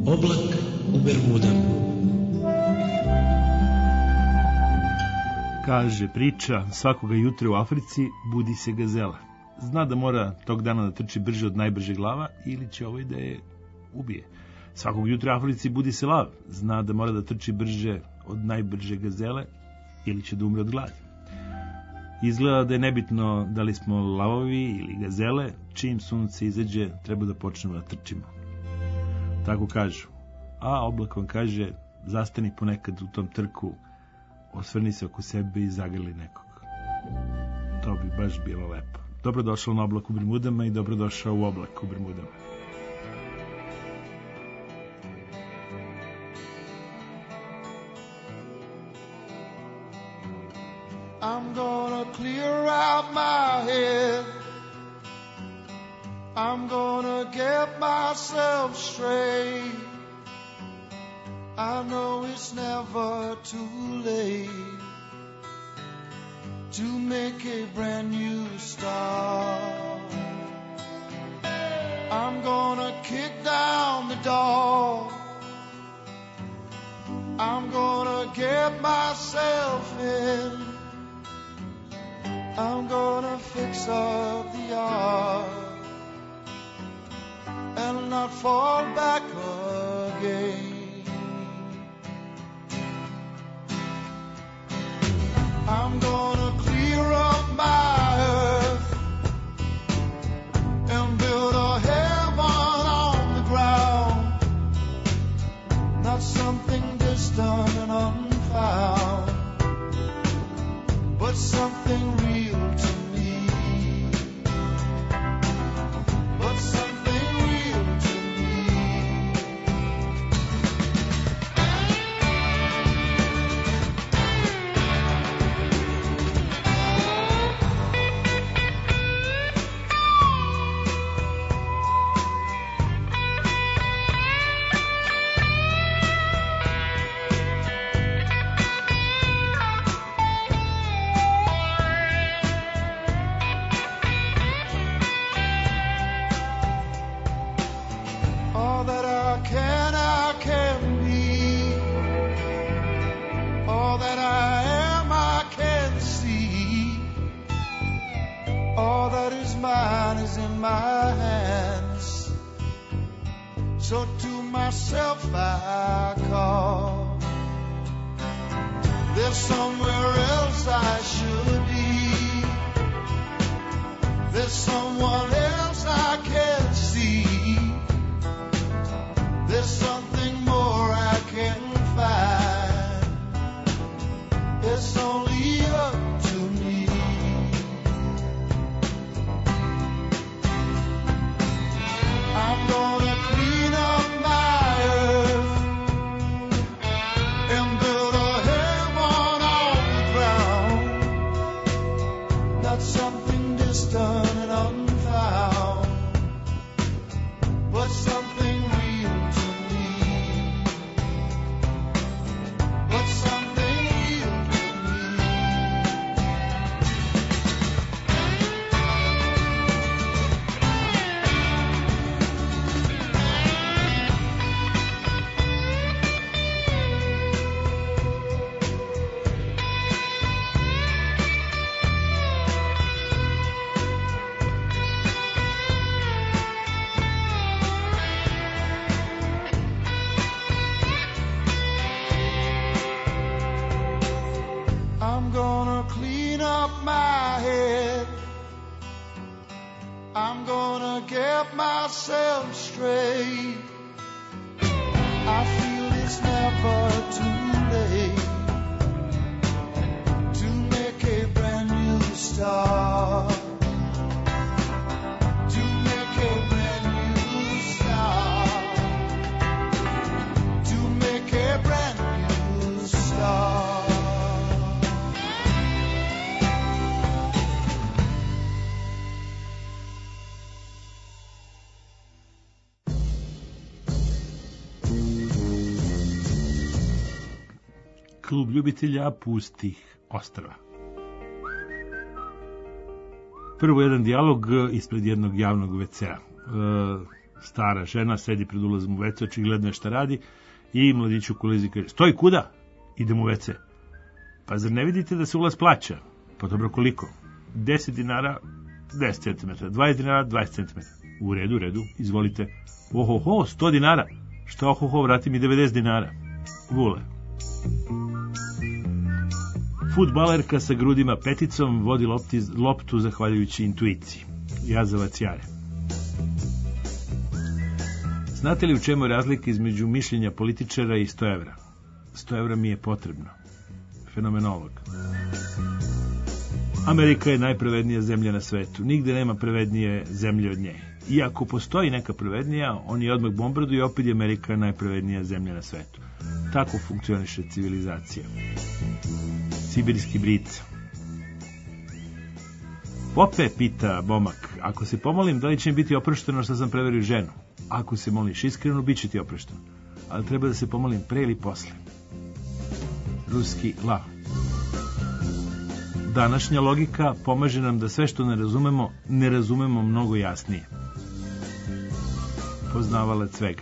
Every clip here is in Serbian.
Oblak u Bermudama. Kaže priča, svakoga jutra u Africi budi se gazela. Zna da mora tog dana da trči brže od najbrže glava ili će ovaj da je ubije. Svakog jutra u Africi budi se lav. Zna da mora da trči brže od najbrže gazele ili će da umre od gladi. Izgleda da je nebitno da li smo lavovi ili gazele, čim sunce izađe treba da počnemo da trčimo. Tako kažu. A oblak vam kaže, zastani ponekad u tom trku, osvrni se oko sebe i zagrli nekog. To bi baš bilo lepo. Dobrodošao na Oblak u Bermudama i dobrodošao u Oblak u Bermudama. I'm gonna clear out my head. I'm gonna get myself straight. I know it's never too late to make a brand new start. I'm gonna kick down the door. I'm gonna get myself in. I'm gonna fix up the yard and not fall back again. I'm gonna clear up my earth and build a heaven on the ground, not something distant and unfound, but something real to me, but something real to me. So to myself I call, there's somewhere else I should be, there's someone else I can see, there's something more I can find, it's only up to me. I'm gonna clean up my earth and build a heaven on the ground, not something distant and unfound, but something real to me, but something real to me. I'm gonna clean up my head. I'm gonna get myself straight. I feel it's never too late to make a brand new start. To make a brand new start. To make a brand new start. Klub ljubitelja pustih ostrva. Prvo jedan dijalog ispred jednog javnog WC-a. Stara žena sedi pred ulazom u WC, očigledno je šta radi, i mladić u kulizi kaže: stoj, kuda? Idem u WC. Pa zar ne vidite da se ulaz plaća? Pa dobro, koliko? 10 dinara, 10 cm, 20 dinara, 20 cm. U redu, izvolite. Ohoho, 100 dinara. Šta ohoho, vrati mi 90 dinara. Vule. Fudbalerka sa grudima peticom vodi loptu zahvaljujući intuiciji. Jazavac Jare. Znate li u čemu je razlika između mišljenja političara i 100 evra? 100 evra mi je potrebno. Fenomenolog. Amerika je najpravednija zemlja na svetu. Nigde nema pravednije zemlje od nje. I ako postoji neka pravednija, on je odmah bombarduju i opet je Amerika najpravednija zemlja na svetu. Tako funkcioniše civilizacija. Sibirski brica. Pope, pita momak, ako se pomolim, da li će mi biti oprošteno što sam prevario ženu? Ako se moliš iskreno, bit će ti oprošteno. Ali treba da se pomolim pre ili posle. Ruski la. Današnja logika pomaže nam da sve što ne razumemo mnogo jasnije. Poznavalac svega.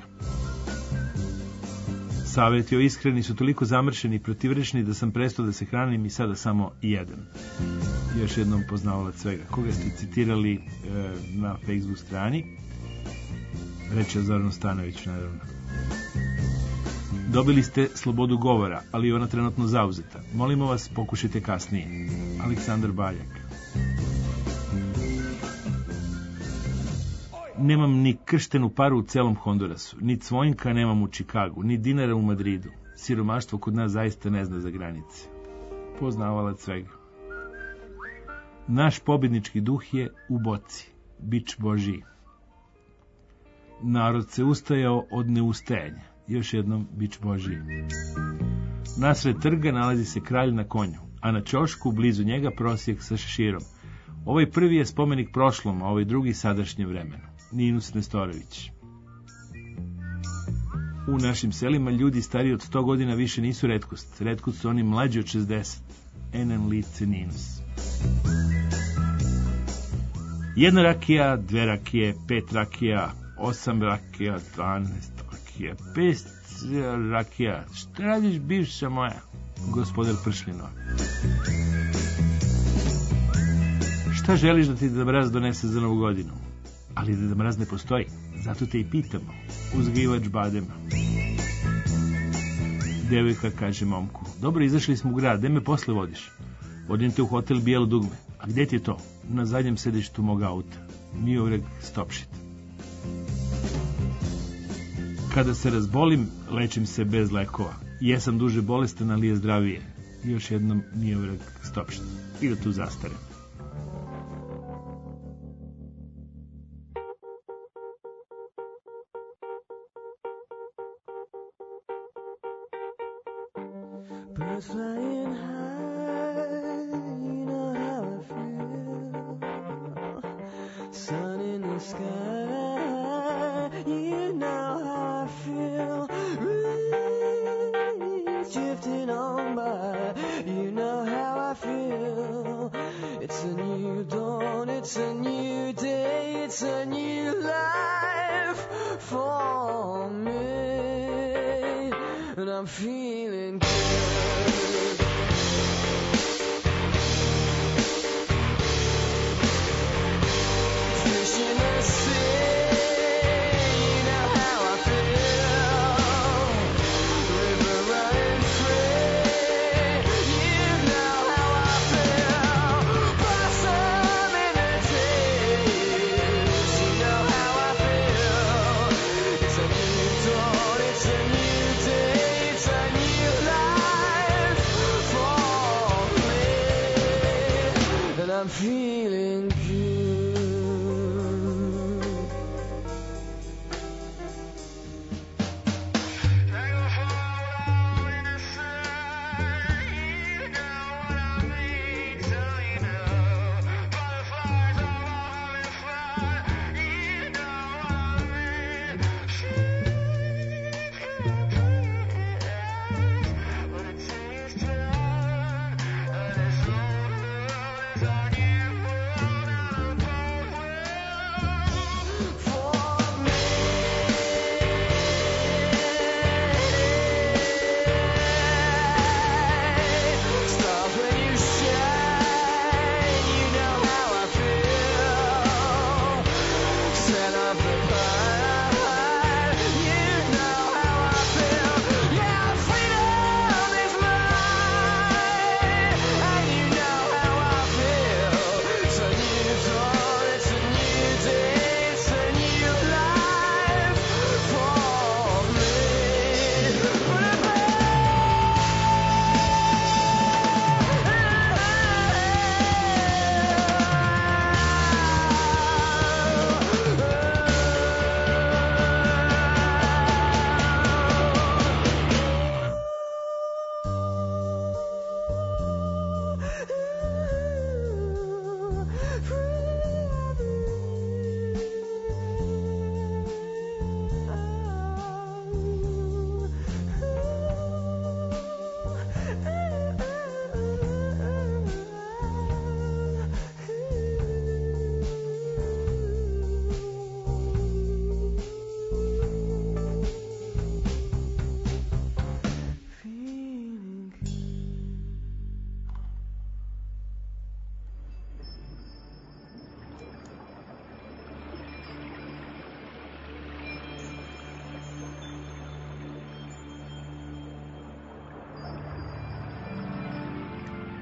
Savjeti o ishrani su toliko zamršeni i protivrečni da sam prestao da se hranim i sada samo jedem. Još jednom poznavalac svega. Koga ste citirali na Facebook strani? Reče Zoran Stanović, naravno. Dobili ste slobodu govora, ali je ona trenutno zauzeta. Molimo vas, pokušajte kasnije. Aleksandar Baljak. Nemam ni krštenu paru u celom Hondurasu, ni cvojnka nemam u Čikagu, ni dinara u Madridu. Siromaštvo kod nas zaista ne zna za granice. Poznavalac svega. Naš pobjednički duh je u boci, bič Božiji. Narod se ustajao od neustajanja. Još jednom, bič Božiji. Nasred trga nalazi se kralj na konju, a na ćošku blizu njega prosjek sa šeširom. Ovaj prvi je spomenik prošlom, a ovaj drugi sadašnjem vremenu. Ninus Nestorović. U našim selima ljudi stariji od 100 godina više nisu retkost. Retkost su oni mlađi od 60. Enen lice Ninus. 1 rakija, 2 rakije, 5 rakija, 8 rakija, 12 rakija, 5 rakija. Šta radiš, bivša moja? Gospodar Pršlinova. Šta želiš da ti Deda Mraz donese za Novu godinu? Ali Deda Mraz ne postoji, zato te i pitamo. Uzgajivač badema. Devojka kaže momku: dobro, izašli smo u grad, gde me posle vodiš? Vodim te u hotel Bijelo dugme. A gde ti je to? Na zadnjem sedištu mog auta. Miovrag Stopšit. Kada se razbolim, lečim se bez lekova. Jesam duže bolestan, ali je zdravije. Još jednom Miovrag Stopšit. I da tu zastarem. Birds flying high, you know how I feel. Sun in the sky, you know how I feel. Breeze drifting on by, you know how I feel. It's a new dawn, it's a new day, it's a new life for me, and I'm feeling good.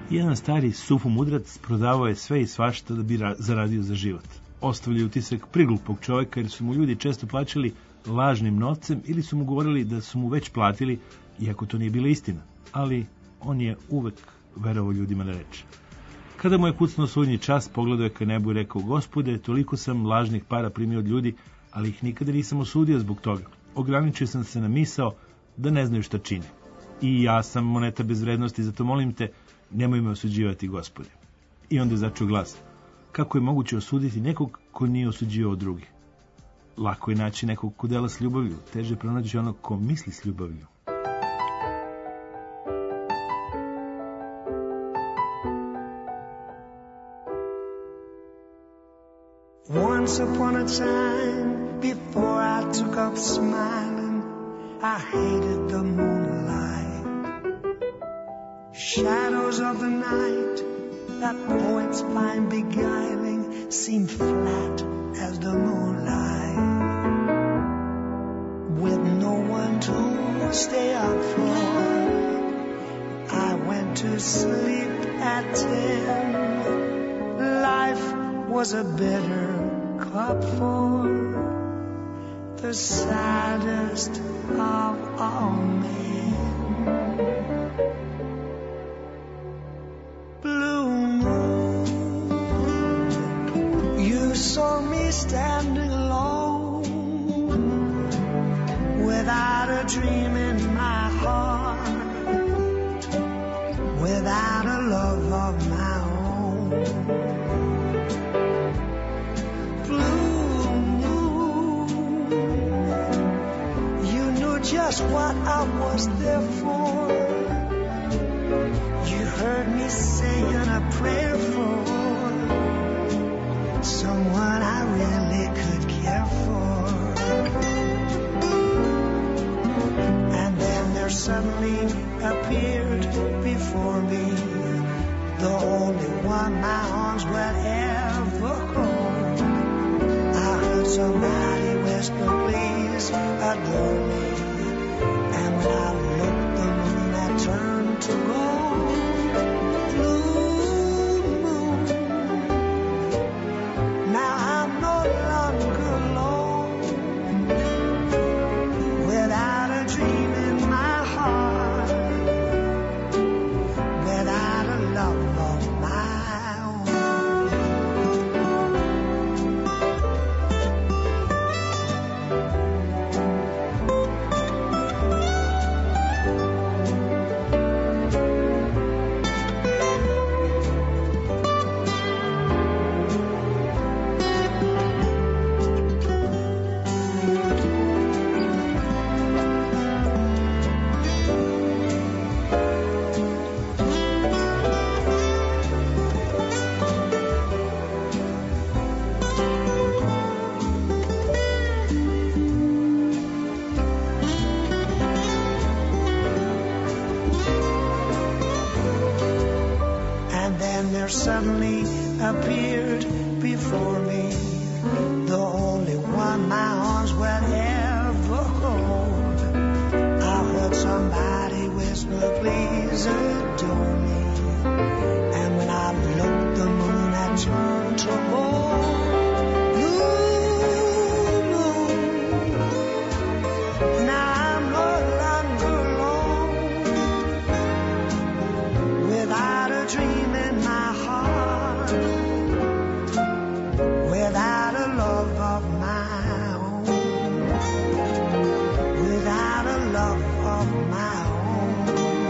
Jedan stari sufu mudrac prodavao je sve i svašta da bi zaradio za život. Ostavlja utisak priglupog čovjeka jer su mu ljudi često plaćali lažnim novcem ili su mu govorili da su mu već platili, iako to nije bila istina. Ali on je uvek verovao ljudima na reč. Kada mu je kucnuo sudnji čas, pogledao je ka nebu i rekao: Gospode, toliko sam lažnih para primio od ljudi, ali ih nikada nisam osudio zbog toga. Ograničio sam se na misao da ne znaju šta čine. I ja sam moneta bez vrednosti, zato molim te, nemoj me osuđivati, Gospode. I onda je začuo glas: kako je moguće osuditi nekog ko nije osuđivao drugi? Lako je naći nekog ko dela s ljubavlju, teže pronaći onog ko misli s ljubavlju. Once upon a time, before I took up smiling, I hated the moonlight. Shadows of the night, that poets find beguiling, seem flat as the moonlight. With no one to stay up for, I went to sleep at 10. Life was a bitter cup for the saddest of all men. Blue moon, you saw me standing alone, without a dream in my heart, without a love of my own. Just what I was there for. You heard me saying a prayer for someone I really could care for. And then there suddenly appeared before me the only one my arms would ever hold. I heard somebody whisper, please adore me. And when I looked, the moon had turned to gold. Blue moon, now I'm no longer alone, without a dream in my heart, without a love of my own. Suddenly appeared before me the only one my arms would ever hold. I heard somebody whisper, please adore me. And when I looked, the moon had turned to gold. Blue moon, now I'm no longer alone, without a dream in my heart, without a love of my own, without a love of my own,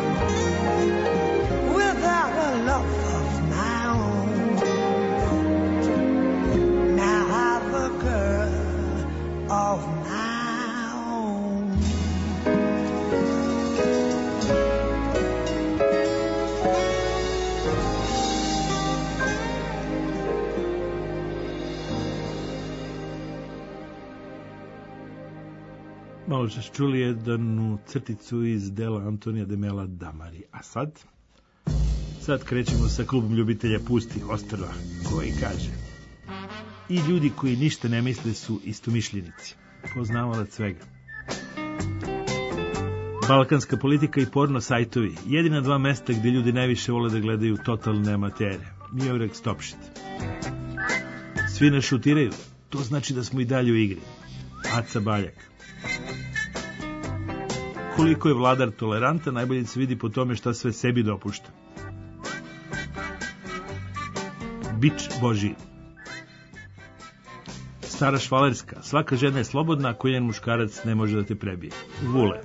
without a love of my own. Now I'm a girl of my own. Malo što čuli jednu crticu iz dela Antonija de Mela Damari. A sad krećemo sa klubom ljubitelja pustih ostrva, koji kaže: i ljudi koji ništa ne misle su istomišljenici, poznavalac svega. Balkanska politika i porno sajtovi. Jedina dva mesta gdje ljudi najviše vole da gledaju totalne amatere. Miodrag Stopšit. Svi nas šutiraju. To znači da smo i dalje u igri. Aca Baljak. Koliko je vladar tolerantan, najbolje se vidi po tome šta sve sebi dopušta. Bič Božiji. Stara Švalerska. Svaka žena je slobodna ako njen muškarac ne može da te prebije. Vule.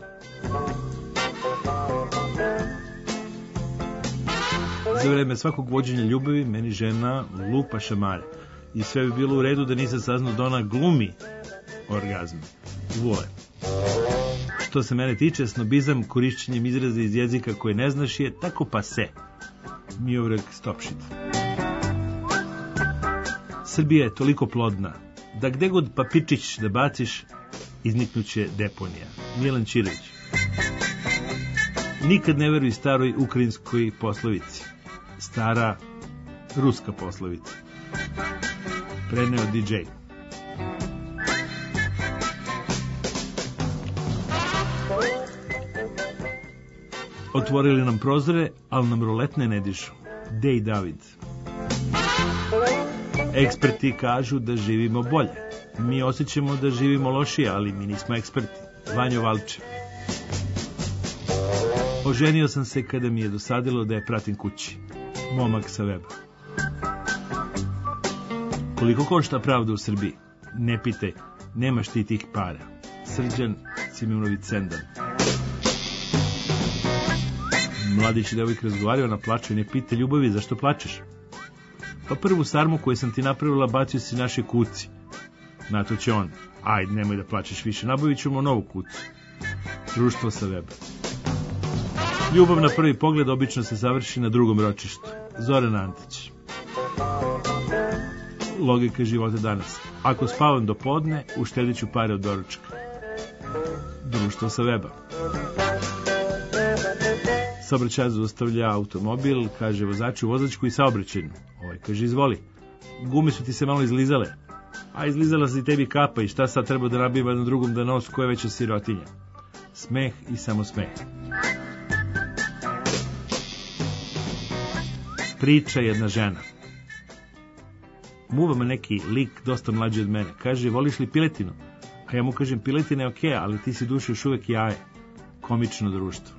Za vreme svakog vođenja ljubavi meni žena lupa šamare. I sve bi bilo u redu da nisam saznao da ona glumi orgazme. Vule. Što se mene tiče, snobizam korišćenjem izraza iz jezika koje ne znaš je tako pase. Miodrag Stopšit. Srbija je toliko plodna da gde god papičić da baciš, izniknuće deponija. Milan Ćirović. Nikad ne veruj staroj ukrajinskoj poslovici. Stara ruska poslovica. Preneo DJ. Otvorili nam prozore, ali nam roletne ne dišu. Dej David. Eksperti kažu da živimo bolje. Mi osjećamo da živimo lošije, ali mi nismo eksperti. Vanjo Valče. Oženio sam se kada mi je dosadilo da je pratim kući. Momak sa weba. Koliko košta pravda u Srbiji? Ne pitaj, nemaš ti tih para. Srđan Simiunović Sendan. Mladić i devojka razgovaraju, ona plače i ne pita ljubavi, zašto plačeš? Pa prvu sarmu koju sam ti napravila bacio si naše kuci. Na to će on. Ajde, nemoj da plačeš više, nabavit ćemo novu kucu. Društvo sa weba. Ljubav na prvi pogled obično se završi na drugom ročištu. Zoran Antić. Logika života danas. Ako spavam do podne, uštedit ću pare od doručka. Društvo sa weba. Saobraćajac zaustavlja automobil, kaže vozaču vozačku i saobraćajnu. Ovaj kaže izvoli. Gume su ti se malo izlizale. A izlizala se i tebi kapa i šta sad treba da nabiva na drugom da nos koja je veća sirotinja. Smeh i samo smeh. Priča jedna žena. Muva me neki lik dosta mlađi od mene. Kaže, voliš li piletinu? A ja mu kažem, piletina je okej, ali ti si duši još uvek jaje. Komično društvo.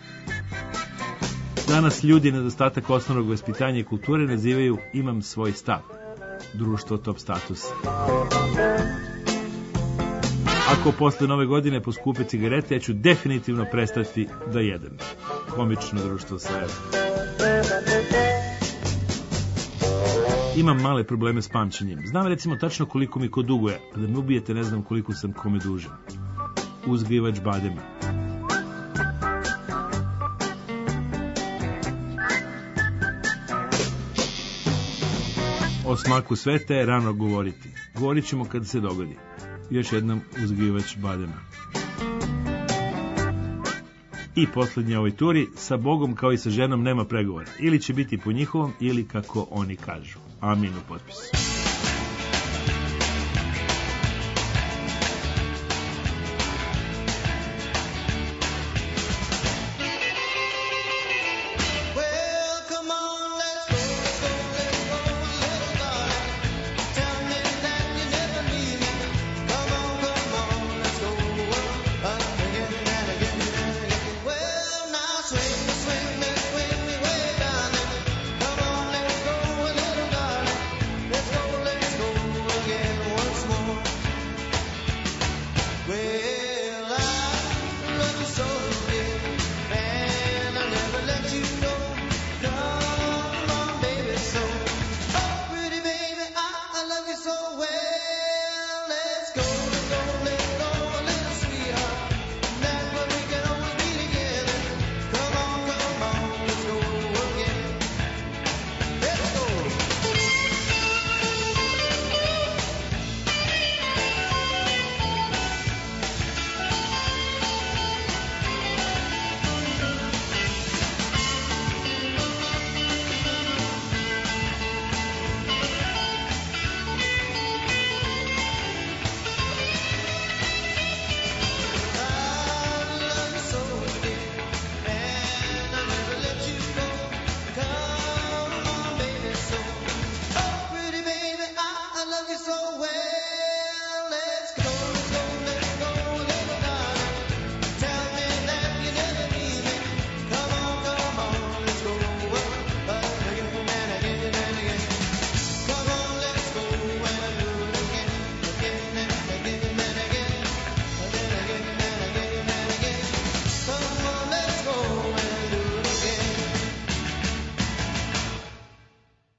Danas ljudi nedostatak osnovnog vaspitanja i kulture nazivaju imam svoj stav. Društvo top statusa. Ako posle nove godine poskupe cigarete, ja ću definitivno prestati da jedem. Komično društvo sa weba. Imam male probleme s pamćenjem. Znam recimo tačno koliko mi ko duguje, a da me ubijete ne znam koliko sam kome dužan. Uzgajivač badema. O smaku sveta je rano govoriti. Govorit ćemo kad se dogodi. Još jednom uzgajivač badema. I posljednja ovoj turi, sa Bogom kao i sa ženom nema pregovora. Ili će biti po njihovom, ili kako oni kažu. Amin u potpisu.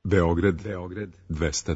Beograd 202.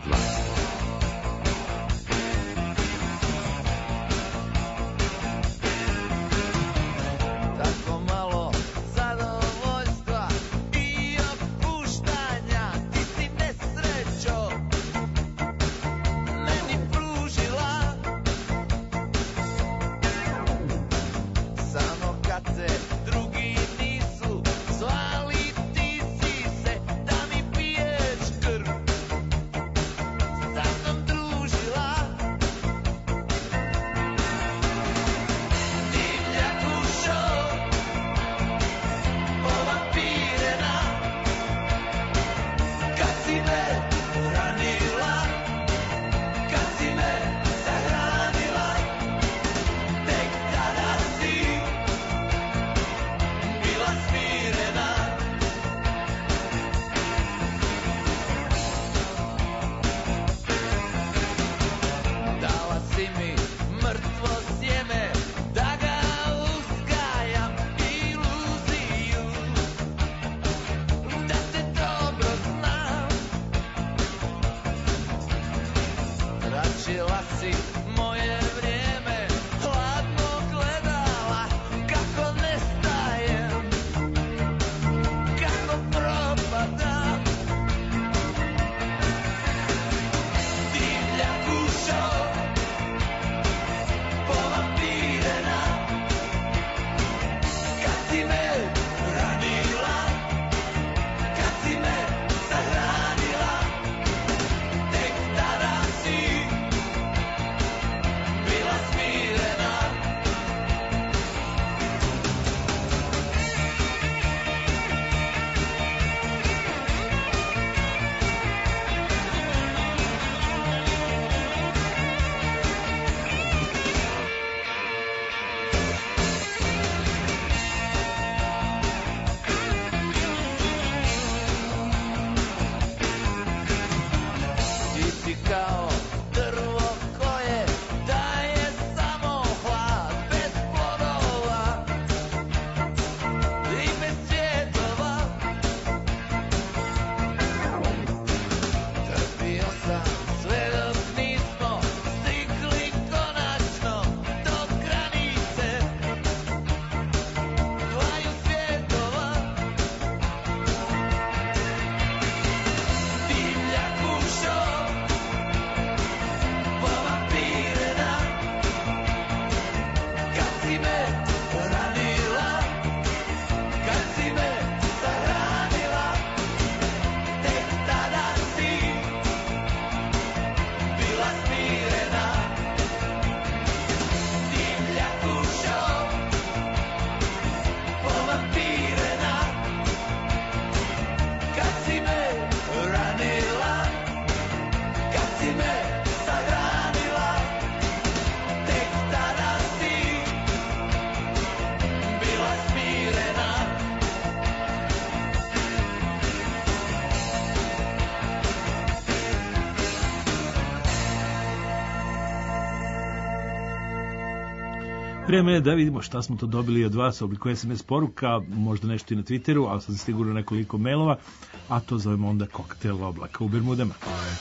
Vreme je da vidimo šta smo to dobili od vas, oblikuje SMS poruka, možda nešto i na Twitteru, ali sam sigurno nekoliko mailova, a to zovemo onda koktel oblaka u Bermudama.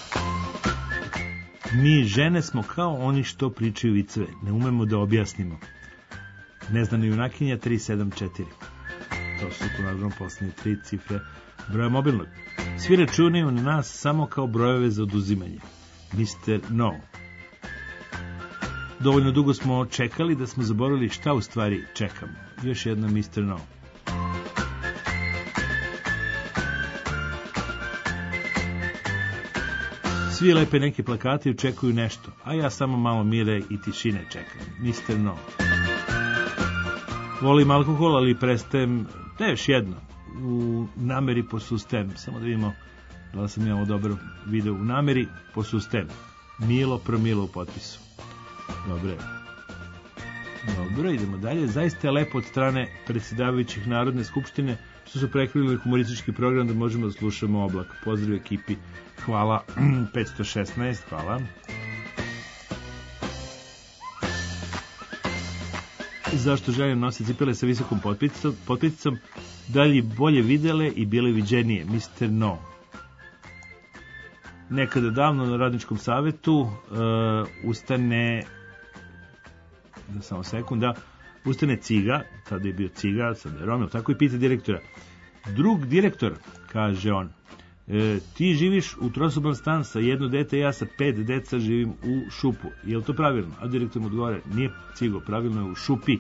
Mi žene smo kao oni što pričaju viceve, ne umemo da objasnimo. Neznana junakinja 374. To su tu naravno posljednje 3 cifre broja mobilnog. Svi računaju na nas samo kao brojeve za oduzimanje. Mr. No. Dovoljno dugo smo čekali da smo zaboravili šta u stvari čekamo. Još jedno Mr. No. Svi lepe neke plakate i očekuju nešto, a ja samo malo mire i tišine čekam. Mr. No. Volim alkohol, ali prestajem, da još jedno, u nameri posustajem. Samo da vidimo da li sam ja ovo dobro video. U nameri posustajem. Milo promilo u potpisu. Dobro, idemo dalje. Zaista je lepo od strane predsjedavajućih Narodne skupštine što su prekrili humoristički program da možemo da slušamo oblak. Pozdrav ekipi. Hvala. 516, hvala. Zašto želim nositi cipele sa visokom potpisicom? Da li bolje videle i bile viđenije? Mr. No. Nekada davno na radničkom savetu ustane, ustane Ciga, tada je bio Ciga, sada je Romeo, tako i pita direktora. Drug direktor, kaže on, ti živiš u trosoban stan sa jedno dete, ja sa 5 deca živim u šupu. Je li to pravilno? A direktor mu odgovore, nije Cigo, pravilno je u šupi.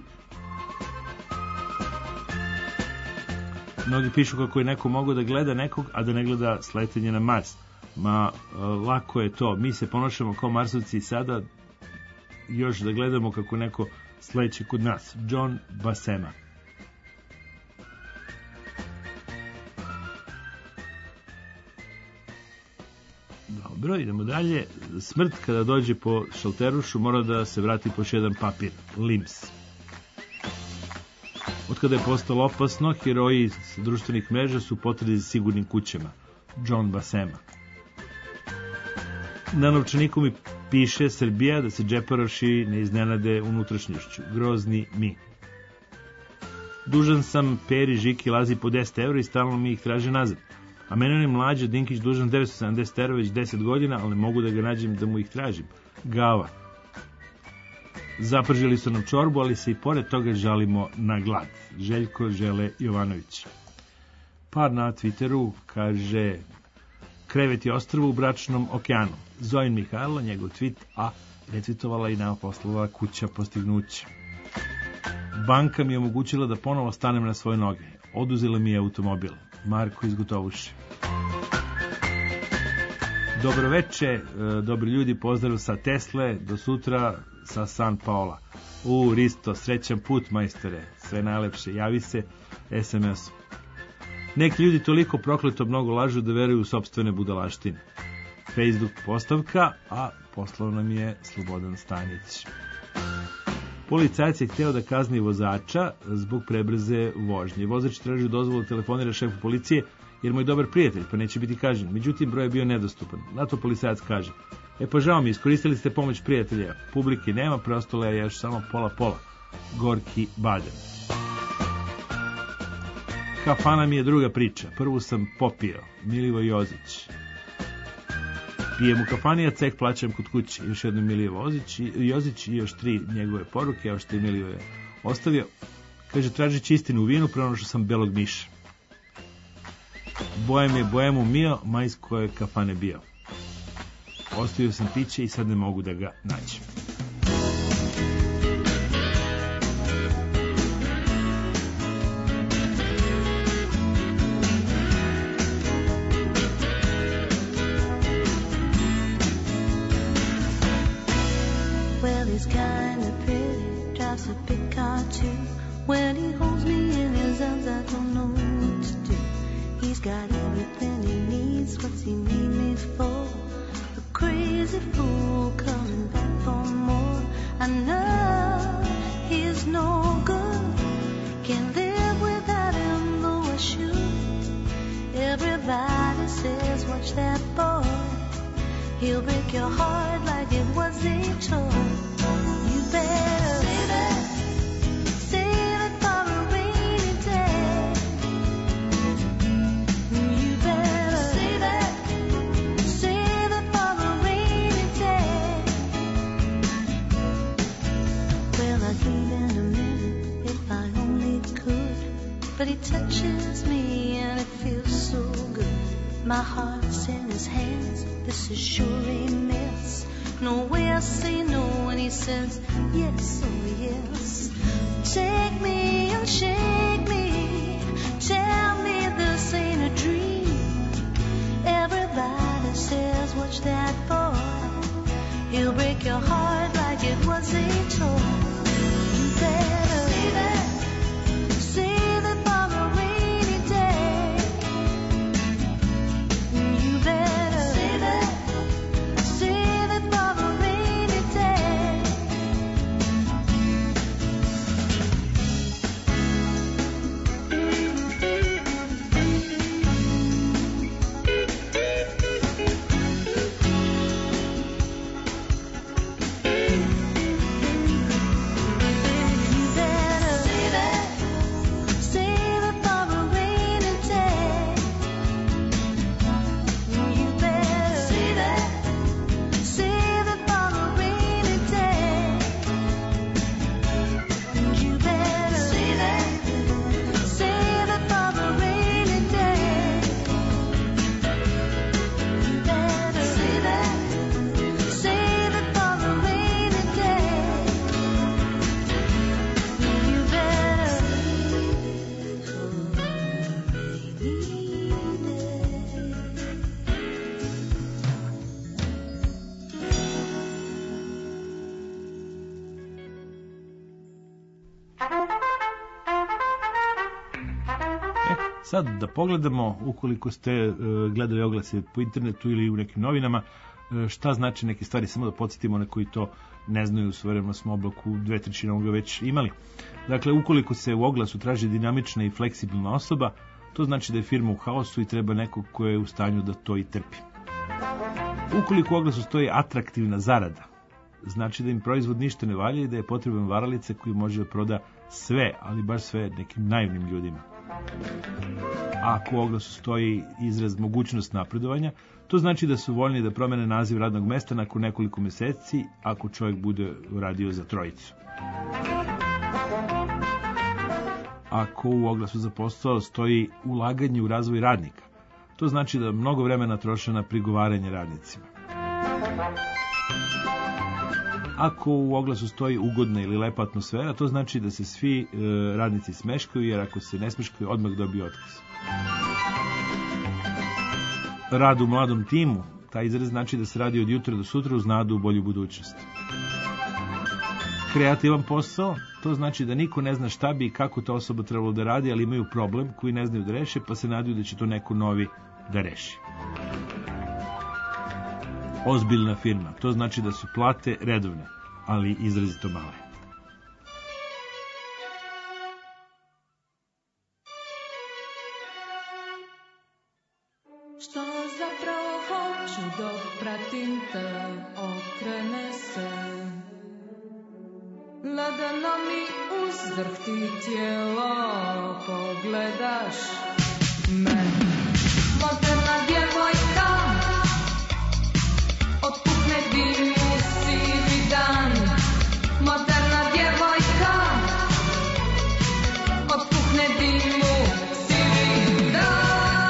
Mnogi pišu kako je neko mogao da gleda nekog, a da ne gleda sletenje na Mars. Ma, lako je to. Mi se ponašamo kao Marsovci i sada još da gledamo kako neko sleće kod nas. John Buscema. Dobro, idemo dalje. Smrt kada dođe po šalterušu mora da se vrati po još jedan papir. Lims. Od kada je postalo opasno, heroji s društvenih mreža su potrezi sigurnim kućama. John Buscema. Na novčaniku mi piše Srbija da se džeparoši ne iznenade unutrašnjošću. Grozni mi. Dužan sam Peri Žiki Lazi po 10 € i stalno mi ih traže nazad. A mene je mlađa Dinkić dužan 970 € već 10 godina, ali mogu da ga nađem da mu ih tražim. Gava. Zapržili su nam čorbu, ali se i pored toga žalimo na glad. Željko Žele Jovanović. Par na Twitteru kaže krevet je ostrvo u bračnom okeanu. Zojin Mihajlo, njegov tweet, a retvitovala i nama poslala kuća postignuća. Banka mi je omogućila da ponovo stanem na svoje noge. Oduzela mi je automobil. Marko iz Gotovuše. Dobro veče, dobri ljudi, pozdrav sa Tesle, do sutra sa San Paola. Risto, srećan put, majstore, sve najlepše, javi se SMS-om. Neki ljudi toliko prokleto mnogo lažu da veruju u sopstvene budalaštine. Facebook postavka, a poslao nam je Slobodan Stanić. Policajac je hteo da kazni vozača zbog prebrze vožnje. Vozač traži dozvolu da telefonira šefu policije jer mu je dobar prijatelj, pa neće biti kažnjen. Međutim, broj je bio nedostupan. Na to policajac kaže, pa žao mi, iskoristili ste pomoć prijatelja. Publike nema, preostalo je još samo pola. Gorki Baden. Kafana mi je druga priča. Prvu sam popio. Milivoje Jozić. Pijem u kafani, a ceh plaćam kod kuće. Još jedno Milivoje Jozić i još 3 njegove poruke, a što je Milivoje ostavio. Kaže, tražići istinu u vinu, pronašao sam belog miša. Bojem je bojemu mio, majs koje kafane bio. Ostavio sam piće i sad ne mogu da ga nađem. Well, he's kinda pretty, drives a big car too. When he holds me in his arms, I don't know what to do. He's got everything he needs, what's he need me for? A crazy fool coming back for more. I know he's no good, can't live without him, though I should. Everybody says, watch that boy, he'll break your heart like it was a toy. You better save it for a rainy day. You better save it for a rainy day. Well, I'd leave in a minute if I only could, but he touches me and it feels so good. My heart's in his hands, this is sure a mess. No way I say no when he says yes, oh yes. Take me and shake me, tell me this ain't a dream. Everybody says watch that boy, he'll break your heart like it was a toy. You better save it for a rainy day. You better save it for a rainy day. Sad da pogledamo, ukoliko ste gledali oglase po internetu ili u nekim novinama, šta znači neke stvari, samo da podsjetimo one koji to ne znaju, u svevremenskom oblaku 2/3 ovoga već imali. Dakle, ukoliko se u oglasu traži dinamična i fleksibilna osoba, to znači da je firma u haosu i treba nekog ko je u stanju da to i trpi. Ukoliko u oglasu stoji atraktivna zarada, znači da im proizvod ništa ne valja i da je potreban varalica koji može da proda sve, ali baš sve nekim naivnim ljudima. Ako u oglasu stoji izraz mogućnost napredovanja, to znači da su voljni da promene naziv radnog mesta nakon nekoliko meseci ako čovjek bude radio za trojicu. Ako u oglasu za posao stoji ulaganje u razvoj radnika, to znači da mnogo vremena troše na prigovaranje radnicima. Ako u oglasu stoji ugodna ili lepa atmosfera, to znači da se svi radnici smeškaju, jer ako se ne smeškaju, odmah dobije otkaz. Rad u mladom timu, taj izraz znači da se radi od jutra do sutra uz nadu u bolju budućnost. Kreativan posao, to znači da niko ne zna šta bi i kako ta osoba trebalo da radi, ali imaju problem koji ne znaju da reše, pa se nadaju da će to neko novi da reši. Ozbiljna firma, to znači da su plate redovne, ali izrazito male. Što zapravo hoću dok pratim te, okrene se. Ladano mi uzdrhti tijelo, pogledaš me. Moderna djevojka, otpuhne dimu sivi dan. Moderna djevojka, otpuhne dimu sivi dan.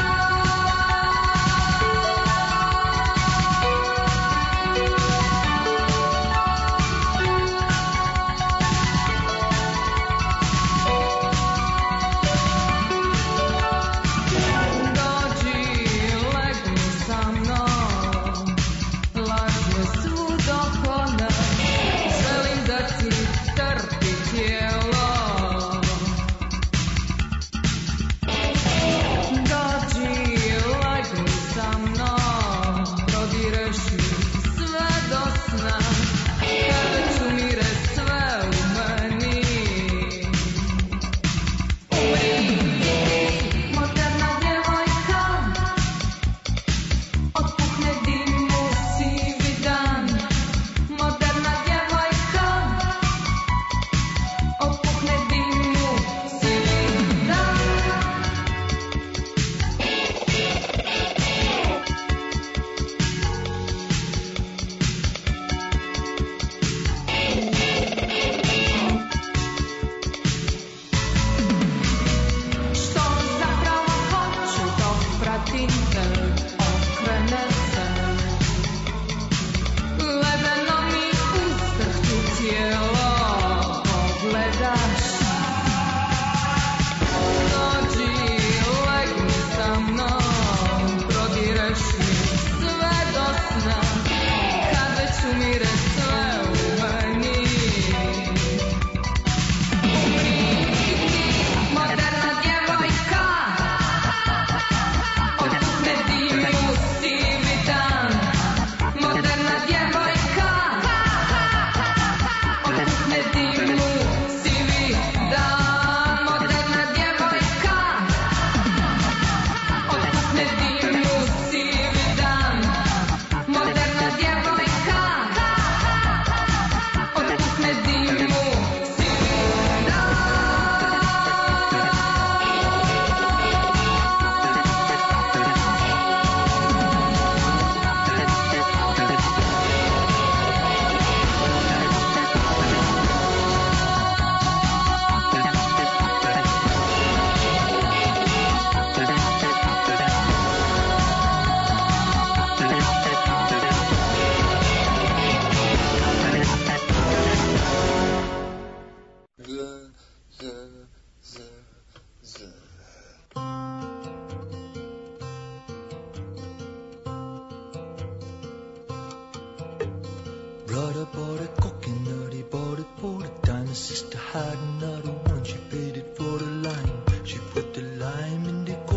Brother bought a coconut, he bought it for the time. His sister had another one, she paid it for the lime. She put the lime in the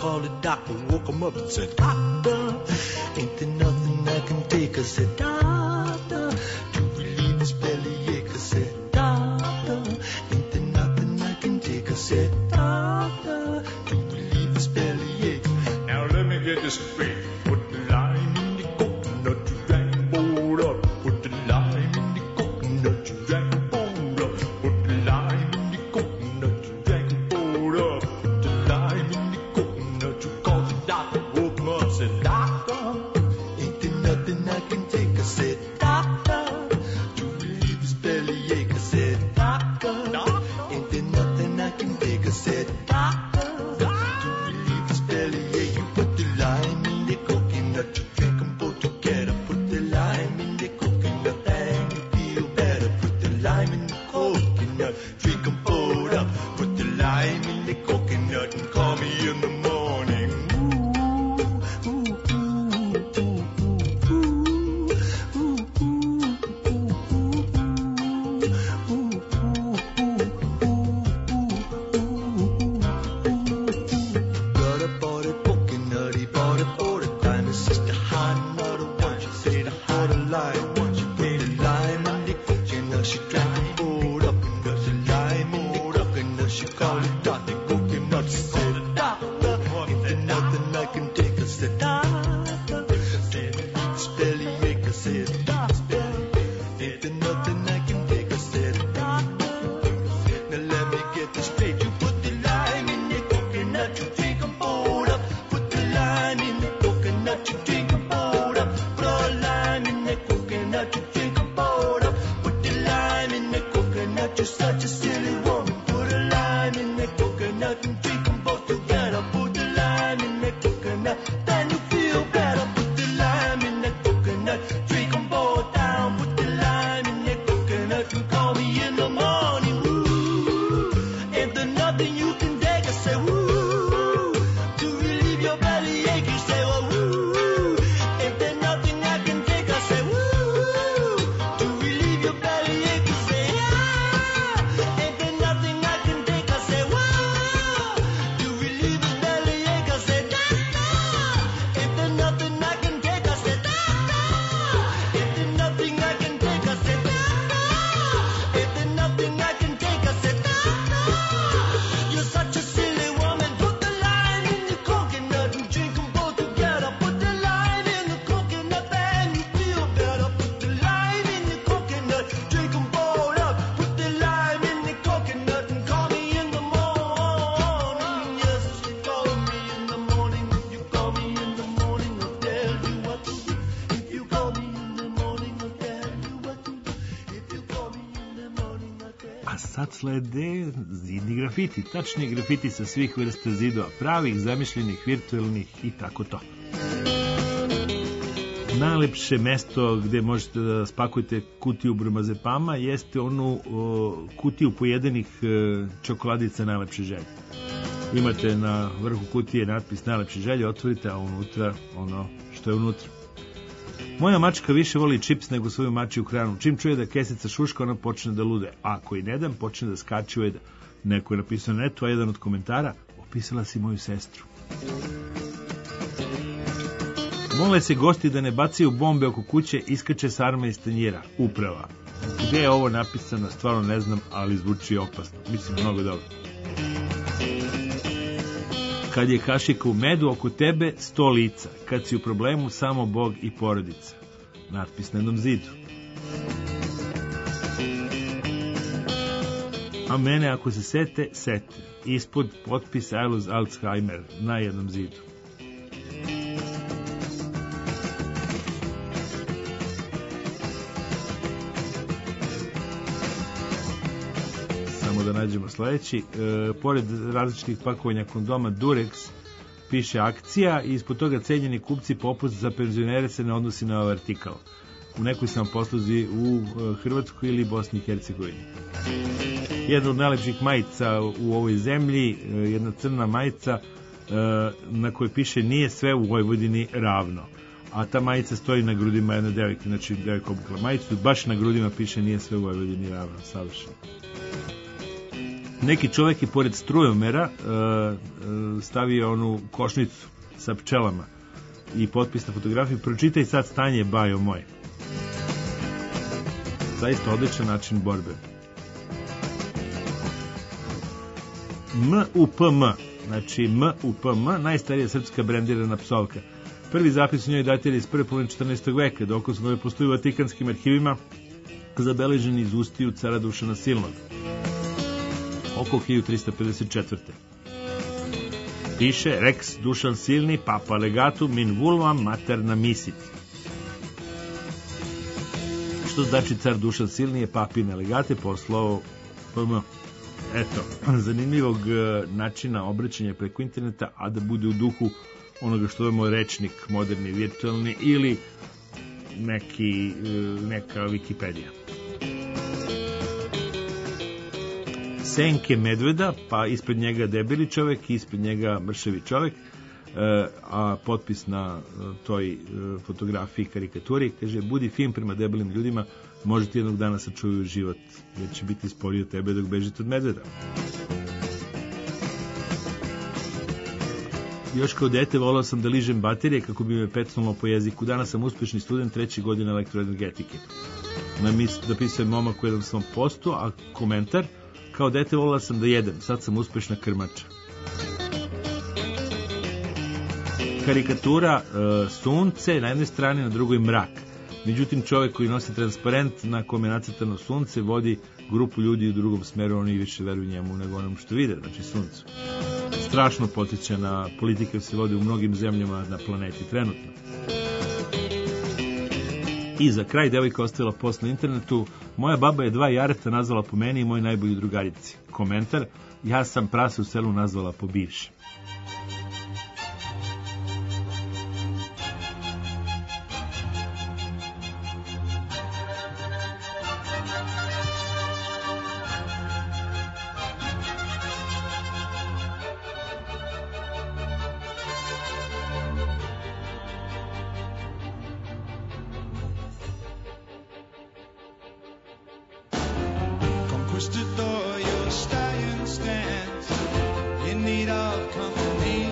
called the doctor, woke him up and said, Doctor, ain't there nothing I can take? I said, Doctor, to relieve his bellyache. I said, Doctor, ain't there nothing I can take? I said, Doctor, to relieve his bellyache. Now let me get this straight. Put the lime in the coconut, you drank bold up. Put the lime in the coconut, you drank bold up. Put the lime in the coconut, you drank bold up. Put the lime in the coconut, you called the doctor, woke him up, said, Doctor, ain't there nothing I can take? I said, Doctor, to relieve his bellyache. I said, Doctor, ain't there nothing I can take? I said, Doctor, to relieve his bellyache. You put the lime in the coconut, you drink them both together. Put the lime in the coconut and you feel better. Put the lime in the coconut, drink them both up. Put the lime in the coconut and call me in the morning. Brother bought a coconut, he bought it for the time. His sister had another one, she said I had a lime one. She put the lime in the coconut, she drank it both up. And got the lime in the coconut, she called it Dr. Coconut. She said, Doctor, ain't there nothing I can take? I said, Doctor, it's bellyache. I said, Doctor, ain't there nothing I can take? I said, Doctor, now let me get this straight. You put the lime in the coconut, you drink them both up. Put the lime in the coconut, you drink them both up. Put a lime in the coconut, you drink them both up. Put the lime in the coconut, you're such a silly woman. Put a lime in the coconut and drink them both together. Put the lime in the coconut, then you feel better. Put the lime in the coconut, drink them both down. Put the lime in the coconut and call me in the morning. Woo, ain't there nothing you can take? I say, woo, to relieve your bellyache. You say, well, woo, ain't there nothing I can take? I say, woo, to relieve your bellyache. You say, yeah, ain't there nothing I can take? I say, woo, to relieve his bellyache. I say, Doctor, ain't there nothing I can take? I say, Doctor, ain't there nothing I can take? I say, Doctor, ain't there nothing I can take? I say, Doctor, you're such a silly woman. Put the lime in the coconut and drink them both together. Put the lime in the coconut and you feel better. Put the lime in the coconut, drink them both up. Put the lime in the coconut and call me in the morning. Yes, you call me in the morning. If you call me in the morning, I'll tell you what to do. If you call me in the morning, I'll tell you what to do. If you call me in the morning, I'll tell you. A sad slede zidni grafiti, tačni grafiti sa svih vrsta zidova, pravih, zamišljenih, virtualnih i tako to. Najlepše mesto gde možete da spakujete kutiju bromazepama jeste onu kutiju pojedenih čokoladica najlepše želje. Imate na vrhu kutije natpis najlepše želje, otvorite, a unutra ono što je unutra. Moja mačka više voli čips nego svoju mačiju hranu. Čim čuje da kesica šuška, ona počne da lude. A ako i ne dam, počne da skače u jeda. Neko je napisao na netu, a jedan od komentara, opisala si moju sestru. Mole se gosti da ne bacaju bombe oko kuće, iskače sarma iz tanjira. Uprava. Gde je ovo napisano, stvarno ne znam, ali zvuči opasno. Mislim, mnogo dobro. Kad je kašika u medu, oko tebe 100 lica. Kad si u problemu, samo Bog i porodica. Natpis na jednom zidu. A mene ako se sete, sete. Ispod potpis I lose Alzheimer na jednom zidu. Samo da nađemo sledeći. Pored različitih pakovanja kondoma Durex piše akcija i ispod toga cenjeni kupci popust za penzionere se ne odnosi na artikal. U nekoj sam posluzi u Hrvatskoj ili Bosni i Hercegovini. Jedna od najlepših majica u ovoj zemlji, jedna crna majica na kojoj piše nije sve u Vojvodini ravno. A ta majica stoji na grudima jedne devojke, znači devojka obukla majicu, baš na grudima piše nije sve u Vojvodini ravno, savršeno. Neki čovek je pored strujomera stavio onu košnicu sa pčelama i potpis na fotografiji: pročitaj sad stanje, bajo moj. Zaista odličan način borbe. MUPM, znači MUPM, najstarija srpska brendirana psovka. Prvi zapis u njoj datira iz prve polovine 14. veka, dokaz koje postoji u Vatikanskim arhivima, zabeleženi iz ustiju cara Dušana Silnog, oko 1354. Piše: Rex Dušan Silni, papa legatum in vulvam materna misit. Što znači car Dušan Silni je papine legate poslao PM. Eto, zanimljivog načina obraćanja preko interneta, a da bude u duhu onoga što je moj rečnik, moderni, virtualni, ili neka Wikipedija. Senke medveda, pa ispred njega debeli čovek, ispred njega mršavi čovek, a potpis na toj fotografiji, karikaturi, kaže: budi fin prema debelim ljudima, možete jednog dana sačuvaju život, jer će biti sporiji od tebe dok bežite od medveda. Još kao dete volao sam da ližem baterije kako bi me pecnulo po jeziku. Danas sam uspešni student 3. godine elektroenergetike. Napisao je momak u jednom svom postu, a komentar: kao dete volao sam da jedem, sad sam uspešna krmača. Karikatura sunce na jednoj strani, na drugoj mrak. Međutim, čovjek koji nosi transparent na kome je nacrtano sunce vodi grupu ljudi u drugom smeru, oni više veruju njemu nego onom što vide, znači suncu. Strašno potiče na politike se vode u mnogim zemljama na planeti trenutno. I za kraj devojka ostavila post na internetu: moja baba je 2 jareta nazvala po meni i moj najbolji drugarici. Komentar: ja sam prase u selu nazvala po bivšem. Conquistador, your stallion stands in need of company.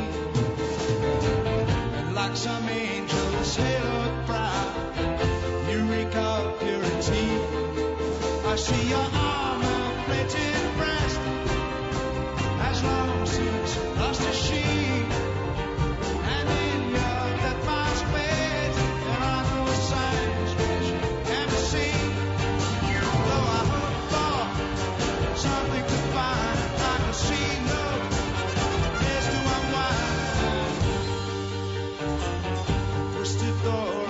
And like some angel's haloed brow, you reek of purity. I see your armor-plated breast has long since lost its sheen. And in your death-marked ways, there are no signs which can be seen. Though I hope for something to find, I can see no place to unwind. Twisted door.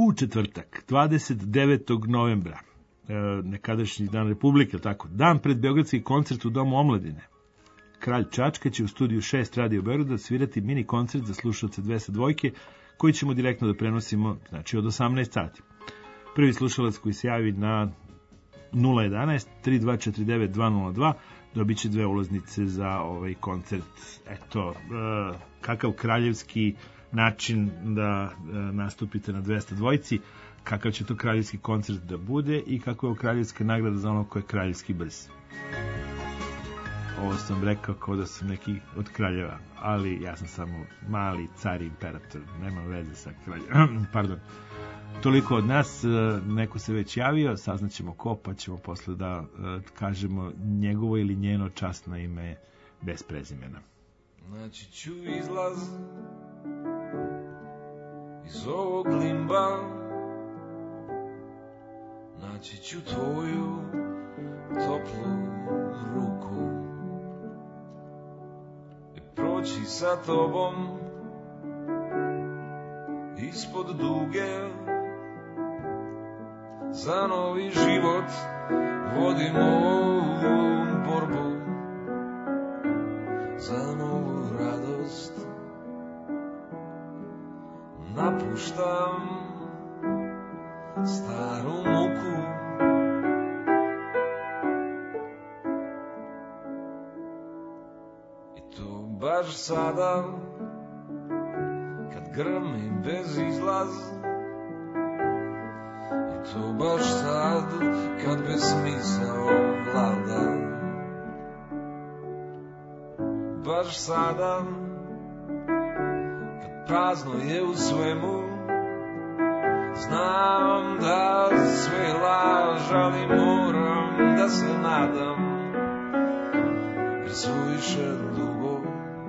U četvrtak, 29. novembra, nekadašnji dan Republike, tako, dan pred beogradski koncert u Domu omladine. Kralj Čačka će u studiju 6 Radio Beograda svirati mini koncert za slušalce 202, koji ćemo direktno da prenosimo, znači od 18 sati. Prvi slušalac koji se javi na 011 3249 202 dobit će 2 ulaznice za ovaj koncert. Eto, kakav kraljevski način da nastupite na 202, kakav će to kraljevski koncert da bude i kakva je kraljevska nagrada za ono ko je kraljevski brz. Ovo sam rekao kao da sam neki od kraljeva, ali ja sam samo mali car i imperator, nema veze sa kraljem. Pardon. Toliko od nas, neko se već javio, saznaćemo ko, pa ćemo posle da kažemo njegovo ili njeno časno ime bez prezimena. Naći ću izlaz iz ovog limba, naći ću tvoju toplu ruku i proći sa tobom ispod duge. Za novi život vodimo borbu, za novu radost napuštam staru muku. I to baš sada kad grmi bez izlaz, to baš sad, kad bez smisao vlada. Baš sada, kad prazno je u svemu, znam da sve laž, ali moram da se nadam, jer suviše dugo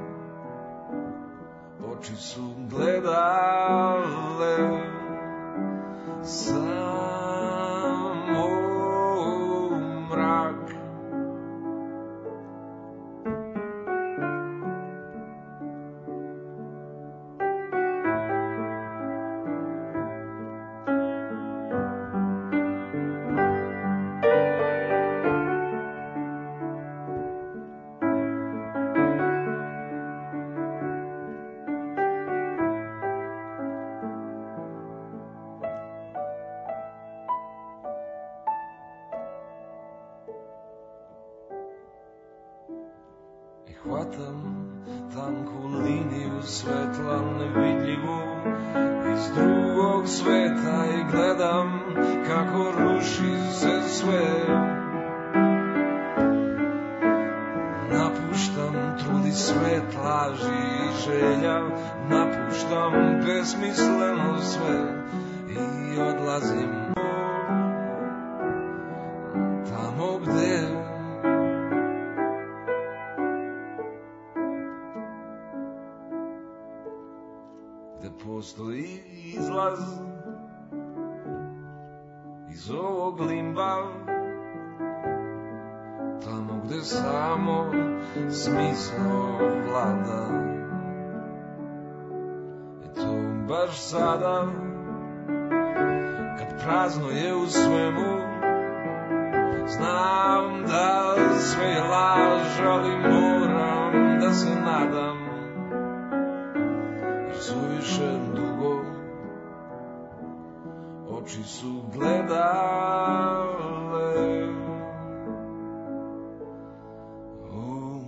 oči su gledale samo mrak. Hvatam tanku liniju svetla nevidljivu iz drugog sveta i gledam kako ruši se sve. Napuštam trudi svet laži i želja, napuštam besmisleno sve i odlazim tamo gde postoji izlaz iz ovog limba, tamo gde samo smisao vlada. I to baš sada, kad prazno je u svemu, znam da sve je laž, ali moram da se nadam, suviše dugo oči su gledale u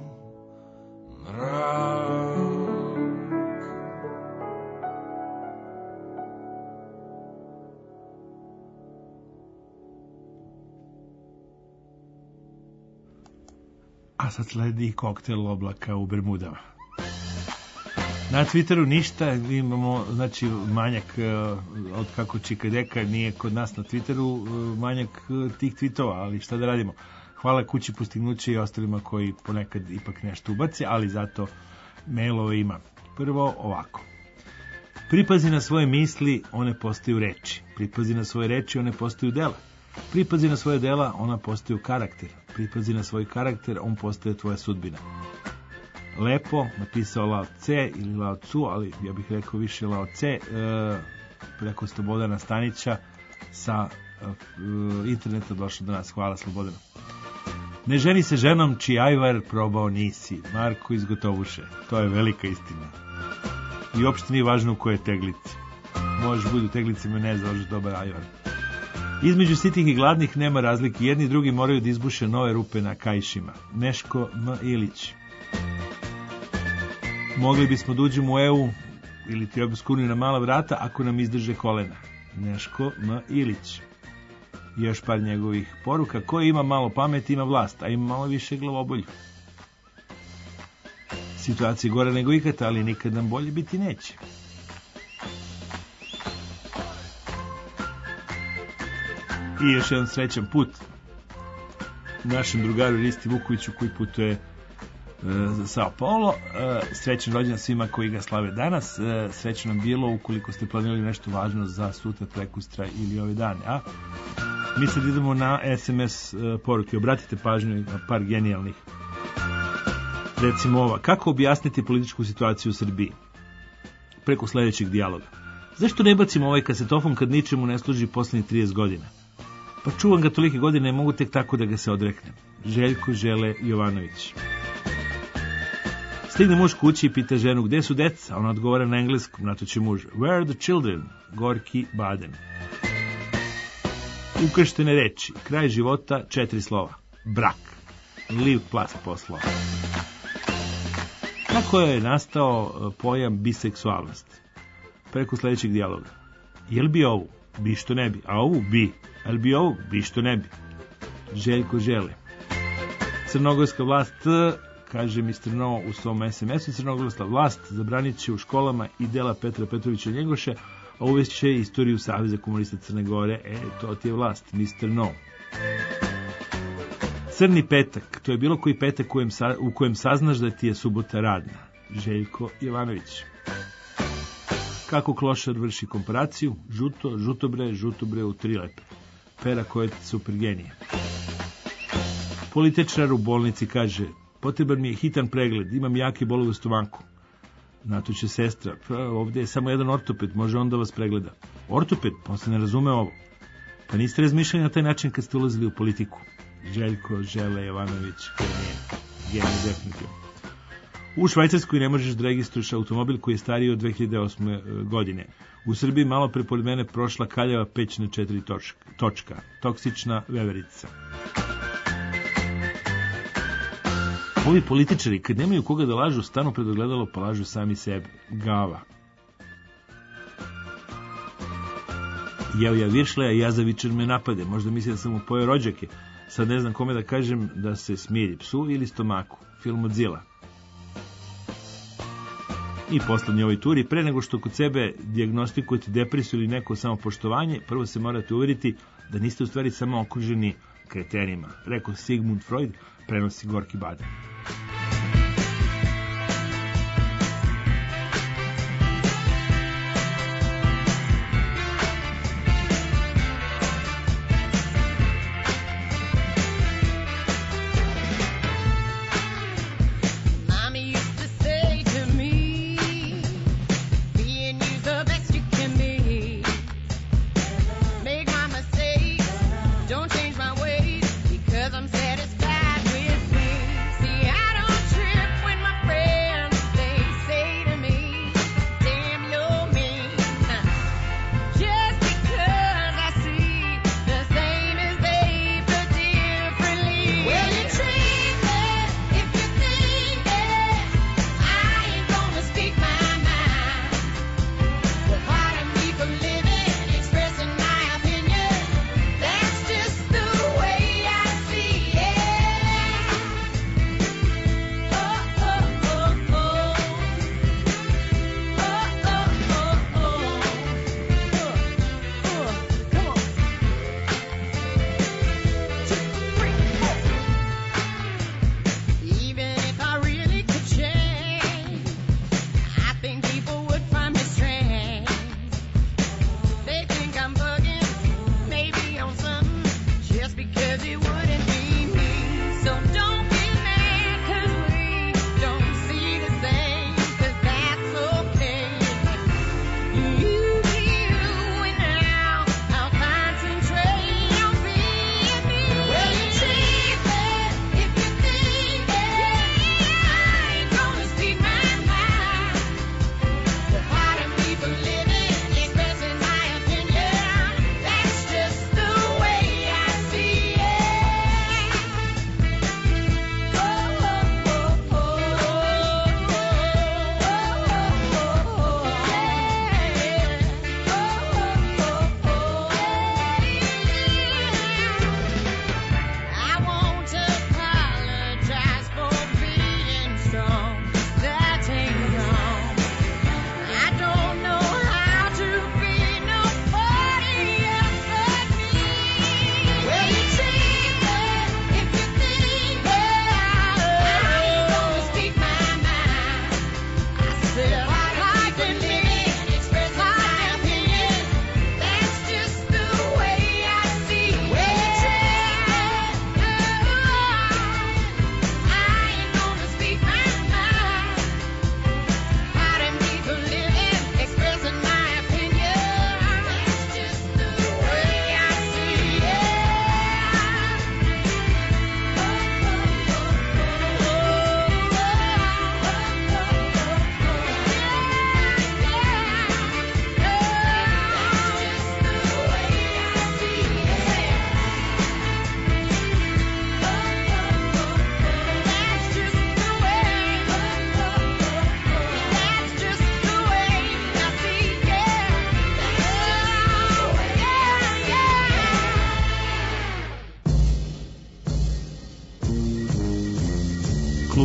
mrak. A sad sledi koktel oblaka u Bermudama. Na Twitteru ništa, imamo znači manjak od kako Čikadeka nije kod nas na Twitteru, manjak tih tweetova, ali šta da radimo. Hvala kući Postignuće i ostalima koji ponekad ipak nešto ubace, ali zato mailove ima. Prvo ovako. Pripazi na svoje misli, one postaju reči. Pripazi na svoje reči, one postaju dela. Pripazi na svoje dela, ona postaju karakter. Pripazi na svoj karakter, on postaje tvoja sudbina. Lepo, napisao Lao Tse ili Lao Tzu, ali ja bih rekao više Lao Tse, preko Slobodana Stanića sa interneta došlo do nas. Hvala, Slobodano. Ne ženi se ženom čiji ajvar probao nisi. Marko iz Gotovuše. To je velika istina. I uopšte nije važno u kojoj teglici. Možeš budu teglici meneza, možeš dobar ajvar. Između sitih i gladnih nema razlike. Jedni i drugi moraju da izbuše nove rupe na kaišima. Neško M. Ilić. Mogli bismo da uđemo u EU ili ti Europsku uniju na mala vrata ako nam izdrže kolena. Neško M. Ilić. Još par njegovih poruka. Ko ima malo pameti ima vlast, a ima malo više glavobolju. Situacija je gore nego ikad, ali nikad nam bolje biti neće. I još jedan srećan put našem drugaru Risti Vukoviću koji putuje za Sao Paulo. Srećan rođendan svima koji ga slave danas. Srećan nam bilo ukoliko ste planirali nešto važno za sutra, prekustra ili ove dane. A mi sad idemo na SMS poruke. Obratite pažnju na par genijalnih. Recimo ova. Kako objasniti političku situaciju u Srbiji? Preko sledećeg dijaloga. Zašto ne bacimo ovaj kasetofon kad ničemu ne služi poslednjih 30 godina? Pa čuvam ga tolike godine, ne mogu tek tako da ga se odreknem. Željko Žele Jovanović. Stigne muž kući i pita ženu gde su deca, ona odgovara na engleskom, na to će muž Where are the children? Gorki Baden. Ukrštene reči, kraj života, 4 slova. Brak. Liv plus poslova. Kako je nastao pojam biseksualnost? Preko sledećeg dijaloga. Jel bi ovu? Bi što ne bi. A ovu bi. Jel bi ovu? Bi što ne bi. Željko Žele. Crnogorska vlast, kaže Mr. No u svom SMS-u, crnogorska vlast zabranit će u školama i dela Petra Petrovića Njegoše, a uvest će istoriju Saveza komunista Crne Gore. To ti je vlast, Mr. No. Crni petak, to je bilo koji petak u kojem saznaš da ti je subota radna. Željko Jovanović. Kako klošar vrši komparaciju? Žuto, žutobre u 3 lepe. Pera koja je super genije. Političar u bolnici kaže, potreban mi je hitan pregled, imam jake bolove u stomaku. Na to će sestra, ovdje je samo jedan ortoped, može on da vas pregleda. Ortoped? Pa on se ne razume ovo. Pa niste razmišljali na taj način kad ste ulazili u politiku. Željko Žele Jovanović, genije definitivno. U Švajcarskoj ne možeš da registruješ automobil koji je stariji od 2008. godine. U Srbiji malo pre pored mene prošla kaljava peć na 4 točka. Toksična veverica. Ovi političari, kad nemaju koga da lažu, stanu pred ogledalo pa lažu sami sebe. Gava. Jeo ja viršleja, jazavičar me napade. Možda misli da sam mu pojeo rođake. Sad ne znam kome da kažem da se smiri, psu ili stomaku. Film od Zila. I poslednji ovoj turi, pre nego što kod sebe dijagnostikujete depresiju ili neko samopoštovanje, prvo se morate uveriti da niste u stvari samo okruženi kretenima. Rekao Sigmund Freud, prenosi Gorki Baden. Don't change my ways because I'm satisfied with me. See, I don't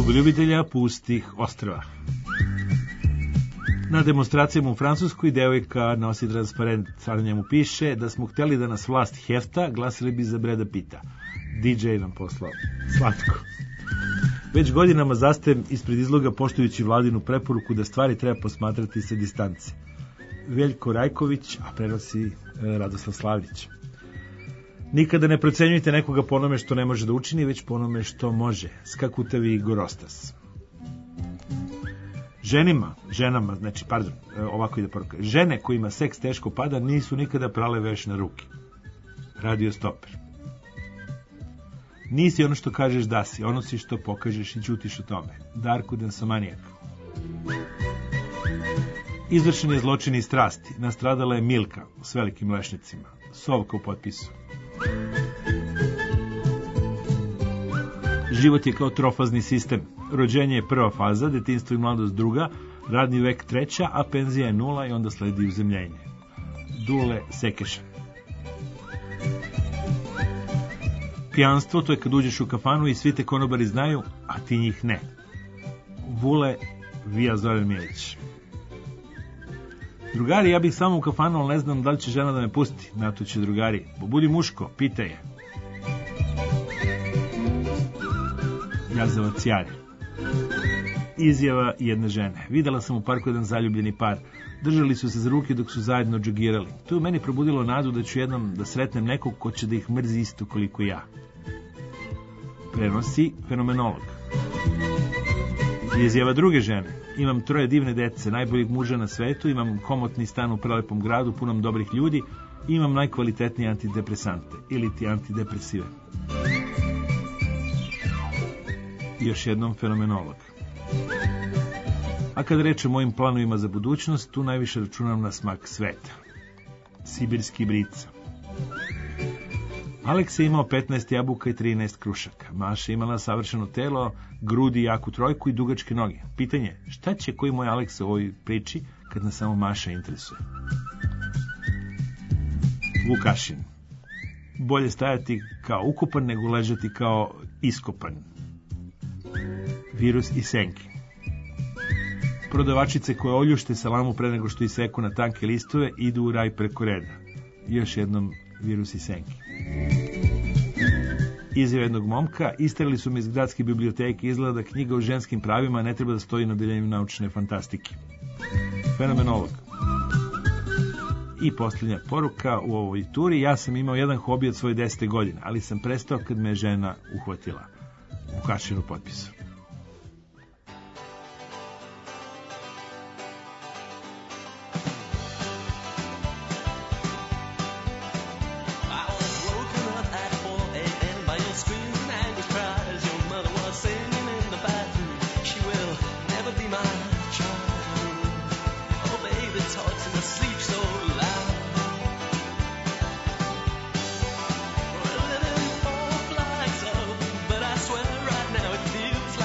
Zbog ljubitelja pustih ostrva. Na demonstracijama u Francuskoj devojka nosi transparent, a na njemu piše da smo hteli da nas vlast hefta, glasili bi za Breda Pitta. DJ nam poslao. Slatko. Već godinama zastajem ispred izloga poštujući vladinu preporuku da stvari treba posmatrati sa distance. Veljko Rajković, a prenosi Radoslav Slavljić. Nikada ne procenjujte nekoga po onome što ne može da učini, već po onome što može. Skakutavi Gorostas. Ovako ide poruka. Žene kojima seks teško pada nisu nikada prale veš na ruke. Radio Stoper. Nisi ono što kažeš da si, ono si što pokažeš i ćutiš o tome. Darko Densomanijak. Izvršen je zločin i strasti. Nastradala je Milka s velikim lešnicima. Sovka u potpisu. Život je kao trofazni sistem. Rođenje je prva faza, detinjstvo i mladost druga, radni vek treća, a penzija je 0 i onda sledi uzemljenje. Dule Sekeša. Pijanstvo, to je kad uđeš u kafanu i svi te konobari znaju, a ti njih ne. Vule Vija Zoran Milić. Drugari, ja bih samo u kafanu, ali ne znam da li će žena da me pusti. Na to će drugari. Budi muško, pitaj je. Jazavac Jari. Izjava jedne žene. Videla sam u parku jedan zaljubljeni par. Držali su se za ruke dok su zajedno džogirali. To je u meni probudilo nadu da ću jednom da sretnem nekog ko će da ih mrzi isto koliko ja. Prenosi fenomenolog. Izjava druge žene. Imam 3 divne dece, najboljeg muža na svetu, imam komotni stan u prelepom gradu, punom dobrih ljudi, i imam najkvalitetnije antidepresante, ili ti antidepresive. Još jednom fenomenolog. A kad reč o mojim planovima za budućnost, tu najviše računam na smak sveta. Sibirski brica. Aleks je imao 15 jabuka i 13 krušaka. Maša je imala savršeno telo, grudi, jaku trojku i dugačke noge. Pitanje, šta će koji moj Aleks u ovoj priči kad nas samo Maša interesuje? Vukašin. Bolje stajati kao ukupan nego ležati kao iskopan. Virus i senke. Prodavačice koje oljušte salamu pre nego što iseku na tanke listove idu u raj preko reda. Još jednom virus i senke. Izjava jednog momka. Isterali su mi iz gradske biblioteke, izgleda da knjiga o ženskim pravima ne treba da stoji na odeljenju naučne fantastike. Fenomenolog. I posljednja poruka u ovoj turi. Ja sam imao jedan hobi od svoje 10. godine, ali sam prestao kad me žena uhvatila. Vukašinu potpisu. But I swear right now it feels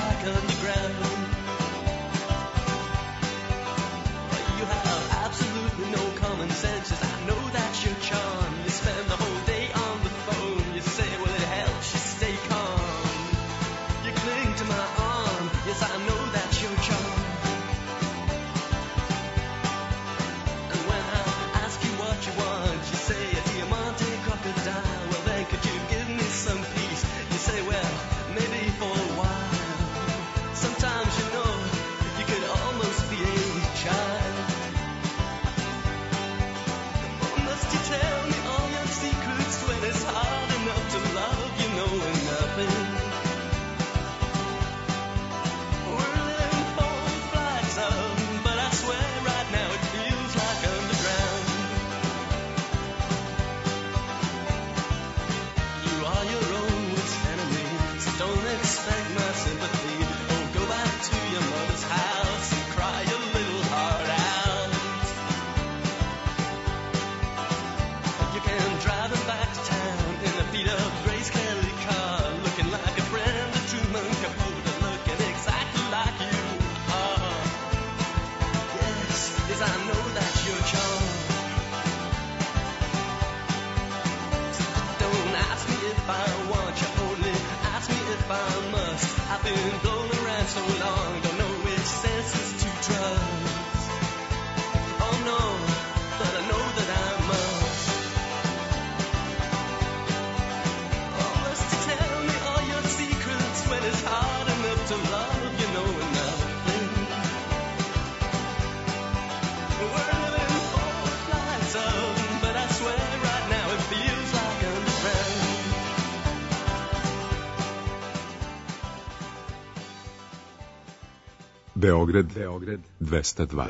Beograd 202.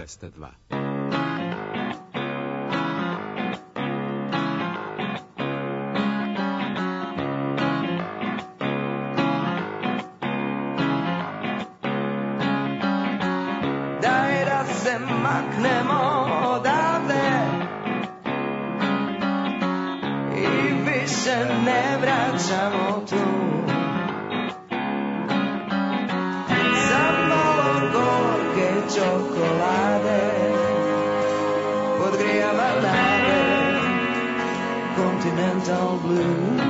Daj da se maknemo odavde i više ne vraćamo tu. Čokolade podgrijava nave Continental Blue.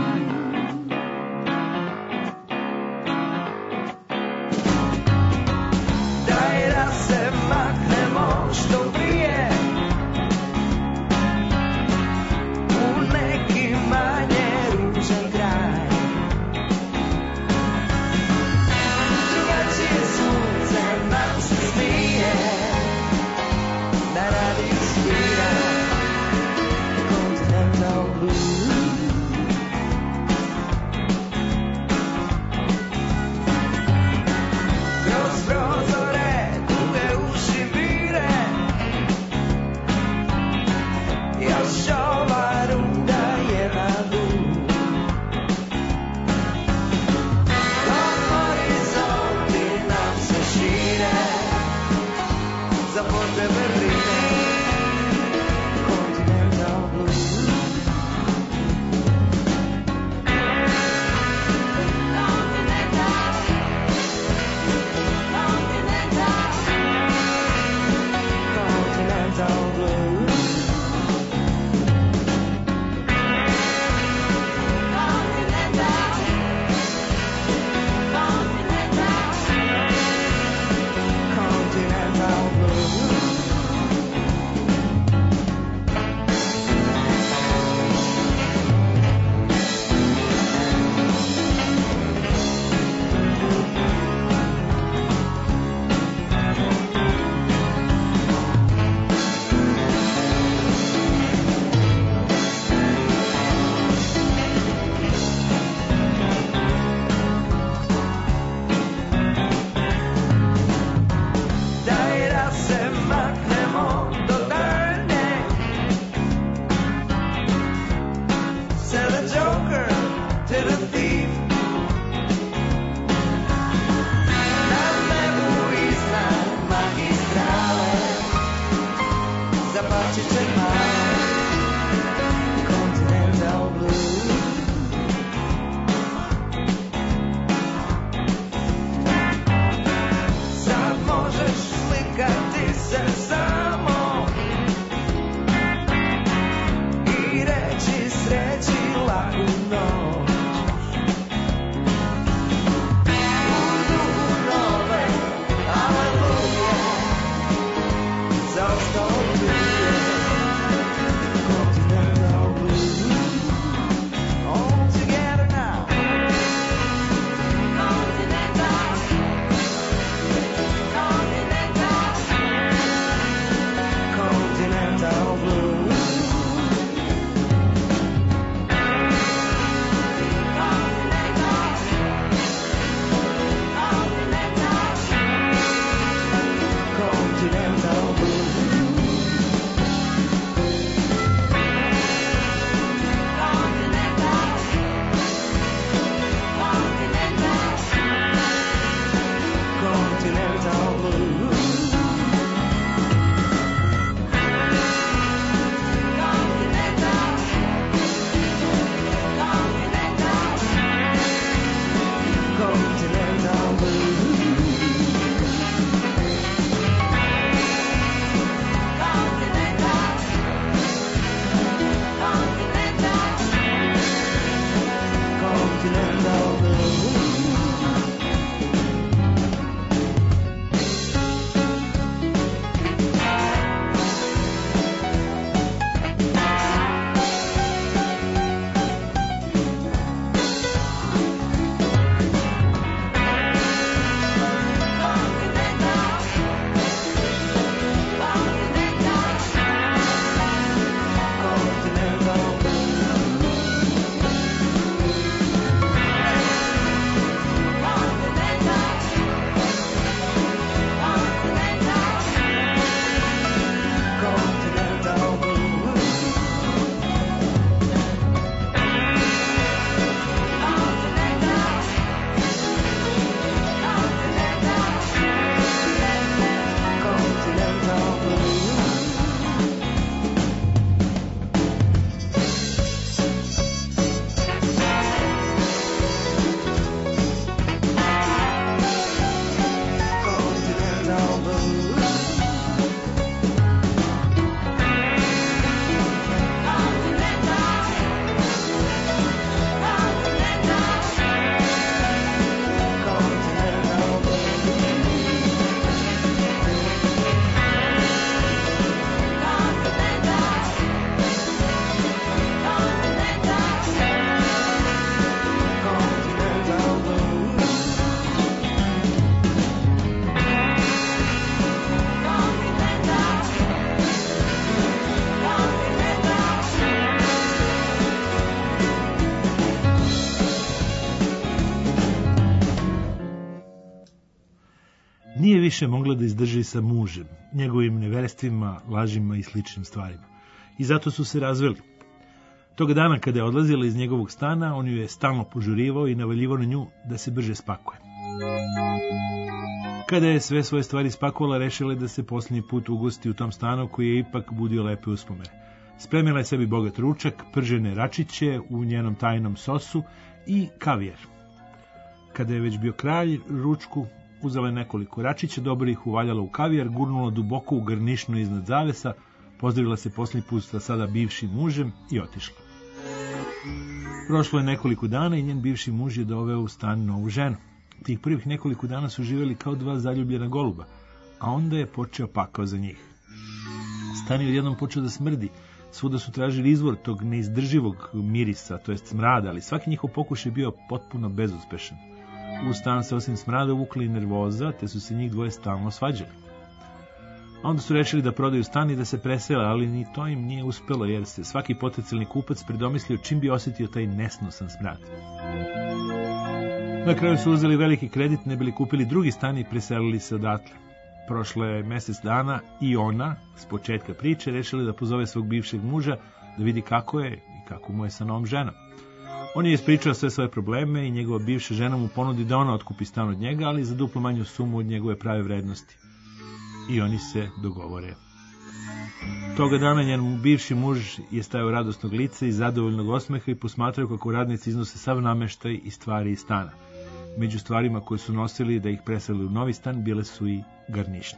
Daj da se maknemo što prije u neki manje ružan kraj. Drugačije sunce nam se smije, na radiju svira Continental Blue. Kroz prozore duge uši vire, još ova runda je na dnu. Dok horizonti nam se šire, za potrebe brine Continental Blue. Continental Blue. Continental Blue. Daj da se maknemo do daljnje. Sell the joker to the thief. Na nebu iznad magistrale zapačit će male Continental Blue. Sad možeš slikati se samo i reći sreći laku noć. U duhu nove aleluje za ostalo prije Continental Blue. All together now. Continental. Continental Blue. Continental Blue. Continental Blue. Continental Blue. više mogla da izdrži sa mužem, njegovim neverstvima, lažima i sličnim stvarima. I zato su se razveli. Toga dana kada je odlazila iz njegovog stana, on ju je stalno požurivao i navaljivao na nju da se brže spakuje. Kada je sve svoje stvari spakovala, rešila je da se posljednji put ugosti u tom stanu koji je ipak budio lepe uspomene. Spremila je sebi bogat ručak, pržene račiće u njenom tajnom sosu i kavijer. Kada je već bio kralj ručku, uzela je nekoliko račića, dobro ih uvaljala u kavijer, gurnula duboko u garnišnu iznad zavesa, pozdravila se posljednji put sa sada bivšim mužem i otišla. Prošlo je nekoliko dana i njen bivši muž je doveo u stan novu ženu. Tih prvih nekoliko dana su živjeli kao dva zaljubljena goluba, a onda je počeo pakao za njih. Stan je odjednom počeo da smrdi, svuda su tražili izvor tog neizdrživog mirisa, to jest smrada, ali svaki njihov pokušaj je bio potpuno bezuspešan. U stan se osim smrada uvukla i nervoza, te su se njih dvoje stalno svađali. A onda su rešili da prodaju stan i da se presele, ali ni to im nije uspelo, jer se svaki potencijalni kupac predomislio čim bi osjetio taj nesnosan smrad. Na kraju su uzeli veliki kredit, ne bili kupili drugi stan i preselili se odatle. Prošlo je mjesec dana i ona, s početka priče, rešila da pozove svog bivšeg muža da vidi kako je i kako mu je sa novom ženom. On je ispričao sve svoje probleme i njegova bivša žena mu ponudi da ona otkupi stan od njega, ali za duplo manju sumu od njegove prave vrednosti. I oni se dogovore. Toga dana njen bivši muž je stajao radosnog lica i zadovoljnog osmeha i posmatrao kako radnici iznose sav nameštaj i stvari iz stana. Među stvarima koje su nosili da ih preseli u novi stan bile su i garnišne.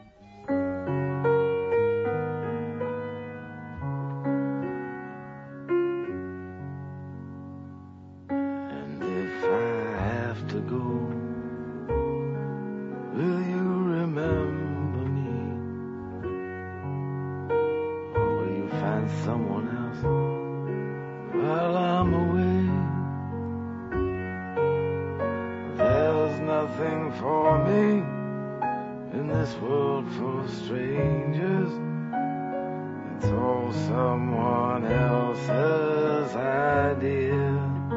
And if I have to go, will you remember me? Or will you find someone else while I'm away? There's nothing for me in this world full of strangers. It's all someone else's idea.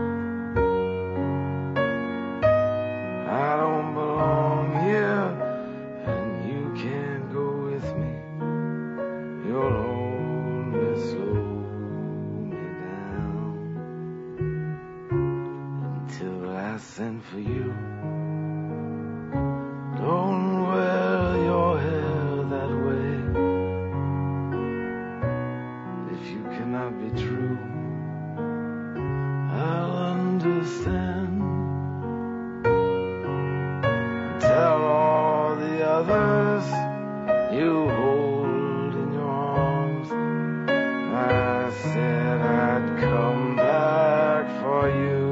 I don't belong here, and you can't go with me. You'll only slow me down until I send for you. Don't wear your hair that way. If you cannot be true, I'll understand. Tell all the others you hold in your arms I said I'd come back for you.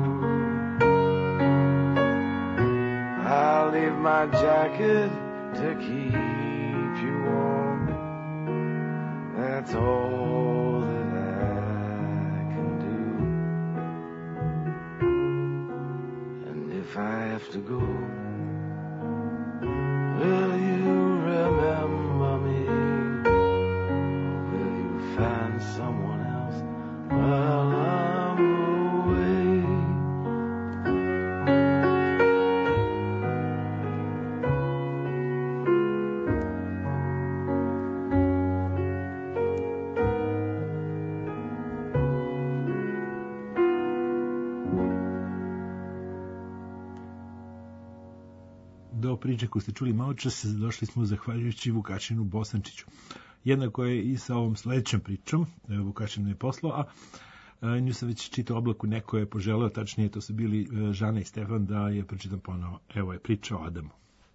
I'll leave my jacket to keep you warm. That's all that I can do. And if I have to go, will you remember me? Or will you find someone else while I'm away? Do priče koju ste čuli malo čas došli smo zahvaljujući Vukašinu Bosančiću. Jednako je i sa ovom sledećom pričom, Vukašin je poslao, a nju sam već čitao Oblaku, neko je poželeo, tačnije to su bili Žana i Stefan, da je pročitam ponovo. Evo je priča o Adamu.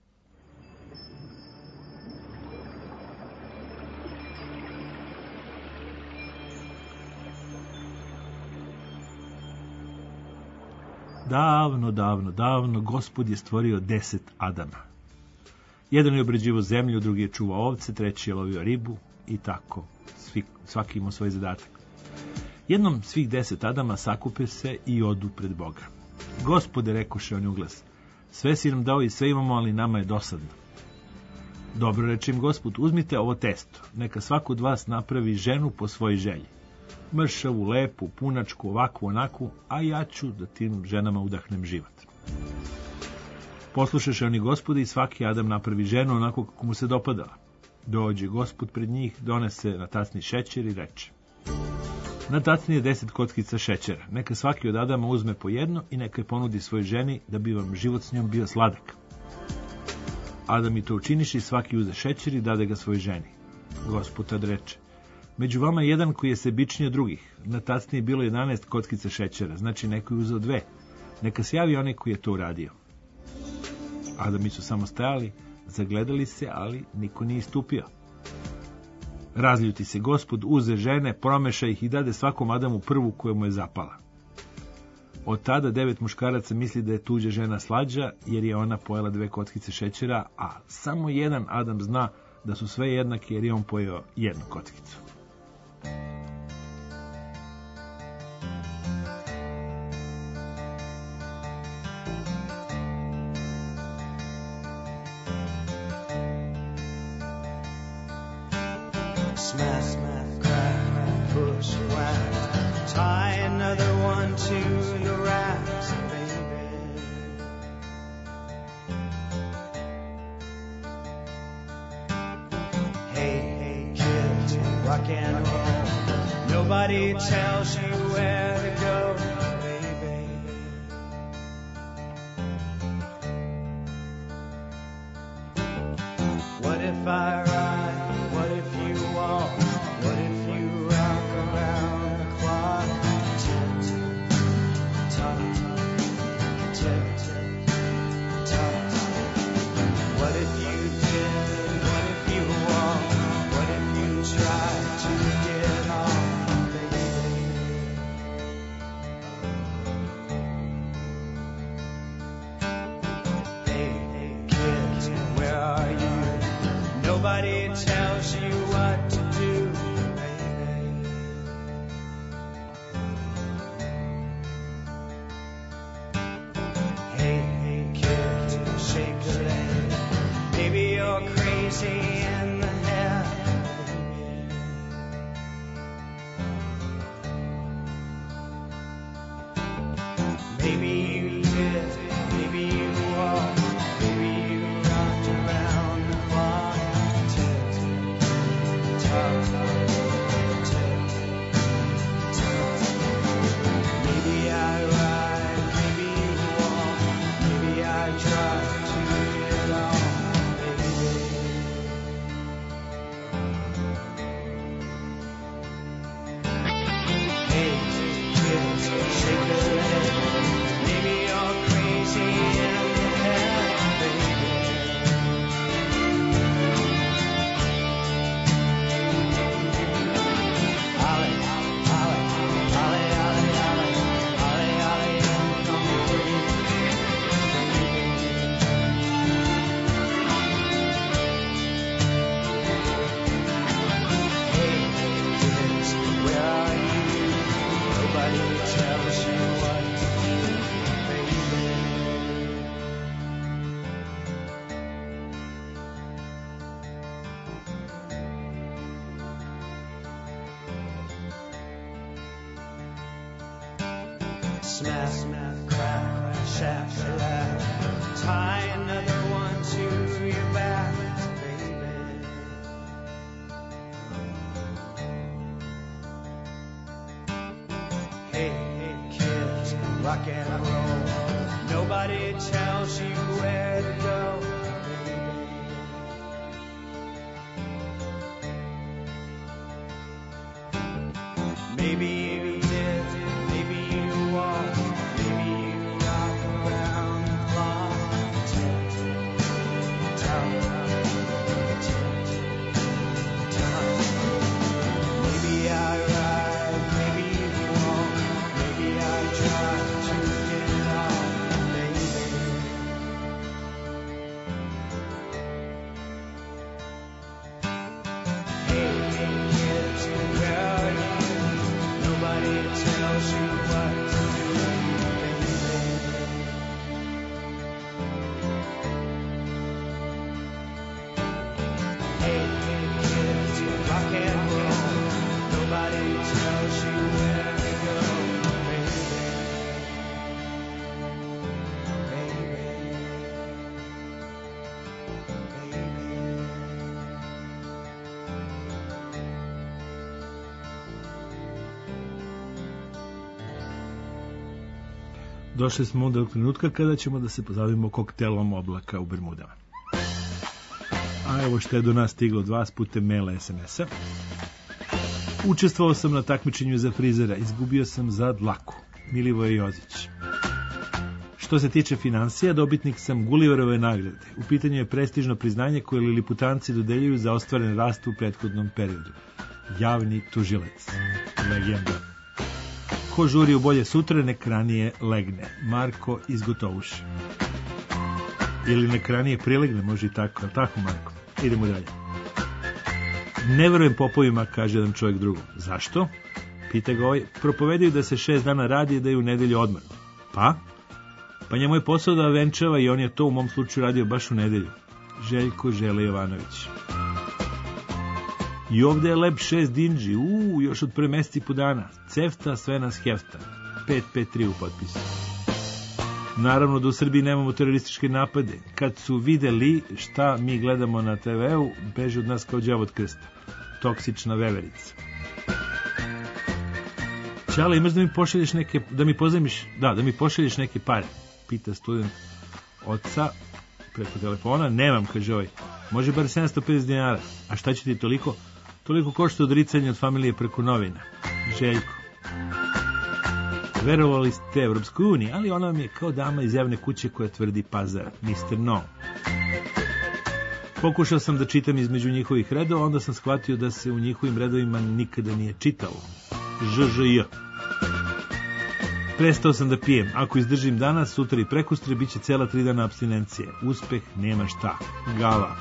Davno, davno, davno Gospod je stvorio 10 Adama. Jedan je obrađivao zemlju, drugi je čuvao ovce, treći je lovio ribu i tako. Svaki imao svoj zadatak. Jednom svih 10 Adama sakupe se i odu pred Boga. Gospode, rekoše oni u glas, sve si nam dao i sve imamo, ali nama je dosadno. Dobro, reče im Gospod, uzmite ovo testo, neka svako od vas napravi ženu po svojoj želji. Mršavu, lepu, punačku, ovakvu, onakvu, a ja ću da tim ženama udahnem život. Poslušaše oni Gospoda i svaki Adam napravi ženu onako kako mu se dopadala. Dođe Gospod pred njih, donese na tacni šećer i reče: na tacni je 10 kockica šećera, neka svaki od Adama uzme po jedno i neka je ponudi svojoj ženi da bi vam život s njom bio sladak. Adam i to učiniše i svaki uze šećer i dade ga svojoj ženi. Gospod tad reče: među vama je jedan koji je sebičniji od drugih. Na tacni je bilo 11 kockica šećera, znači neko je uzeo 2. Neka se javi onaj koji je to uradio. Adami su samo stajali, zagledali se, ali niko nije istupio. Razljuti se Gospod, uze žene, promeša ih i dade svakom Adamu prvu koja mu je zapala. Od tada 9 muškaraca misli da je tuđa žena slađa, jer je ona pojela 2 kockice šećera, a samo jedan Adam zna da su sve jednake, jer je on pojeo 1 kockicu. Smack, smack, crack, push, whack. Tie another one to the racks, baby. Hey, hey, kids, rock and roll. Nobody tells you where to go, baby. What if I ride? What if you walk? What if you rock around the clock? Tick, tock, tick, tock. What if you did? What if you walk? What if you tried to get off, baby? Hey, hey, kids, where are you? Nobody tells you what to do, baby. Hey, hey, kid, shake a leg. Maybe you're crazy in the head. Maybe you did, maybe you walked, maybe you rocked around the clock. Maybe I ride, maybe you walk, maybe I try to get on, baby. Hey, kids, shake a leg. Maybe you're crazy in the head, baby. Tells you what to do, baby. Smack, smack, crack, shack, shack. Tie another one to your back, baby. Hey, hey, kids, rock and roll. Nobody tells you where to go, baby. Maybe you did, maybe you walked, maybe you rock around the clock. Tick, tock, tick, tock. Maybe I ride, maybe you walk, maybe I try to get on, baby. Hey, hey, kids, where are you? Nobody tells you what to do, baby. Hey, hey, kids, rock and roll. Nobody tells you where to go, baby. Baby. Došli smo do trenutka kada ćemo da se pozabavimo koktelom oblaka u Bermudama. A evo što je do nas stiglo od vas putem maila SMS-a. Učestvovao sam na takmičenju za frizera, izgubio sam za dlaku. Milivoje Jozić. Što se tiče financija, dobitnik sam Gulliverove nagrade. U pitanju je prestižno priznanje koje Liliputanci dodeljuju za ostvaren rast u prethodnom periodu. Javni tužilac. Legenda. Ko žuri u bolje sutra, nek ranije legne. Marko iz Gotovuša. Ili nek ranije prilegne, može i tako. Ali tako, Marko? Idemo dalje. Ne verujem popovima, kaže jedan čovjek drugom. Zašto? Pita ga ovaj. Propovedaju da se 6 dana radi i da je u nedelju odmor. Pa? Pa njemu je posao da venčava i on je to u mom slučaju radio baš u nedelju. Željko Žele Jovanović. I ovdje je lep 6 dinđi, još od pre meseci i po dana. Cefta, sve nas hefta. 553 u potpisu. Naravno da u Srbiji nemamo terorističke napade. Kad su videli šta mi gledamo na TV-u, beže od nas kao đavo od krsta. Toksična veverica. Čale, imaš da mi pošalješ neke, da mi pošalješ neke pare, pita student oca preko telefona. Nemam, kaže ovaj. Može bar 750 dinara. A šta će ti toliko? Toliko košta odricanje od familije preko novina. Željko. Verovali ste Evropskoj uniji, ali ona vam je kao dama iz javne kuće koja tvrdi pazar. Mr. No. Pokušao sam da čitam između njihovih redova, onda sam shvatio da se u njihovim redovima nikada nije čitalo. ŽŽJ. Prestao sam da pijem. Ako izdržim danas, sutra i prekustre, bit će cela 3 dana apstinencije. Uspeh nema šta. Gala.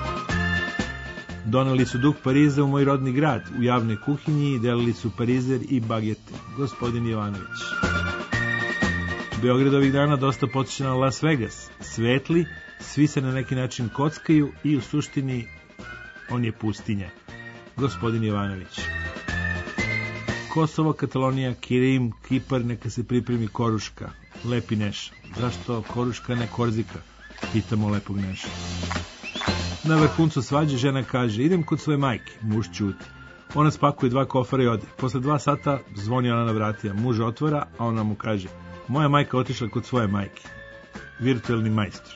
Doneli su duh Pariza u moj rodni grad. U javnoj kuhinji delili su parizer i bagete. Gospodin Jovanović. Beograd ovih dana dosta podsjeća na Las Vegas. Svetli, svi se na neki način kockaju i u suštini on je pustinja. Gospodin Jovanović. Kosovo, Katalonija, Kirim, Kipar, neka se pripremi Koruška. Lepi Neša. Zašto Koruška, ne Korzika? Pitamo lepog Neša. Na vrhuncu svađe žena kaže, idem kod svoje majke. Muž ćuti. Ona spakuje 2 kofara i ode. Posle 2 sata zvoni ona na vratima. Muž otvara, a ona mu kaže, moja majka otišla kod svoje majke. Virtuelni majstor.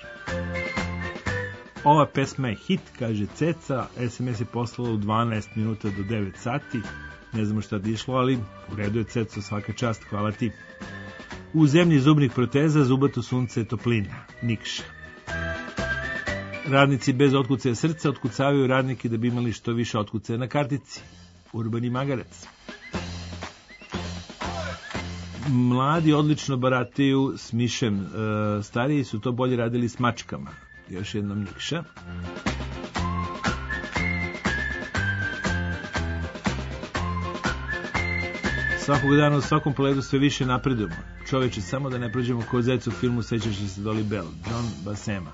Ova pesma je hit, kaže Ceca. SMS je poslala u 12 minuta do 9 sati. Ne znamo šta je išlo, ali u redu je, Ceco, svaka čast, hvala ti. U zemlji zubnih proteza, zubato sunce, toplina. Nikša. Radnici bez otkucaja srca otkucavaju radnike da bi imali što više otkucaja na kartici. Urbani magarac. Mladi odlično barataju s mišem. Stariji su to bolje radili s mačkama. Još jednom Nikša. Svakog dana u svakom pogledu sve više napredujemo. Čoveče, samo da ne prođemo kod zeca u filmu Sećaš li se Dolly Bell, John Basema.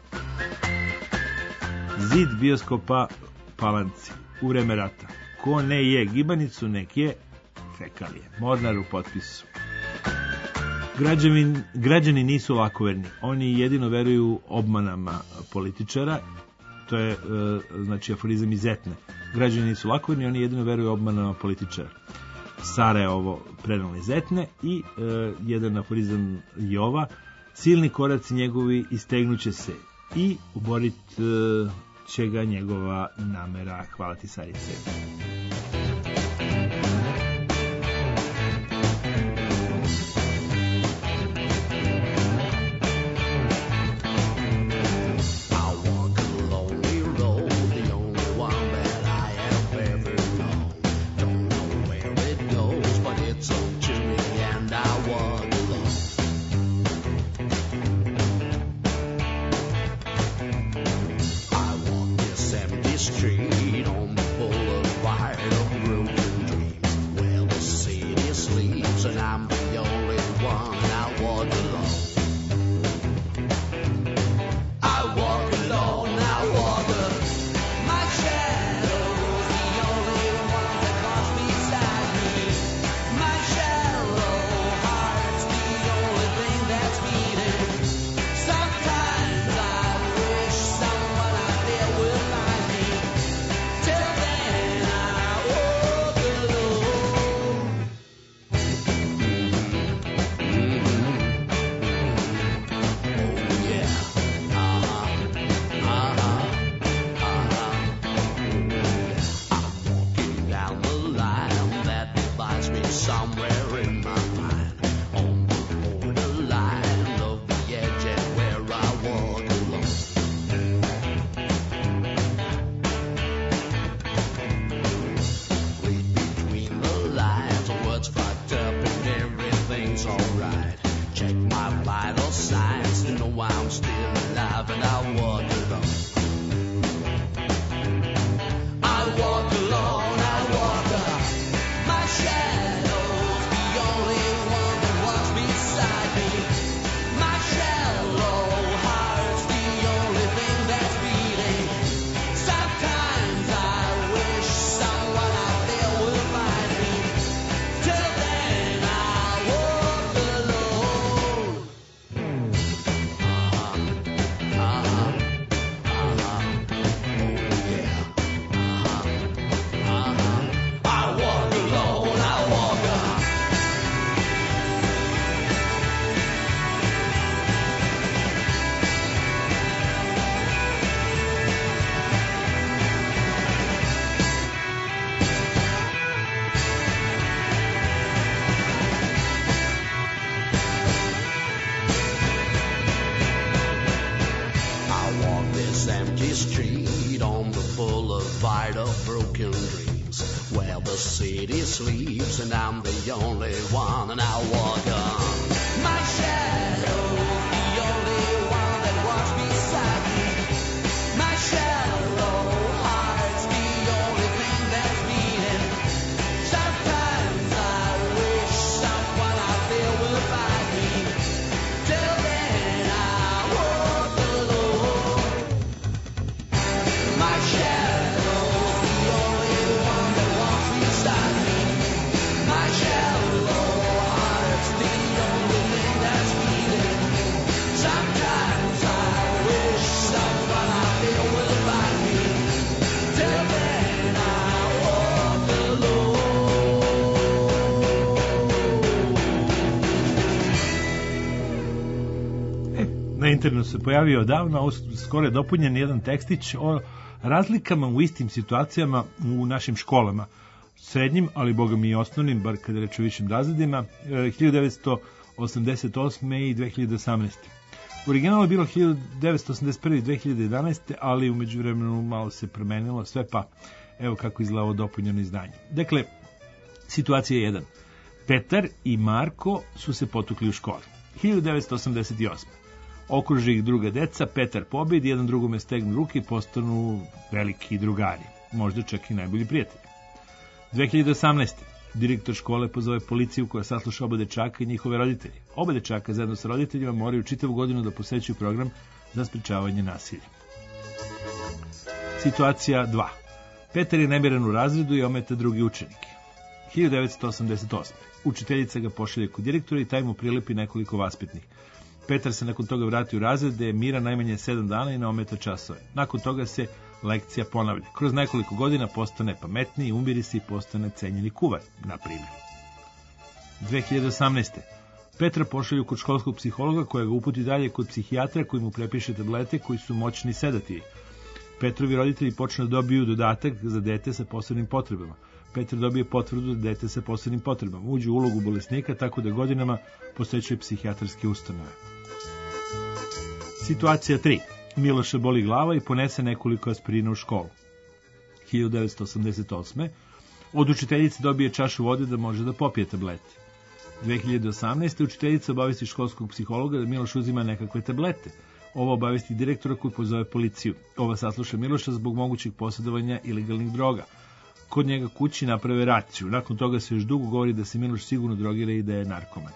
Zid bioskopa Palanci u vreme rata. Ko ne je gibanicu, nek je fekalije. Mornar u potpisu. Građani nisu lakoverni. Oni jedino veruju obmanama političara. To je znači aforizam iz Etne. Građani nisu lakoverni, oni jedino veruju obmanama političara. Sara je ovo prenala iz Etne i jedan aforizam Jova. Silni koraci njegovi istegnuće se i uborit će ga njegova namera. Hvala ti, Sarice. Street on the boulevard of broken dreams, where the city sleeps and I'm the only one. I walk alone. I walk alone. I walk alone. My shadow's the only one that walks beside me. My shallow heart's the only thing that's beating. Sometimes I wish someone out there will find me. fight of broken dreams, where the city sleeps and I'm the only one, and I walk on. My shadow, the only one that walks beside me. My shallow heart's the only thing that's beating. Sometimes I wish someone I feel will find me. Till then I walk alone. My shadow's the only one that walks beside me. My shallow heart's the only thing that's beating. Sometimes I wish someone I feel will find me. Till then I walk alone. Na internetu se pojavio davno, skoro je dopunjen jedan tekstić o razlikama u istim situacijama u našim školama, srednjim, ali boga mi i osnovnim, bar kada reč o višim razredima, 1988. i 2018. U originalu je bilo 1981. i 2011. ali u međuvremenu malo se promenilo sve, pa evo kako izgleda ovo dopunjeno izdanje. Dakle, situacija je 1. Petar i Marko su se potukli u školi. 1988. Okruži ih druga deca, Petar pobedi, jedan drugome stegnu ruke i postanu veliki drugari, možda čak i najbolji prijatelji. 2018. Direktor škole pozove policiju koja sasluša oba dečaka i njihove roditelje. Oba dečaka zajedno sa roditeljima moraju čitavu godinu da posećuju program za sprečavanje nasilja. Situacija 2. Petar je nemiran u razredu i ometa drugi učenike. 1988. Učiteljica ga pošalje kod direktora i taj mu prilepi nekoliko vaspitnih. Petar se nakon toga vrati u razred gde je miran najmanje 7 dana i ne ometa časove. Nakon toga se lekcija ponavlja. Kroz nekoliko godina postane pametniji, umiri se i postane cenjeni kuvar, na primjer. 2018. Petra pošalju kod školskog psihologa koja ga uputi dalje kod psihijatra koji mu prepiše tablete koji su moćni sedativi. Petrovi roditelji počnu da dobiju dodatak za dete sa posebnim potrebama. Petar dobije potvrdu da dete sa posebnim potrebama. Uđe u ulogu bolesnika tako da godinama posećuje psihijatarske ustanove. Situacija 3. Miloša boli glava i ponese nekoliko aspirina u školu. 1988. Od učiteljice dobije čašu vode da može da popije tablete. 2018. učiteljica obavesti školskog psihologa da Miloš uzima nekakve tablete. Ovo obavesti direktora koji pozove policiju. Ova sasluša Miloša zbog mogućeg posjedovanja ilegalnih droga. Kod njega kući naprave raciju. Nakon toga se još dugo govori da se Miloš sigurno drogira i da je narkoman.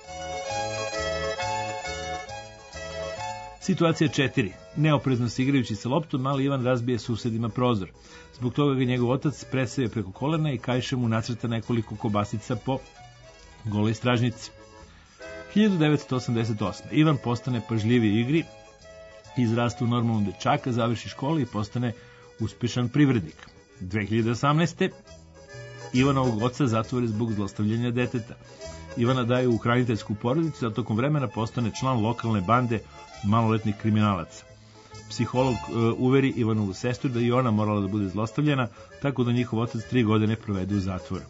Situacija 4. Neoprezno se igrajući sa loptom, mali Ivan razbije susedima prozor. Zbog toga ga njegov otac preseje preko kolena i kaiše mu nacrta nekoliko kobasica po goloj stražnici. 1988. Ivan postane pažljiviji u igri, izraste u normalnom dečaka, završi školu i postane uspešan privrednik. 2018. Ivanovog oca zatvore zbog zlostavljanja deteta. Ivana daju u hraniteljsku porodicu, a tokom vremena postane član lokalne bande maloletnih kriminalaca. Psiholog uveri Ivanovu sestru da i ona morala da bude zlostavljena, tako da njihov otac 3 godine provede u zatvoru.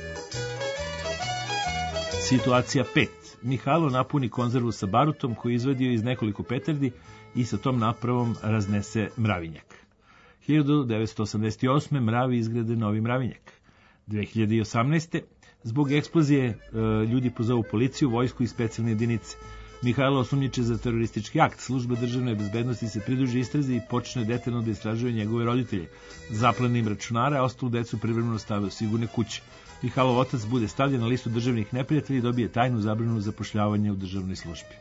Situacija 5. Mihajlo napuni konzervu sa barutom koju je izvadio iz nekoliko petardi i sa tom napravom raznese mravinjak. 1988. mravi izgrade novi mravinjak. 2018. zbog eksplozije ljudi pozovu policiju, vojsku i specijalne jedinice. Mihajlo osumnjiče za teroristički akt. Služba državne bezbednosti se pridruži istrazi i počne detaljno da istražuje njegove roditelje. Zapleni im računare, a ostalu decu privremeno stave u sigurne kuće. Mihajlov otac bude stavljen na listu državnih neprijatelja i dobije tajnu zabranu zapošljavanja u državnoj službi.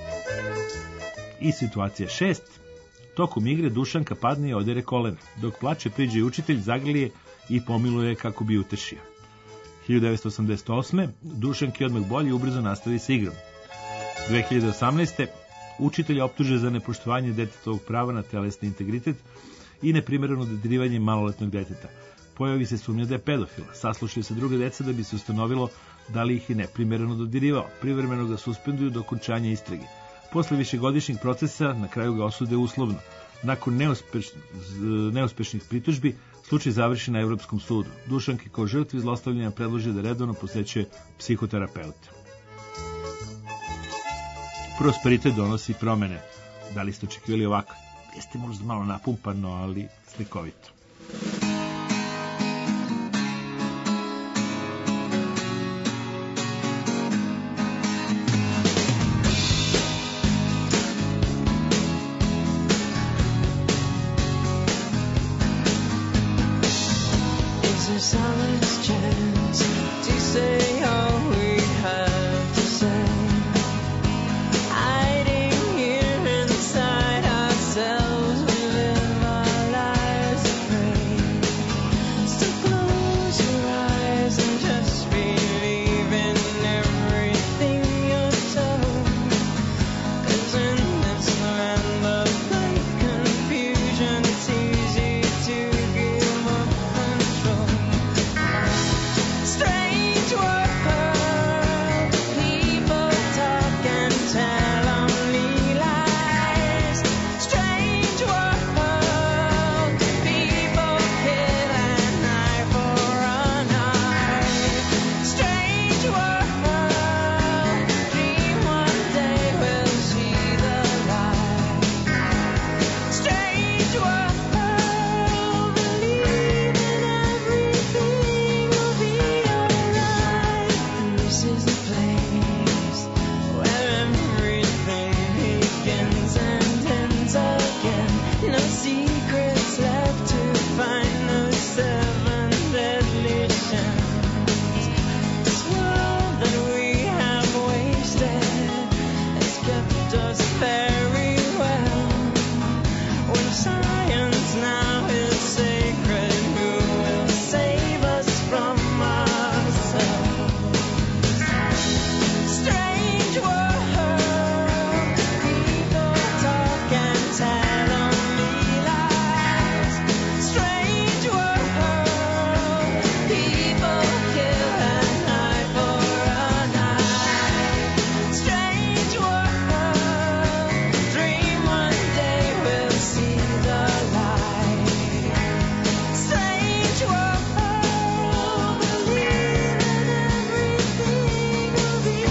I situacija 6. Tokom igre Dušanka padne i odere kolena. Dok plače, priđe i učitelj, zagrlije i pomiluje kako bi utešio. 1988. Dušanki odmah bolje i ubrzo nastavi sa igrom. 2018. učitelja optuže za nepoštovanje detetovog prava na telesni integritet i neprimereno dodirivanje maloletnog deteta. Pojavi se sumnja da je pedofila. Saslušaju se druga deca da bi se ustanovilo da li ih je neprimereno dodirivao. Privremeno ga suspenduju do okončanja istrage. Posle višegodišnjeg procesa na kraju ga osude uslovno. Nakon neuspešnih pritužbi, slučaj završi na Evropskom sudu. Dušanki kao žrtvi zlostavljanja predloži da redovno posećuje psihoterapeuta. Prosperitet donosi promene. Da li ste očekivali ovako? Jeste možda malo napumpano, ali slikovito. this our last chance to say all we have to say. Hiding here inside ourselves, we live our lives afraid. So close your eyes and just believe in everything you're told. 'Cause in this land of great confusion, it's easy to give up control. Strange world, people talk and tell only lies. Strange world, people kill an eye for an eye. Strange world, dream one day we'll see the light. Strange world, believe in everything will be alright. And this is the place where everything begins and ends again. No secrets left to find, no 7 deadly sins. This world that we have wasted has kept us very well. When science now is sacred, who will save us from ourselves? Strange world, people talk and tell only lies. Strange world, people kill an eye for an eye. Strange world, dream one day we'll see the light. Strange world, believe in everything will be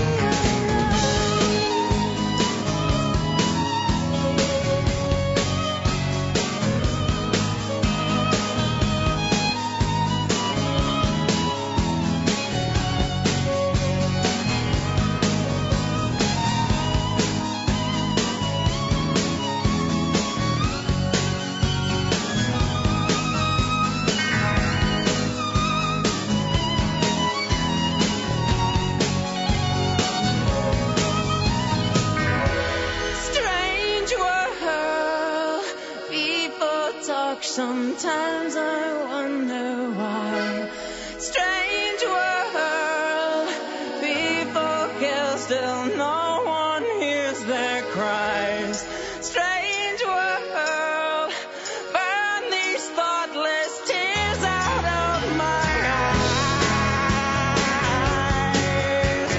Strange world, people talk, sometimes I wonder why. Strange world, people kill, still no one hears their cries. Strange world, burn these thoughtless tears out of my eyes.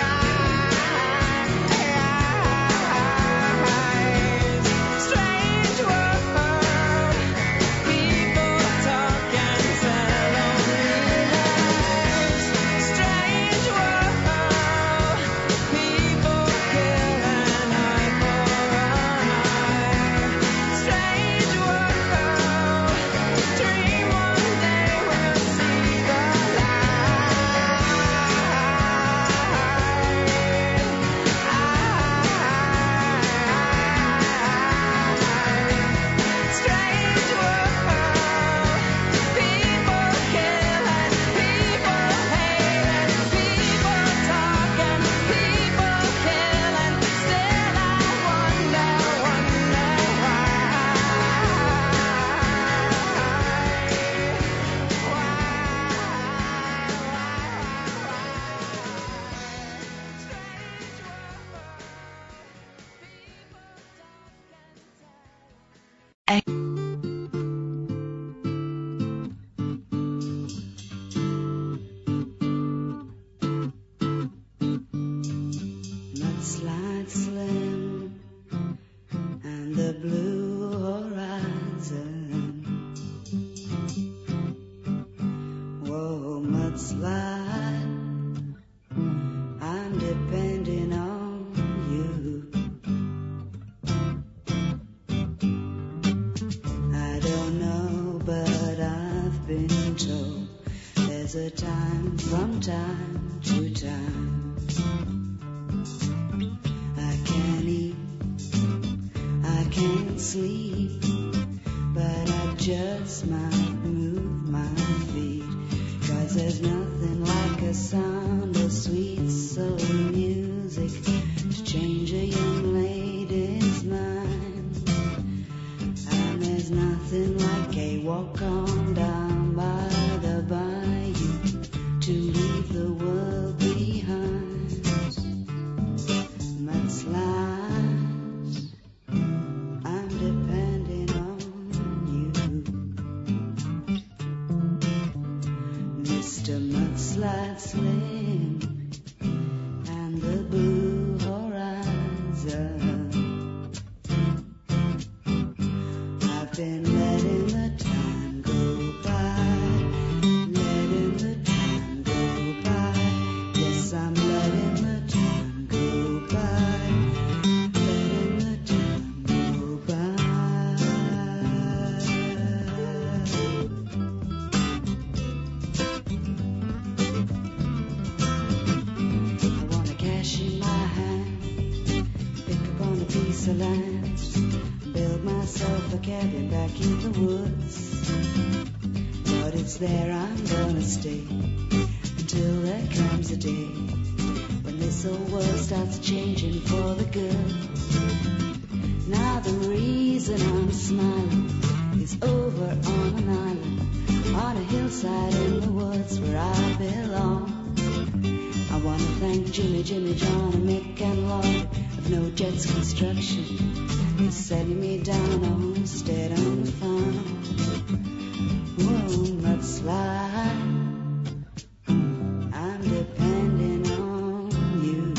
Strange world, people talk and tell only lies. Strange world, people kill an eye for an eye. Strange world, dream one day we'll see the light. Strange world, people kill and people hate and people talk and people kill and still I wonder why. Mudslide slim and the blue horizon. Whoa, mudslide, I'm depending on you. I don't know, but I've been told there's a time from time to time. I can't eat, I can't sleep, but I just might move my feet They walk on down by the bayou to leave the world behind. Mudslides, I'm depending on you, Mr. Mudslide Slim, and the blue horizon. I've been letting the time go by, letting the time go by. Yes, I'm letting the time go by, letting the time go by. I want a cash in my hand, pick up on a piece of land, build myself a cabin back in the woods. But it's there I'm gonna stay until there comes a day when this old world starts changing for the good. Now the reason I'm smiling is over on an island, on a hillside in the woods where I belong. I want to thank Jimmy, John, and Mick and Lloyd of No Jets Construction for setting me down a homestead on the farm. Whoa, mudslide, I'm depending on you,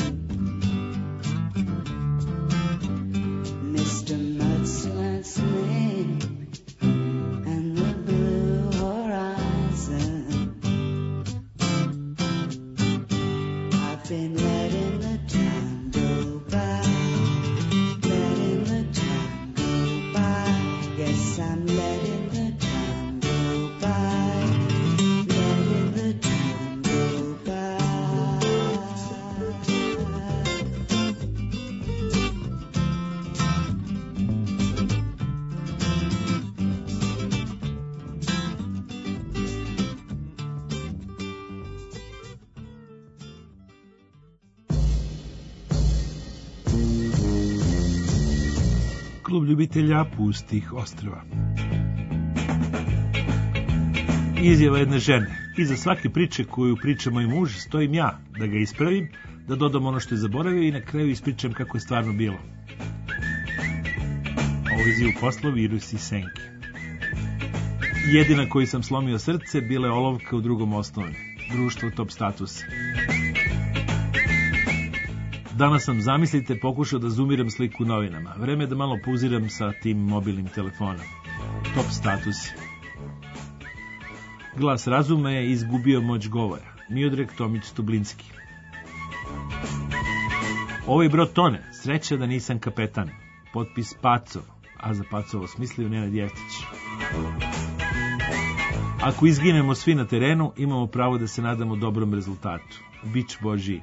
Mr. Mudslide Slim, and the blue horizon. I've been letting the time go by, letting the time go by. Yes, I'm letting the time go by, letting the time go by. Klub ljubitelja pustih ostrva. Izjava jedne žene. Iza svake priče koju priča moj muž stojim ja, da ga ispravim, da dodam ono što je zaboravio i na kraju ispričam kako je stvarno bilo. Ovo izjavu poslao virus i senke. Jedina koju sam slomio srce bila je olovka u drugom osnovne, društvo top statusa. Danas sam, zamislite, pokušao da zoomiram sliku u novinama. Vreme je da malo pauziram sa tim mobilnim telefonom. Top statusi. Glas razuma je izgubio moć govora. Miodrag Tomić Stublinski. Ovaj brod tone, sreća da nisam kapetan. Potpis Pacov, a za Pacovo smislio Nenad Jeftić. Ako izginemo svi na terenu, imamo pravo da se nadamo dobrom rezultatu. Bić Božiji.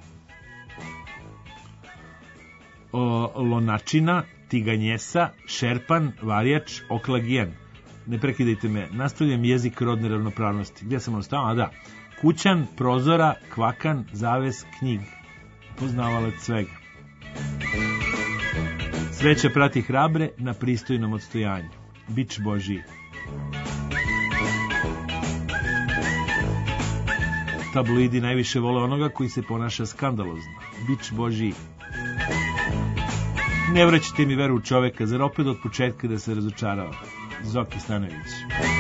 Lonačina, Tiganjesa, Šerpan, Varjač, Oklagijan. Ne prekidajte me, nastavljam jezik rodne ravnopravnosti. Gdje sam ostao? A da. Kućan, prozora, kvakan, zaves, knjig. Poznavalac svega. Sreća prati hrabre na pristojnom odstojanju. Bić Božiji. Tabloidi najviše vole onoga koji se ponaša skandalozno. Bić Božiji. Ne vraćate mi veru u čoveka, zar opet od početka da se razočarao. Zoki Stanović.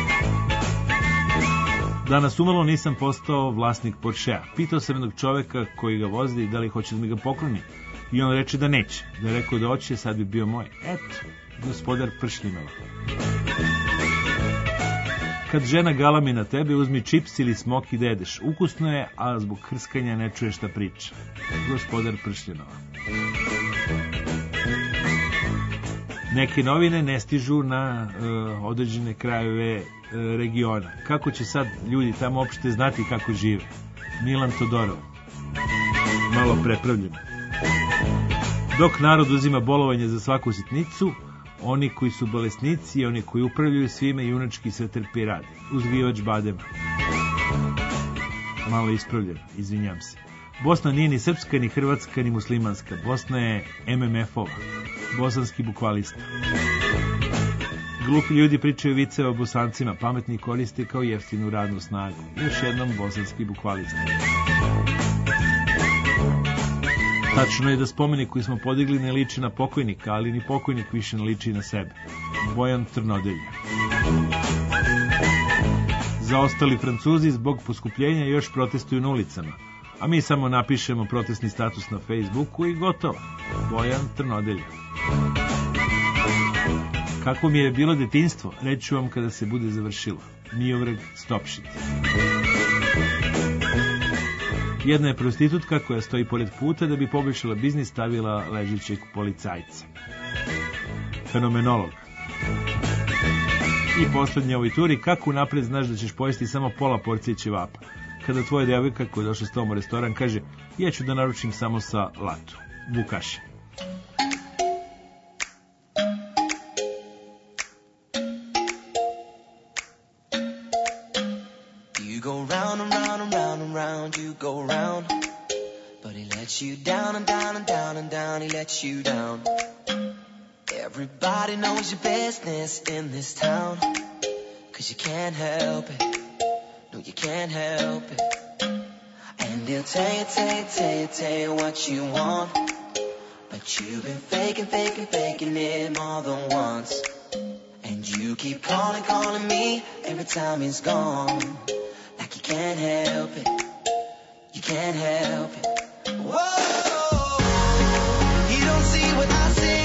Danas umalo nisam postao vlasnik Porschea. Pitao sam jednog čoveka koji ga vozi da li hoće da mi ga pokloni. I on reče da neće. Da je rekao da hoće, sad bi bio moj. Eto, gospodar Pršljinova. Kad žena galami na tebe, uzmi čips ili smok i da jedeš. Ukusno je, a zbog hrskanja ne čuješ šta priča. Gospodar Pršljinova. Neke novine ne stižu na određene krajeve regiona. Kako će sad ljudi tamo uopšte znati kako žive? Milan Todorov. Malo prepravljeno. Dok narod uzima bolovanje za svaku sitnicu, oni koji su bolesnici i oni koji upravljaju svime junački sve trpi i radi. Uzgajivač badema. Malo ispravljeno, izvinjam se. Bosna nije ni srpska, ni hrvatska, ni muslimanska. Bosna je MMF-ova. Bosanski bukvalista. Glupi ljudi pričaju viceve o Bosancima, pametni koriste kao jeftinu radnu snagu. Još jednom bosanski bukvalista. Tačno je da spomenik koji smo podigli ne liči na pokojnika, ali ni pokojnik više ne liči na sebe. Bojan Trnodelja. Zaostali Francuzi zbog poskupljenja još protestuju na ulicama, a mi samo napišemo protestni status na Facebooku i gotovo. Bojan Trnodelja. Kako mi je bilo detinjstvo, reću vam kada se bude završilo. Miodrag Stopšit. Jedna je prostitutka koja stoji pored puta da bi poboljšala biznis, stavila ležećeg policajca. Fenomenolog. I poslednje ovoj turi, kako napred znaš da ćeš pojesti samo pola porcije ćevapa? Kada tvoja devojka koja je došla s tom u restoran kaže, ja ću da naručim samo sa latu. Vukaše. You go round and round and round and round, you go round, but he lets you down and down and down and down, he lets you down. Everybody knows your business in this town, 'cause you can't help it, no you can't help it. And he'll tell you what you want, but you've been faking it more than once. And you keep calling me every time he's gone, like you can't help it, you can't help it. Whoa, he don't see what I see.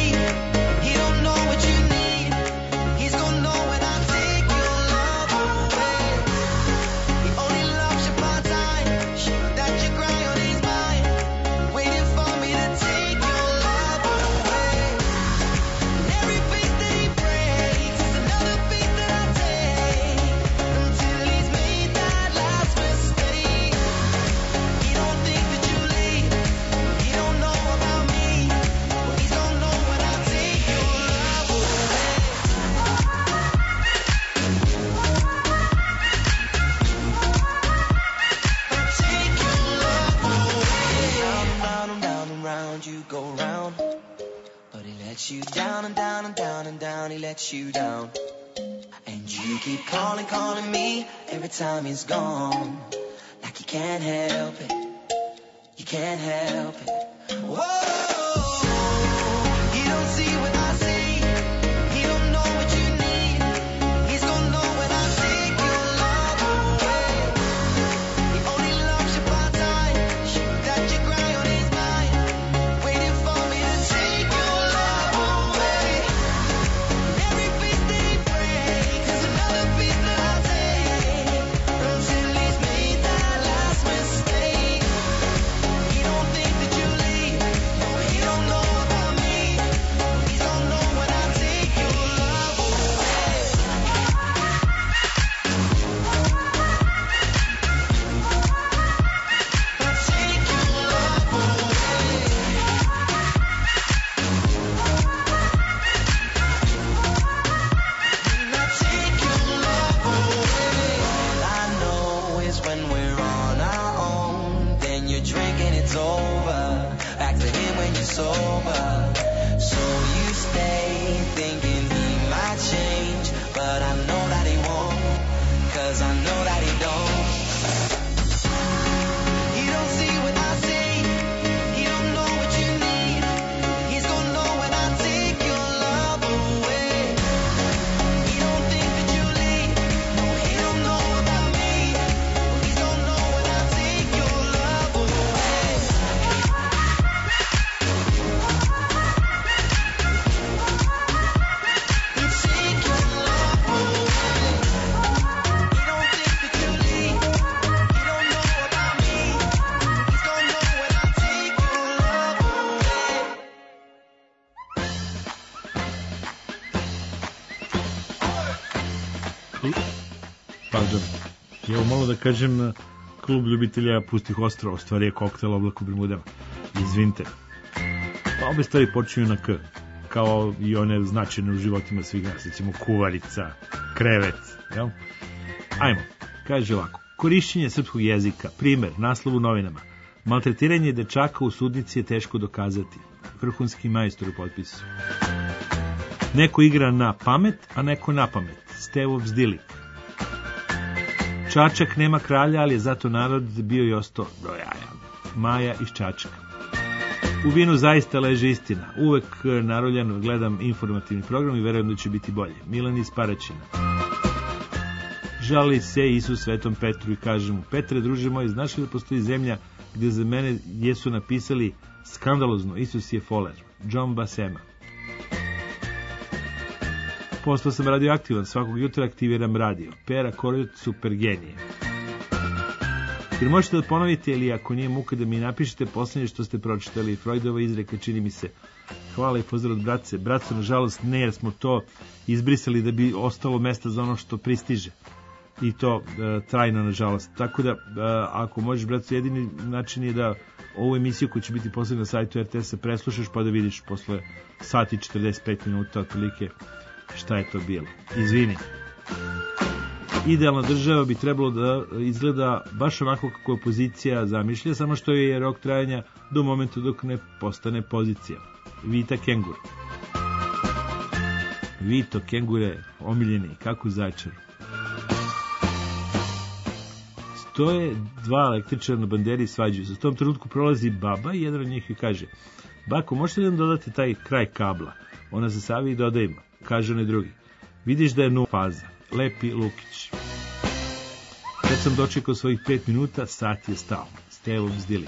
You down and down and down and down, he lets you down. And you keep calling me every time he's gone, like you can't help it, you can't help it. Whoa, he don't see what I see, he don't know what you need, he's gonna know when I take your love away. He only loves you part-time, that you cry on his mind, waiting for me to take your love away. Every piece that he breaks is another piece that I take, until he's made that last mistake. He don't think that you leave, no, he don't know about me, he's gonna know when I take your love away. I take your love away. I take your love away. All I know is when we're on our own, then you're drinking, it's over. Back to him when you're sober. So you stay thinking he might change, but I know that he won't, 'cause I know that he don't. He don't see what I see, he don't know what you need, he's gonna know when I take your love away. He don't think that you leave, no, he don't know about me, he's gonna know when I take your love away. You take your love away. He don't think that you leave, he don't know about me, he's gonna know when I take your love away. Pardon. Evo malo da kažem, klub ljubitelja pustih ostrava, stvari je koktel Oblak u Bermudama. Izvinite. Pa obe stvari počinju na K, kao i one značajne u životima svih nas, recimo kuvarica, krevet, jel? Ajmo, kaže ovako. Korišćenje srpskog jezika, primer, naslov u novinama. Maltretiranje dečaka u sudnici je teško dokazati. Vrhunski majstor u potpisu. Neko igra na pamet, a neko na pamet. Stevo Bzdilik. Čačak nema kralja, ali je zato narod bio i ostao do jaja. Maja iz Čačka. U vinu zaista leži istina. Uvek naroljan gledam informativni program i verujem da će biti bolje. Milan iz Paraćina. Žali se Isus Svetom Petru i kaže mu: Petre, druže moj, znaš li da postoji zemlja gdje za mene jesu napisali skandalozno Isus je foler? John Basema. Postao sam radioaktivan, svakog jutra aktiviram radio. Pera Korot, super genije. Jer možete da ponovite, ili ako nije muka da mi napišete posljednje što ste pročitali. Freudova izreka, čini mi se. Hvala i pozdrav od bratce. Bratce, nažalost, ne, jer smo to izbrisali da bi ostalo mesta za ono što pristiže. I to trajno, nažalost. Tako da, ako možeš, bratce, jedini način je da ovu emisiju koja će biti poslednja na sajtu RTS-a preslušaš pa da vidiš posle sati 45 minuta otprilike šta je to bilo. Izvini. Idealna država bi trebalo da izgleda baš onako kako opozicija zamišlja, samo što je rok trajanja do momenta dok ne postane pozicija. Vita Kengur. Vito Kengure, omiljeni, kako Zajčar. Stoje dva električara na banderi i svađaju se. U tom trenutku prolazi baba i jedan od njih joj kaže: Bako, možete li nam dodati taj kraj kabla? Ona se savi i doda ima. Kaže onaj drugi: vidiš da je nula faza. Lepi Lukić. Kad sam dočekao svojih 5 minuta, sat je stao. Stevo Bzdilik.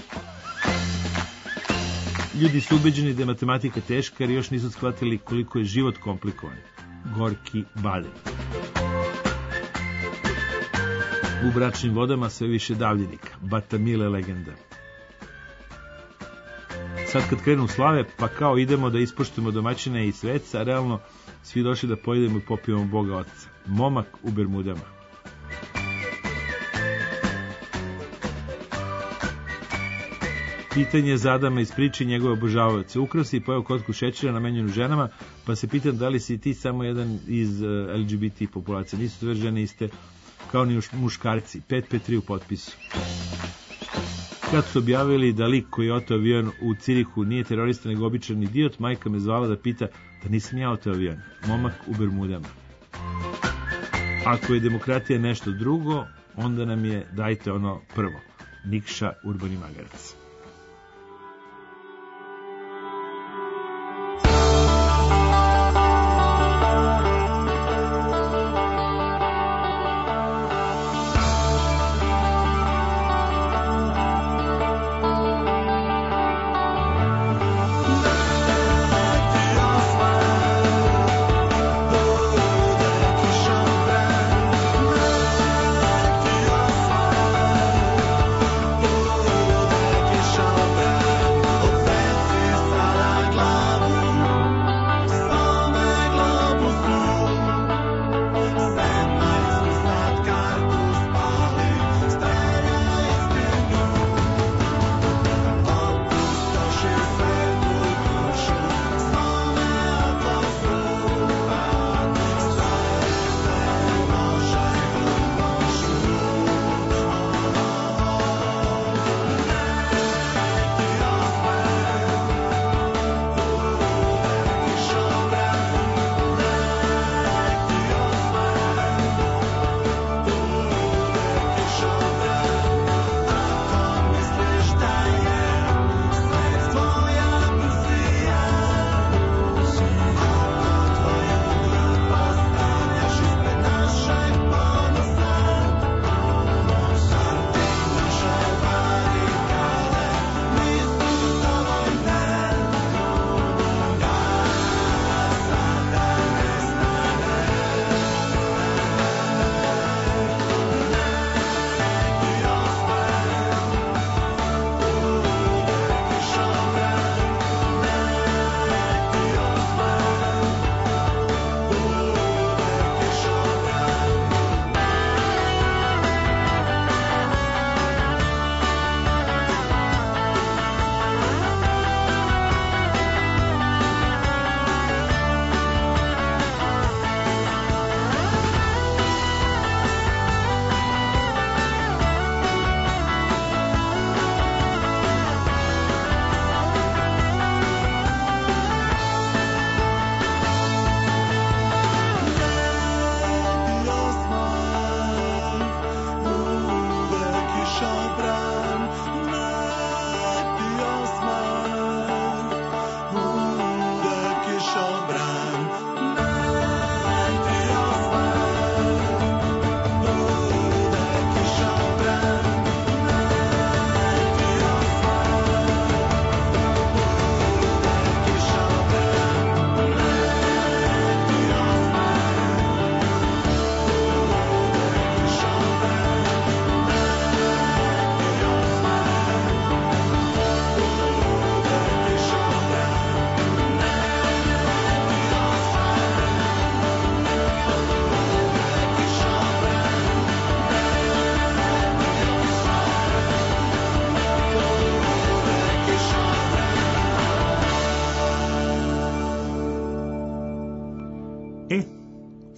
Ljudi su ubeđeni da je matematika teška jer još nisu shvatili koliko je život komplikovan. Gorki Balje. U bračnim vodama sve više davljenika. Batamile legenda. Sad kad krenu slave, pa kao idemo da ispoštujemo domaćine i sveca, a realno svi došli da pojedemo i popijemo Boga Otca. Momak u Bermudama. Pitanje za Adama iz priče njegove obožavaoce. Ukrao si i pojeo kotku šećera namenjenu ženama, pa se pitam da li si ti samo jedan iz LGBT populacije. Nisu sve žene iste kao ni muškarci. 553 u potpisu. Kad su objavili da lik koji je oteo avion u Cirihu nije terorista nego običan idiot, majka me zvala da pita da nisam ja oteo avion. Momak u Bermudama. Ako je demokratija nešto drugo, onda nam je dajte ono prvo. Nikša, Urbani magarac. Kiss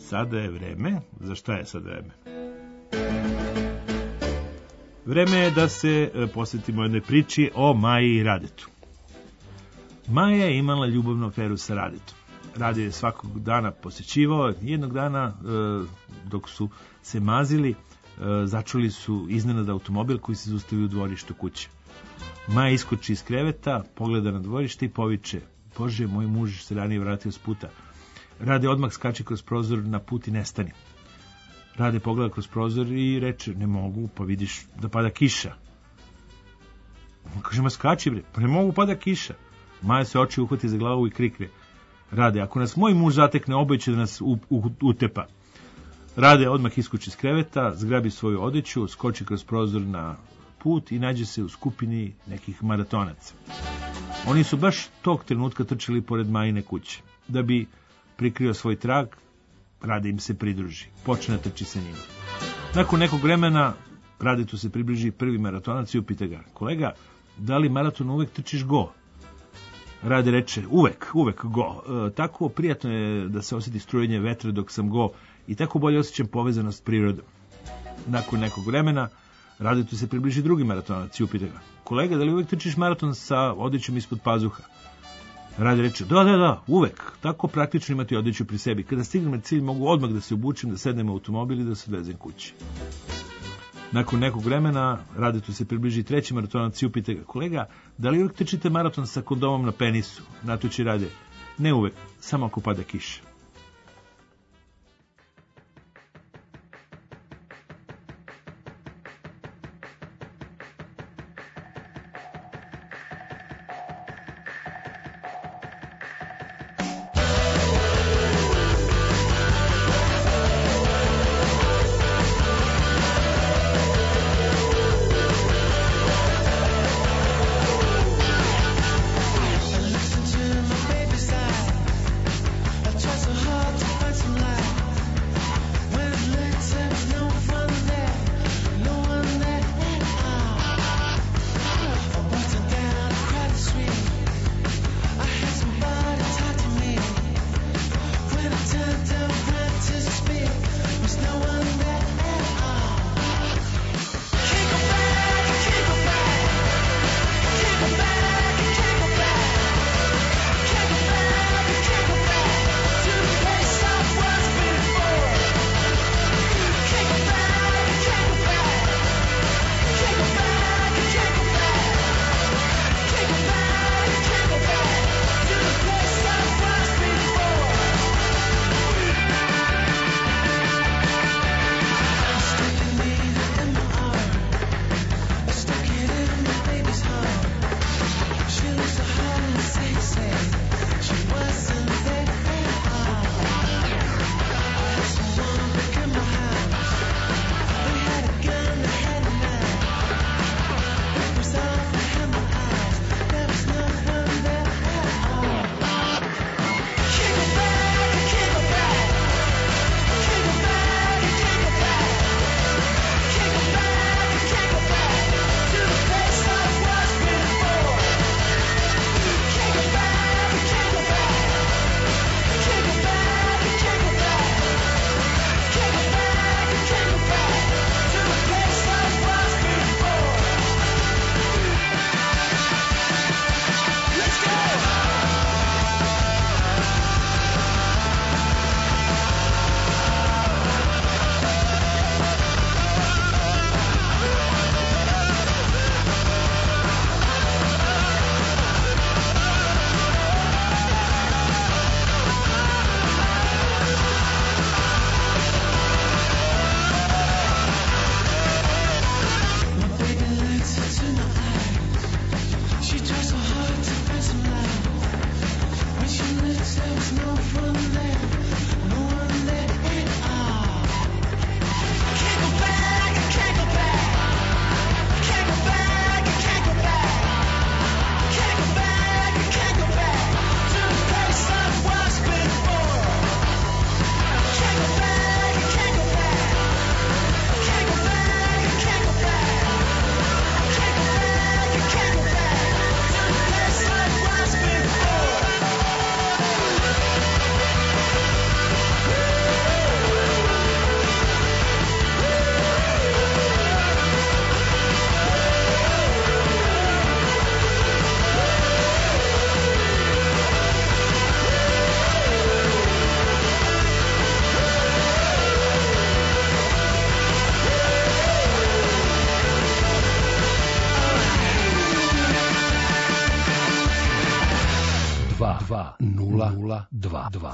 sada je vreme. Za šta je sad vreme? Vreme je da se posvetimo jednoj priči o Maji i Radetu. Maja je imala ljubavnu aferu sa Radetom. Rade je svakog dana posjećivao. Jednog dana, dok su se mazili, začuli su iznenada automobil koji se zaustavio u dvorištu kuće. Maja iskoči iz kreveta, pogleda na dvorište i poviče: Bože, moj muž se ranije vratio s puta. Rade odmah skače kroz prozor na put i nestani. Rade pogleda kroz prozor i reče: ne mogu, pa vidiš da pada kiša. On kaže: ma skači bre, pa ne mogu, pada kiša. Maja se oči uhvati za glavu i krikne: Rade, ako nas moj muž zatekne, oboj će da nas utepa. Rade odmah iskoči iz kreveta, zgrabi svoju odeću, skoči kroz prozor na put i nađe se u skupini nekih maratonaca. Oni su baš tog trenutka trčali pored Majine kuće. Da bi prikrio svoj trag, Rade im se pridruži. Počne da trči sa njima. Nakon nekog vremena Radetu se približi prvi maratonac i upita ga: kolega, da li maraton uvek trčiš go? Rade reče: uvek go. Tako prijatno je da se osjeti strujenje vetra dok sam go i tako bolje osjećam povezanost s prirodom. Nakon nekog vremena Radetu se približi drugi maratonac i upita ga: kolega, da li uvek trčiš maraton sa odećom ispod pazuha? Rade reče: da, uvek. Tako praktično imati odeću pri sebi. Kada stignem na cilj, mogu odmah da se obučem, da sednem u automobil i da se odvezem kući. Nakon nekog vremena Radetu se približi treći maratonac i upita ga: kolega, da li uvek trčite maraton sa kondomom na penisu? Na to će Rade: ne uvek, samo ako pada kiša. Trust 2002.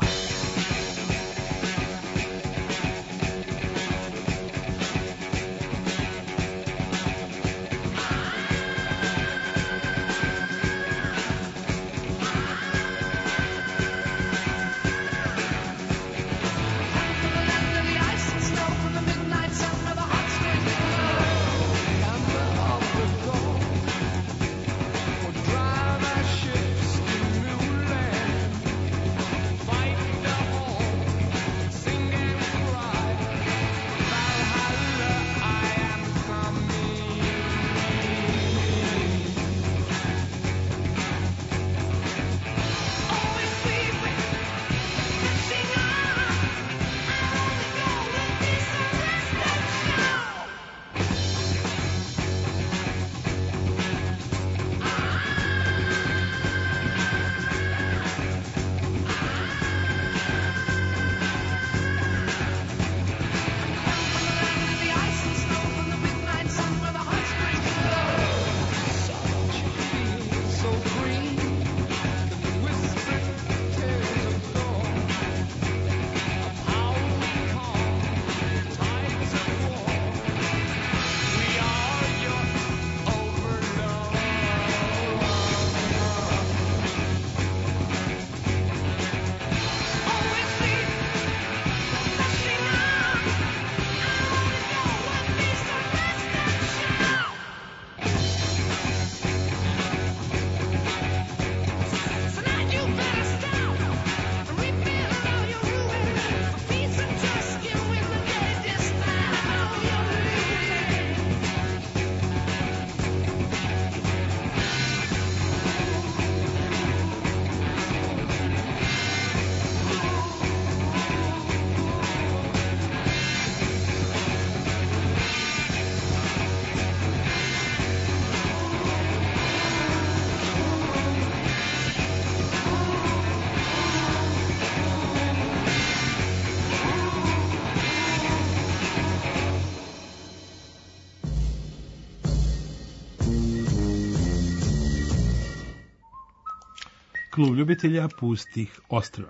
Klub ljubitelja pustih ostrva.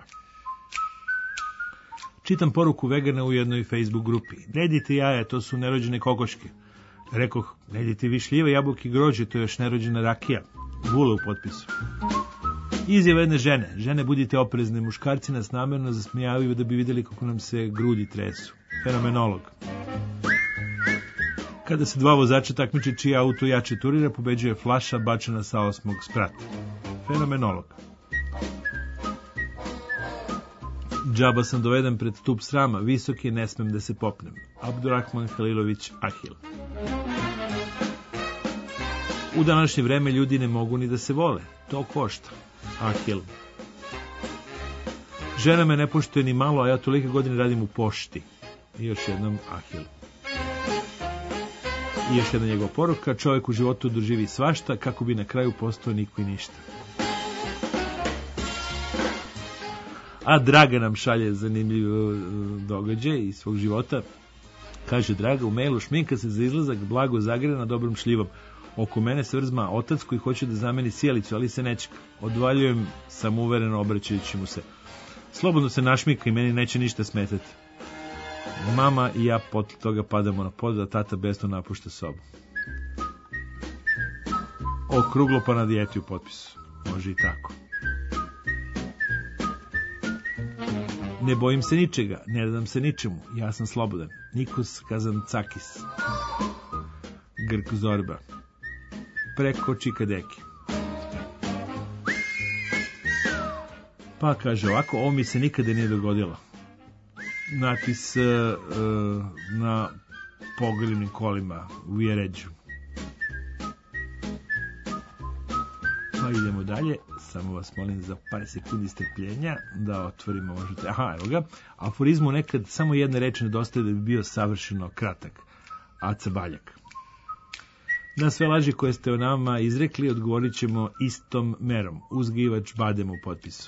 Čitam poruku vegana u jednoj Facebook grupi. Ne jedite jaja, to su nerođene kokoške. Rekoh, ne jedite vi šljive, jabuke i grožđe, to je još nerođena rakija. Gula u potpisu. Izjava jedne žene. Žene, budite oprezne, muškarci nas namerno zasmijavaju da bi vidjeli kako nam se grudi tresu. Fenomenolog. Kada se dva vozača takmiče čiji auto jače turira, pobeđuje flaša bačena sa 8. sprata. Fenomenolog. Džaba sam doveden pred stup srama, visok je, ne smem da se popnem. Abdurrahman Halilović Ahil. U današnje vreme ljudi ne mogu ni da se vole. To košta. Ahil. Žena me ne poštuje ni malo, a ja tolike godine radim u pošti. I još jednom Ahil. I još jedna njegova poruka. Čovjek u životu doživi svašta kako bi na kraju postao niko i ništa. A Draga nam šalje zanimljiv događaj iz svog života. Kaže Draga u mailu, šminka se za izlazak blago zagrena dobrom šljivom. Oko mene se vrzma otac koji hoće da zameni sjelicu, ali se neće. Odvaljujem samouvereno obraćajući mu se. Slobodno se našmika i meni neće ništa smetati. Mama i ja potle toga padamo na pod, a tata besno napušta sobu. Okruglo pa na dijeti u potpisu. Može i tako. Ne bojim se ničega, ne radam se ničemu, ja sam slobodan. Nikos Kazantzakis. Grk Zorba. Preko Čikadeki. Pa kaže ovako, ovo mi se nikada nije dogodilo. Napis na pogrebnim kolima u Jeređu. Pa idemo dalje, samo vas molim za par sekundi strpljenja da otvorimo, možete, evo ga, aforizmu nekad samo jedne reči nedostaje da bi bio savršeno kratak. Aca Baljak. Na sve laži koje ste o nama izrekli odgovorit ćemo istom merom. Uzgajivač badem u potpisu.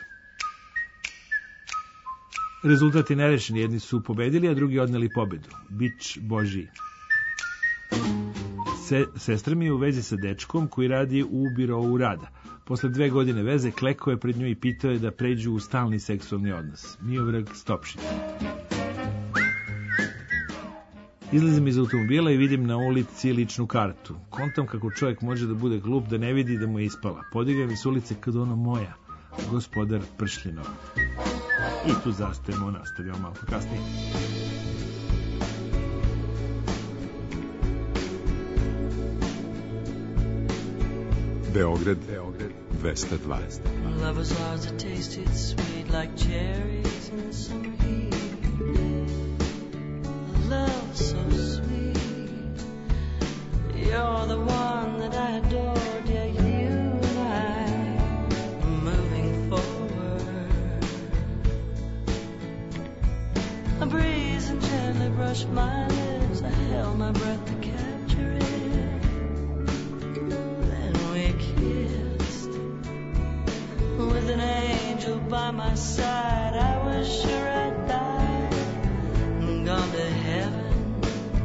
Rezultat je nerešen, jedni su pobedili, a drugi odneli pobedu. Bič Božiji. Sestra mi je u vezi sa dečkom koji radi u birovu rada. Posle 2 godine veze, klekao je pred nju i pitao je da pređu u stalni seksualni odnos. Miodrag Stopšić. Izlazim iz automobila i vidim na ulici ličnu kartu. Kontam kako čovjek može da bude glup da ne vidi da mu je ispala. Podigam iz ulice kad ono moja, gospodar Pršljinova. I tu zastajemo, nastavljamo malo kasnije. Beograd 202. Lovers ours that tasted sweet like cherries in the summer heat. Love so sweet. You're the one that I adored. Yeah, you and I moving forward. A breeze and gently brushed my lips. I held my breath to capture it. With an angel by my side, I was sure I'd die and gone to heaven.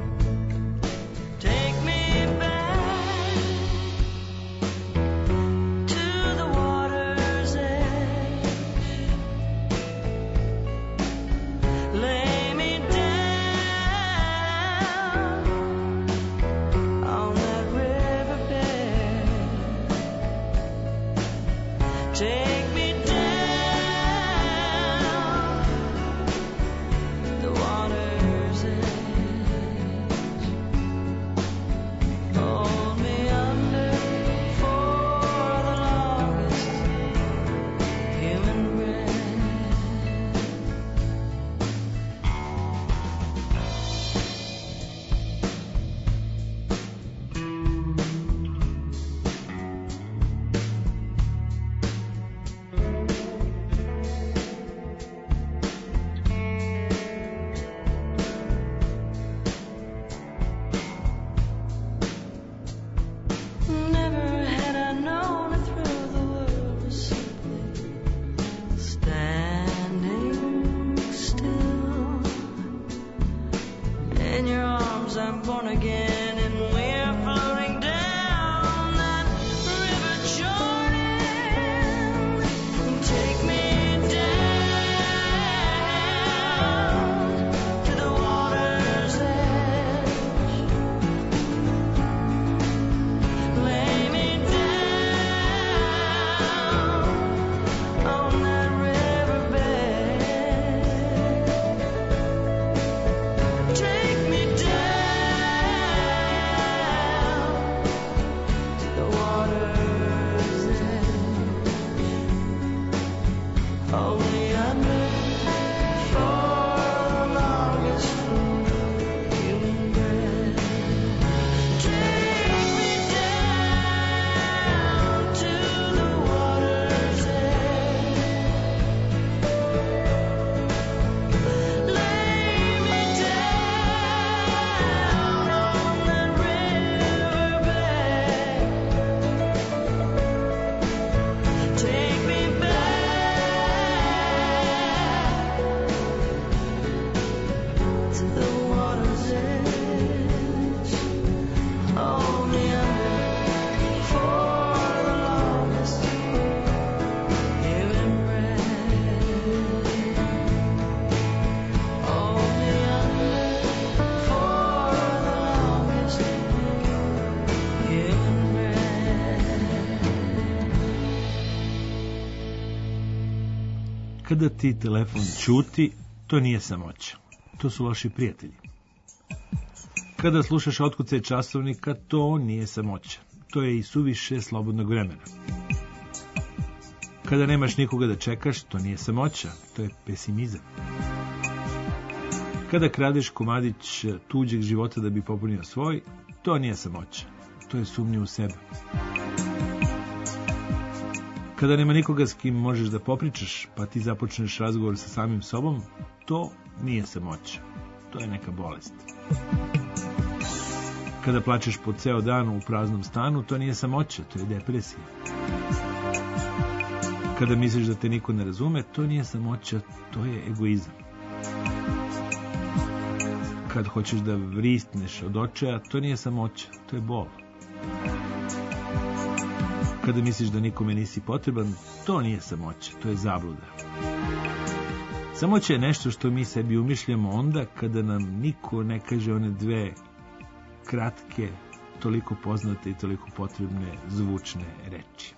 Take me back to the water's edge. Lay me down on that riverbed. Take Kada ti telefon ćuti, to nije samoća. To su loši prijatelji. Kada slušaš otkucaj časovnika, to nije samoća. To je i suviše slobodnog vremena. Kada nemaš nikoga da čekaš, to nije samoća. To je pesimizam. Kada kradeš komadić tuđeg života da bi popunio svoj, to nije samoća. To je sumnja u sebe. Kada nema nikoga s kim možeš da popričaš, pa ti započneš razgovor sa samim sobom, to nije samoća. To je neka bolest. Kada plačeš po ceo dan u praznom stanu, to nije samoća, to je depresija. Kada misliš da te niko ne razume, to nije samoća, to je egoizam. Kad hoćeš da vrisneš od očaja, to nije samoća, to je bol. kada misliš da nikome nisi potreban, to nije samoća, to je zabluda. Samoća je nešto što mi sebi umišljamo onda kada nam niko ne kaže one dve kratke, toliko poznate i toliko potrebne zvučne reči.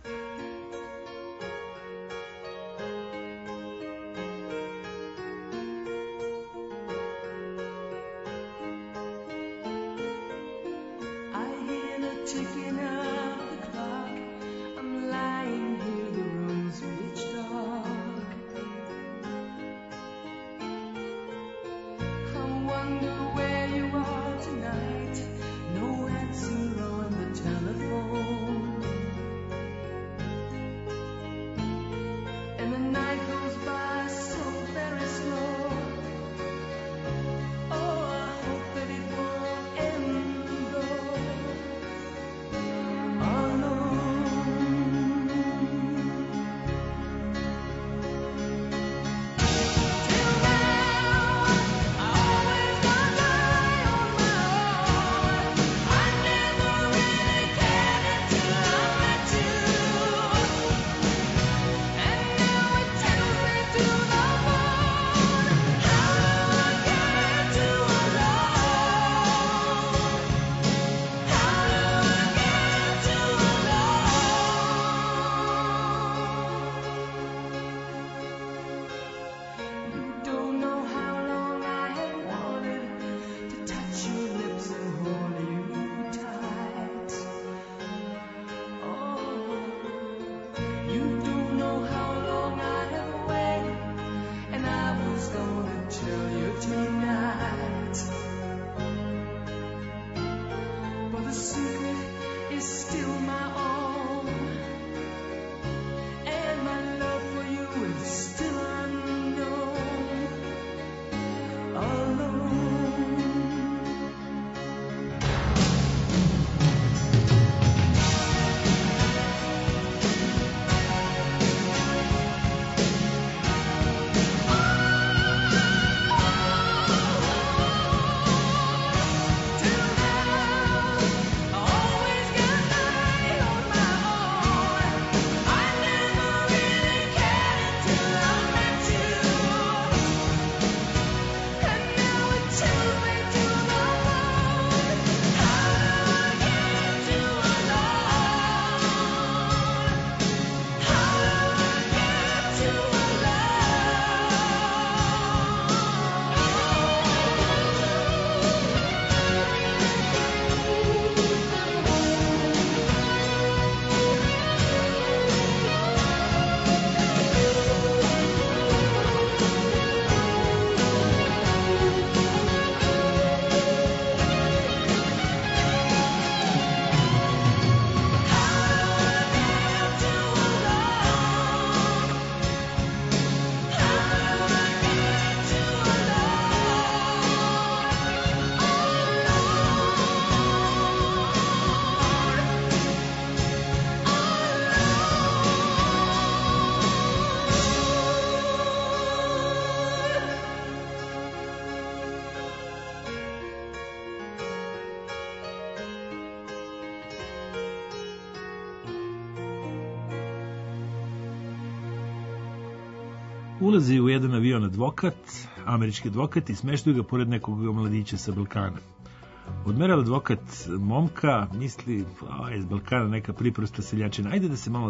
Ulazi u jedan avion advokat, američki advokat, i smeštaju ga pored nekog mladića sa Balkana. Odmerava advokat momka, misli, iz Balkana neka priprosta seljačina, ajde da se malo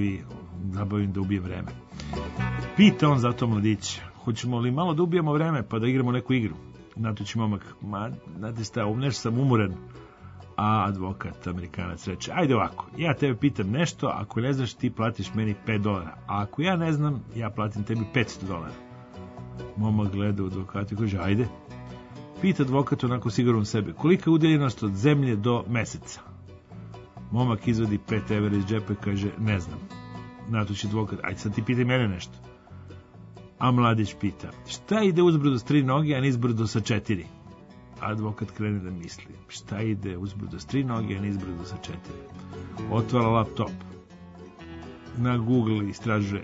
zabavim da ubije vreme. Pita on zato mladića, hoćemo li malo da ubijemo vreme pa da igramo neku igru? Natoči momak, znate šta, nešto sam umoran. A advokat, Amerikanac, reče, ajde ovako, ja tebe pitam nešto, ako ne znaš ti platiš meni $5, a ako ja ne znam, ja platim tebi $500. Momak gleda u advokata i kaže, ajde. Pita advokat onako sigurno sebe, kolika je udaljenost od zemlje do meseca? Momak izvadi €5 iz džepa i kaže, ne znam. Natoči advokat, ajde sad ti pitaj mene nešto. A mladić pita, šta ide uzbrdo s 3 noge, a nizbrdo sa 4? Advokat krene da misli, šta ide uzbrdo s 3 noge, a nizbrdo sa 4? Otvara laptop, na Google istražuje,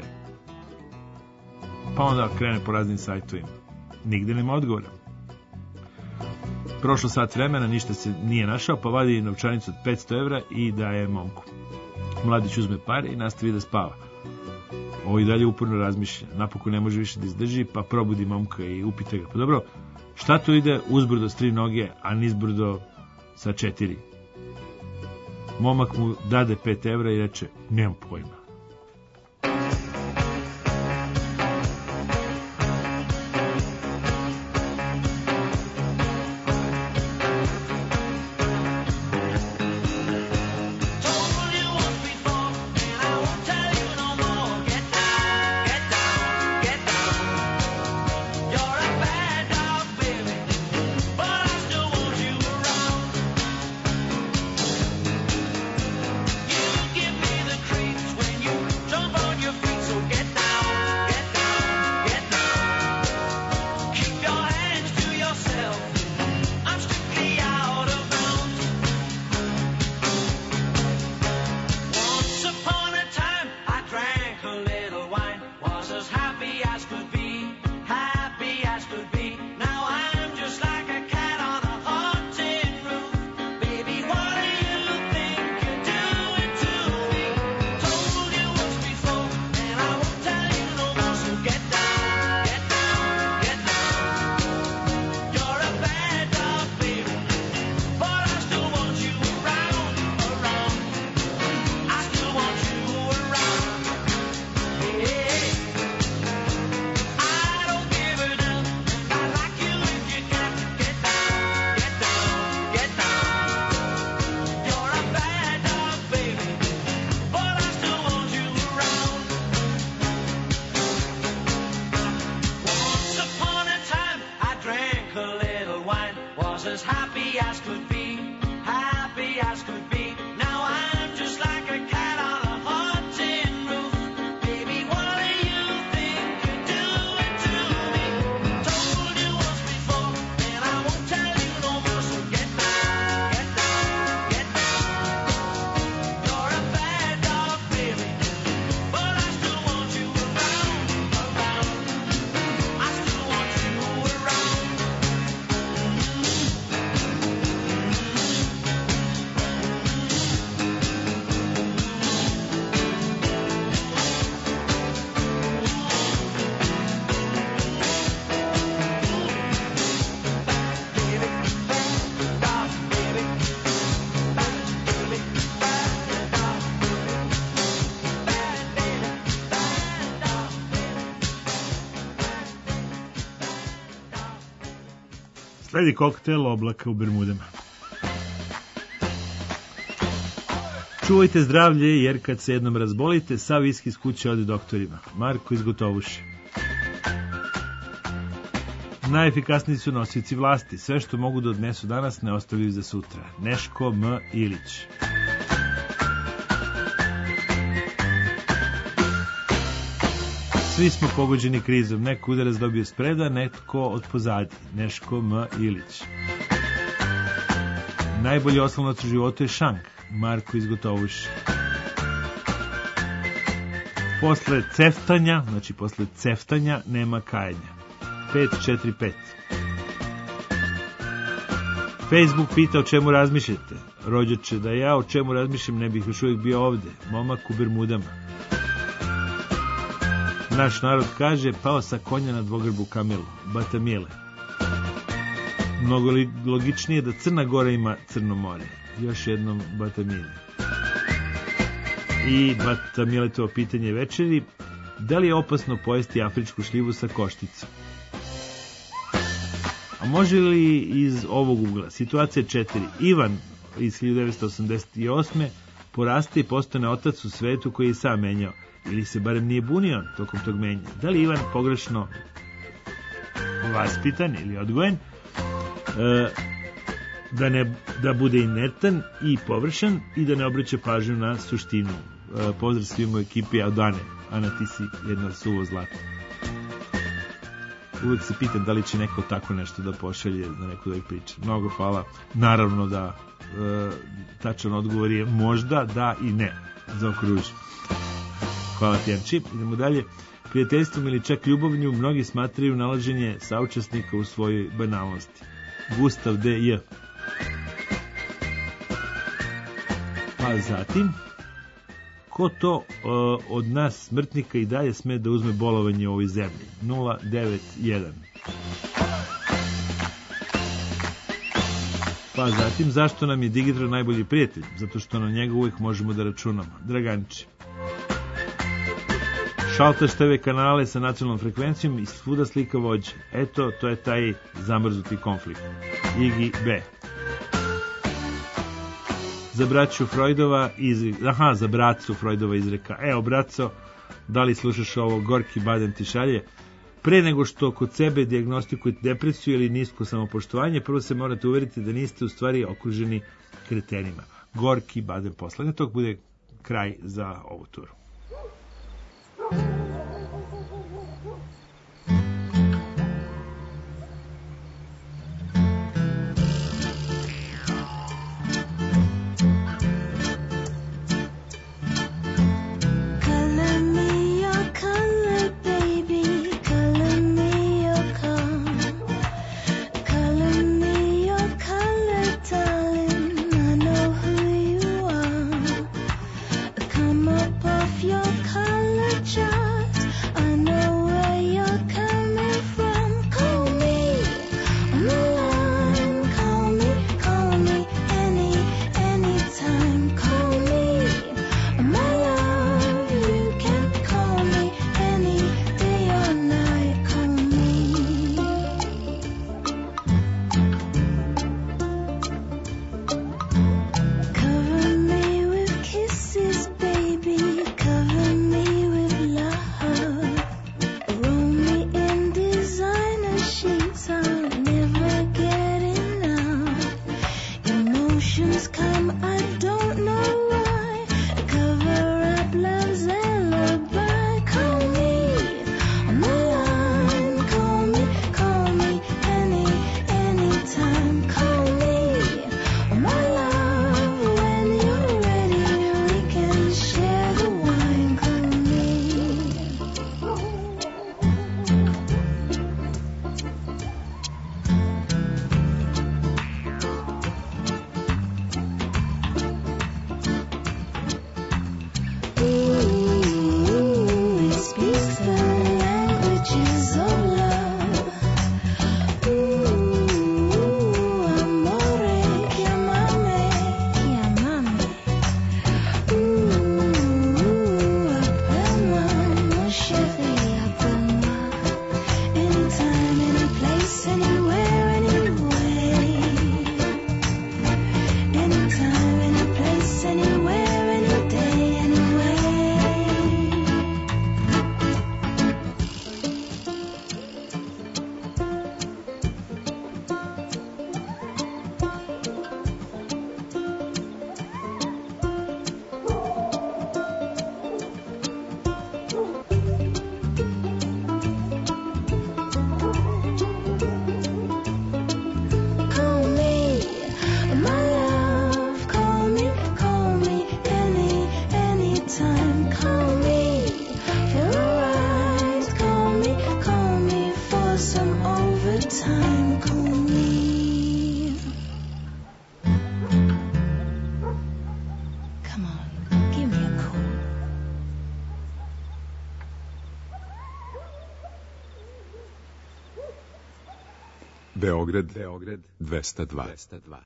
pa onda krene po raznim sajtovima. Nigde nema odgovora. Prošlo sat vremena, ništa se nije našao, pa vadi novčanicu od €500 i daje momku. Mladić uzme pare i nastavi da spava. Ovo i dalje uporno razmišlja. Napokon ne može više da izdrži, pa probudi momka i upita ga. Pa dobro, šta to ide uzbrdo s 3 noge, a nizbrdo sa 4? Momak mu dade 5 evra i reče, nemam pojma. Sledi koktel oblaka u Bermudama. Čuvajte zdravlje, jer kad se jednom razbolite, sav viski iz kuće ode doktorima. Marko iz Gotovuše. Najefikasniji su nosioci vlasti. Sve što mogu da odnesu danas ne ostavljaju za sutra. Neško M. Ilić. Svi smo pogođeni krizom. Neko udarac dobio spreda, netko od pozadi. Neško M. Ilić. Najbolji oslonac u životu je šank. Marko iz Gotovuše. Posle ceftanja, znači posle ceftanja, nema kajanja. 545. Facebook pita o čemu razmišljate. Rođače, da ja o čemu razmišljam ne bih još uvijek bio ovde. Momak u Bermudama. Naš narod kaže, pao sa konja na dvogrbu kamelu. Batamile. Mnogo logičnije da Crna Gora ima Crno more. Još jednom Batamile. I Batamile to pitanje večeri. Da li je opasno pojesti afričku šljivu sa košticom? A može li iz ovog ugla? Situacija 4. Ivan iz 1988. poraste i postane otac u svetu koji je sam menjao. Ili se barem nije bunio tokom tog menja. Da li Ivan pogrešno vaspitan ili odgojen? Da bude inertan i površan i da ne obraća pažnju na suštinu. Pozdrav svim u ekipi Adane. Ana, ti si jedno suvo zlato. Uvijek se pitam da li će neko tako nešto da pošalje na neku da ih priča. Mnogo hvala. Naravno da tačan odgovor je možda, da i ne. Zaokruži. Hvala ti, Janči. Idemo dalje. Prijateljstvom ili čak ljubavnju mnogi smatraju nalaženje saučesnika u svojoj banalnosti. Gustav D.J. Pa zatim Ko to od nas smrtnika i dalje sme da uzme bolovanje u ovoj zemlji? 091. Pa zatim, zašto nam je Digitron najbolji prijatelj? Zato što na njega uvijek možemo da računamo. Draganići. Šaltaš TV kanale sa nacionalnom frekvencijom i svuda slika vođe. Eto, to je taj zamrzuti konflikt. Igi B. Za braću Freudova za bracu Freudova izreka. Evo, braco, da li slušaš ovo? Gorki badem ti šalje. Pre nego što kod sebe dijagnostikujete depresiju ili nisko samopoštovanje, prvo se morate uveriti da niste u stvari okruženi kretenima. Gorki badem poslednje. To bude kraj za ovu turu. Beograd 202.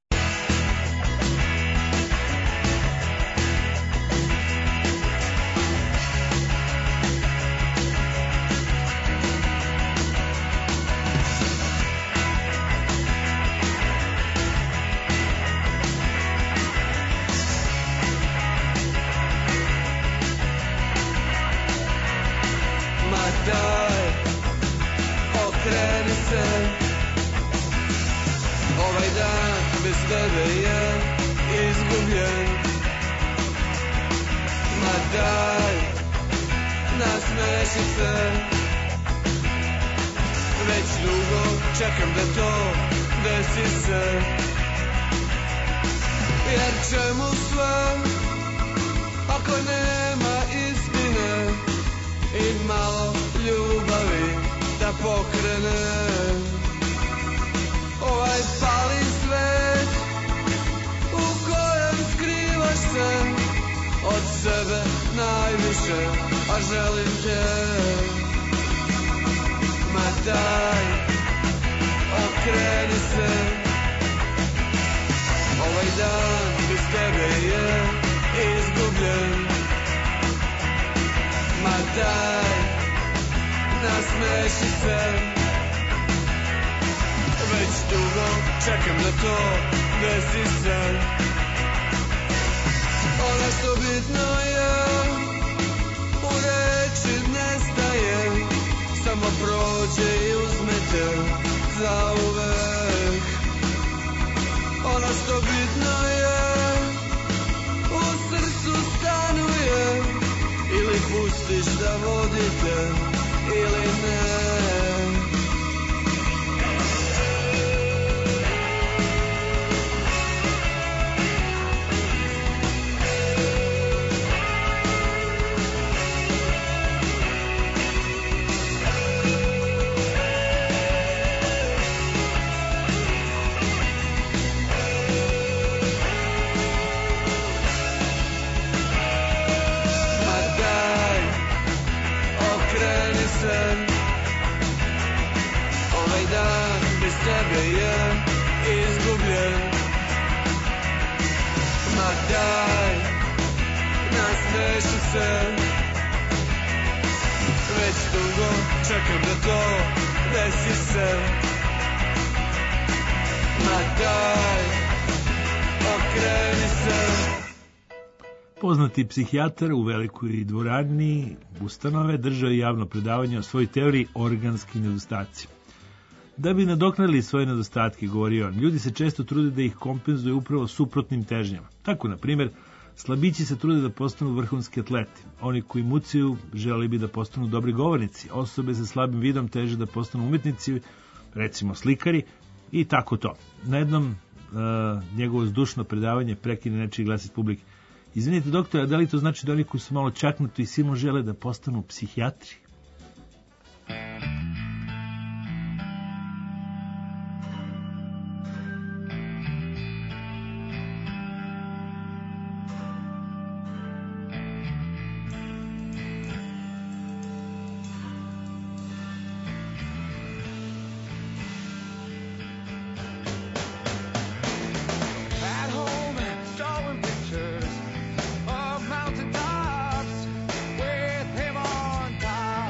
Daj, okreni se. Ovaj dan bez tebe je izgubljen. Ma daj, nasmeši se. Već dugo čekam da to desi se. Jer čemu sve ako nema istine i malo ljubavi da pokrene ovaj pali svet u kojem skrivaš se od sebe najviše, a želim te. Ma daj, okreni se, ovaj dan bez tebe je izgubljen. Ma daj, nasmeši se, već dugo čekam da to desi se. Ono što bitno je, u reči nestaje, samo prođe i uzmete zauvek. Ono što bitno je, u srcu stanuje, ili pustiš da vodite, ili ne. Ovaj dan bez tebe je izgubljen. Ma daj, nasmeši se, već dugo čekam da to desi se. Ma daj, okreni se. Poznati psihijatar u velikoj dvorani ustanove držao je javno predavanje o svojoj teoriji organski nedostaci. Da bi nadoknadili svoje nedostatke, govorio on, ljudi se često trude da ih kompenzuju upravo suprotnim težnjama. Tako, na primjer, slabići se trude da postanu vrhunski atleti. Oni koji mucaju želi bi da postanu dobri govornici. Osobe sa slabim vidom teže da postanu umetnici, recimo slikari, i tako to. Na jednom njegovo zdušno predavanje prekine nečiji glas iz publike. Izvinite, doktore, a da li to znači da oni koji su malo čaknuti i silno žele da postanu psihijatri? With him on top.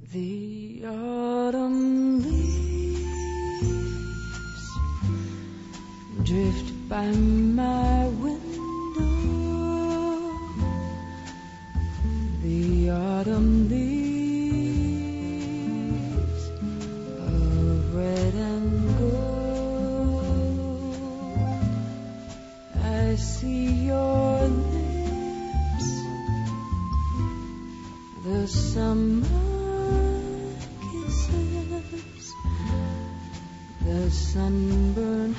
The autumn leaves drift by my window. The autumn leaves of red and gold. I see your lips, the summer kisses, the sunburned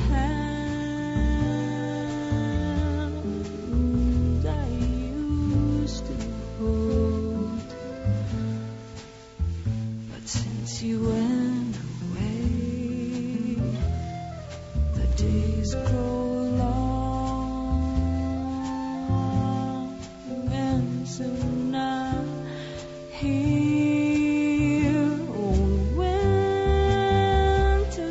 hand I used to hold. But since you went away, the days grow long, and soon I'm hear old winter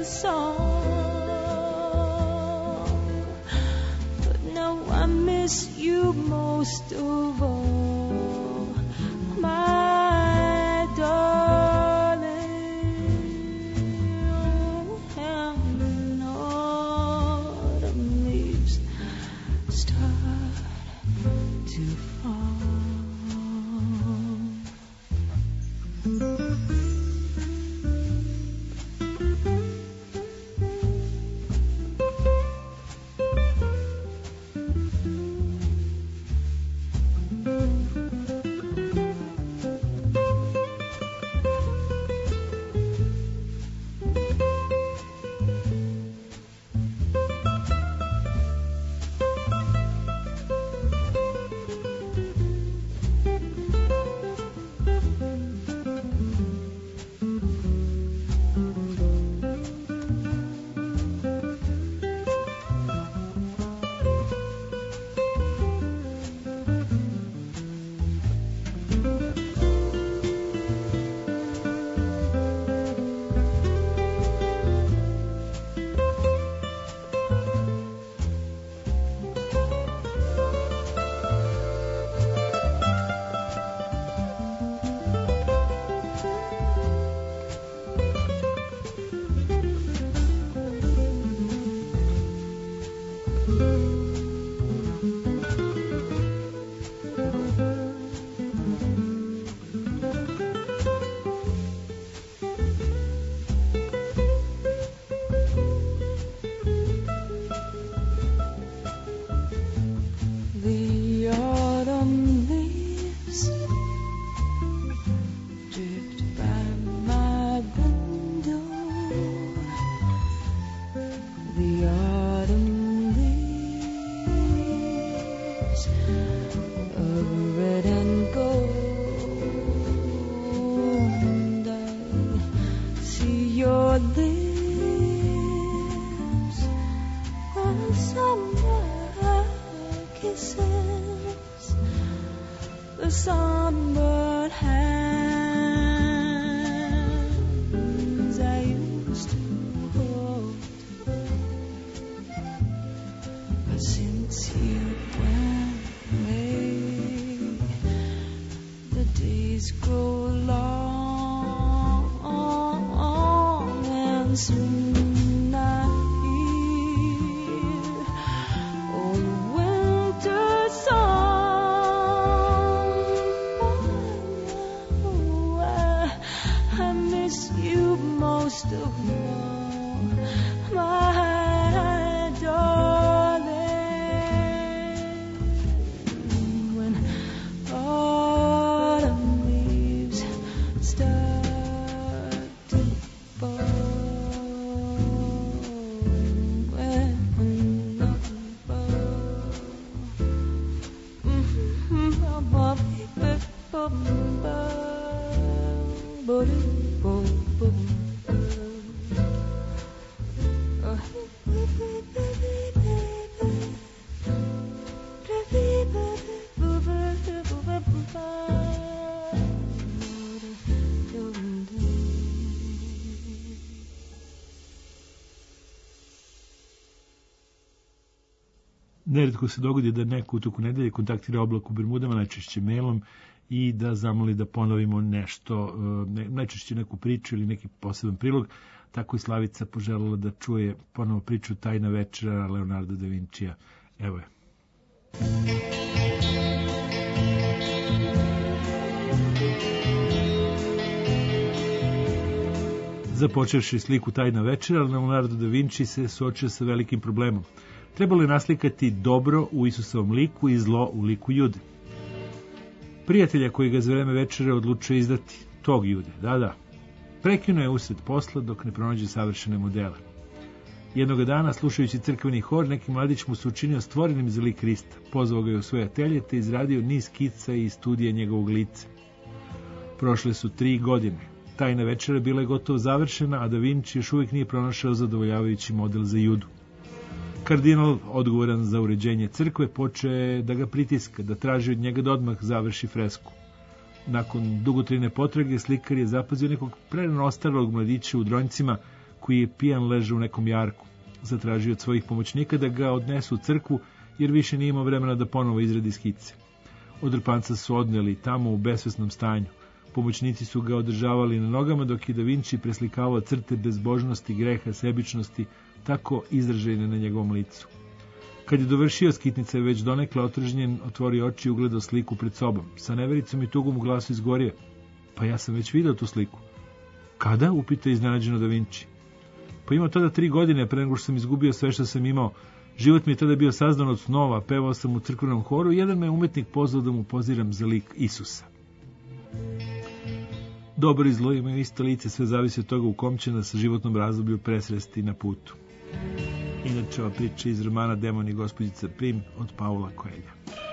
song. But now I miss you most of all, my darling. And autumn leaves start to fall. The autumn leaves drift by my window. The autumn leaves of red and gold. I see your lips, the summer kisses, the sunburned hands I used to hold. But since you went away, the days grow long, and soon I hear old winter song. Oh, I miss you most of all, my darling. When autumn leaves start to fall, when autumn falls, Neretko se dogodi da neko u toku nedelje kontaktira Oblak u Bermudama, najčešće mailom, i da zamoli da ponovimo nešto, najčešće neku priču ili neki poseban prilog. Tako i Slavica poželjela da čuje ponovo priču Tajna večera Leonarda da Vincija. Evo je. Započevši sliku Tajna večera, Leonardo da Vinci se suočio sa velikim problemom. Trebalo je naslikati dobro u Isusovom liku i zlo u liku Jude. Prijatelja koji ga za vreme večere odlučuje izdati, tog Jude, da. Prekinuo je usred posla dok ne pronađe savršene modele. Jednog dana, slušajući crkveni hor, neki mladić mu se učinio stvorenim za lik Krista. Pozvao ga je u svoje atelje te izradio niz skica i studija njegovog lica. Prošle su 3 godine. Tajna večera bila je gotovo završena, a da Vinci još uvijek nije pronašao zadovoljavajući model za Judu. Kardinal, odgovoran za uređenje crkve, počeo da ga pritiska, da traži od njega da odmah završi fresku. Nakon dugotrajne potrage, slikar je zapazio nekog prerano ostarelog mladića u dronjcima koji je pijan leže u nekom jarku. Zatražio od svojih pomoćnika da ga odnesu u crkvu, jer više nije imao vremena da ponovo izradi skice. Odrpanca su odneli tamo u besvesnom stanju. Pomoćnici su ga održavali na nogama dok je Da Vinci preslikavao crte bezbožnosti, greha, sebičnosti, tako izražene na njegovom licu. Kad je dovršio, skitnica je već donekle otržnjen, otvorio oči i ugledao sliku pred sobom. Sa nevericom i tugom u glasu izgovorio: "Pa ja sam već video tu sliku." "Kada?" upita iznenađeno Da Vinci. "Pa ima tada 3 godine pre nego što sam izgubio sve što sam imao. Život mi je tada bio sazdan od snova, pevao sam u crkvenom horu i jedan me umetnik pozvao da mu poziram za lik Isusa." Dobro i zlo imaju isto lice, sve zavisi od toga u kom će nas životnom razdoblju presresti na putu. Inače, ova priča iz romana Demon i gospođica Prim od Paula Coelha.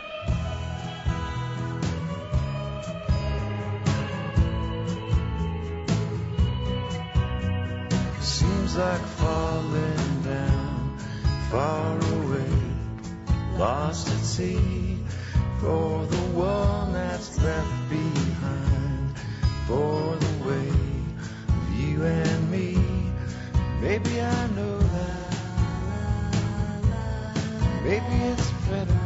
Seems like falling down, far away, lost at sea, for the one that's left behind, for the way of you and me. Maybe I know that, maybe it's better,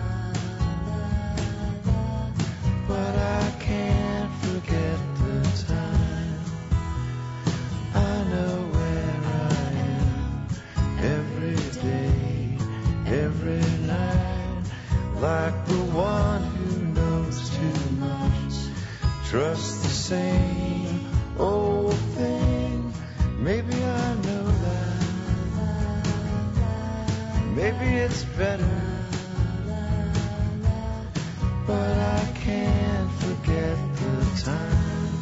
but I can't forget the time. I know where I am every day, every night, like the one who knows too much, trust the same old thing. Maybe I know that, maybe it's better, but I can't forget the time.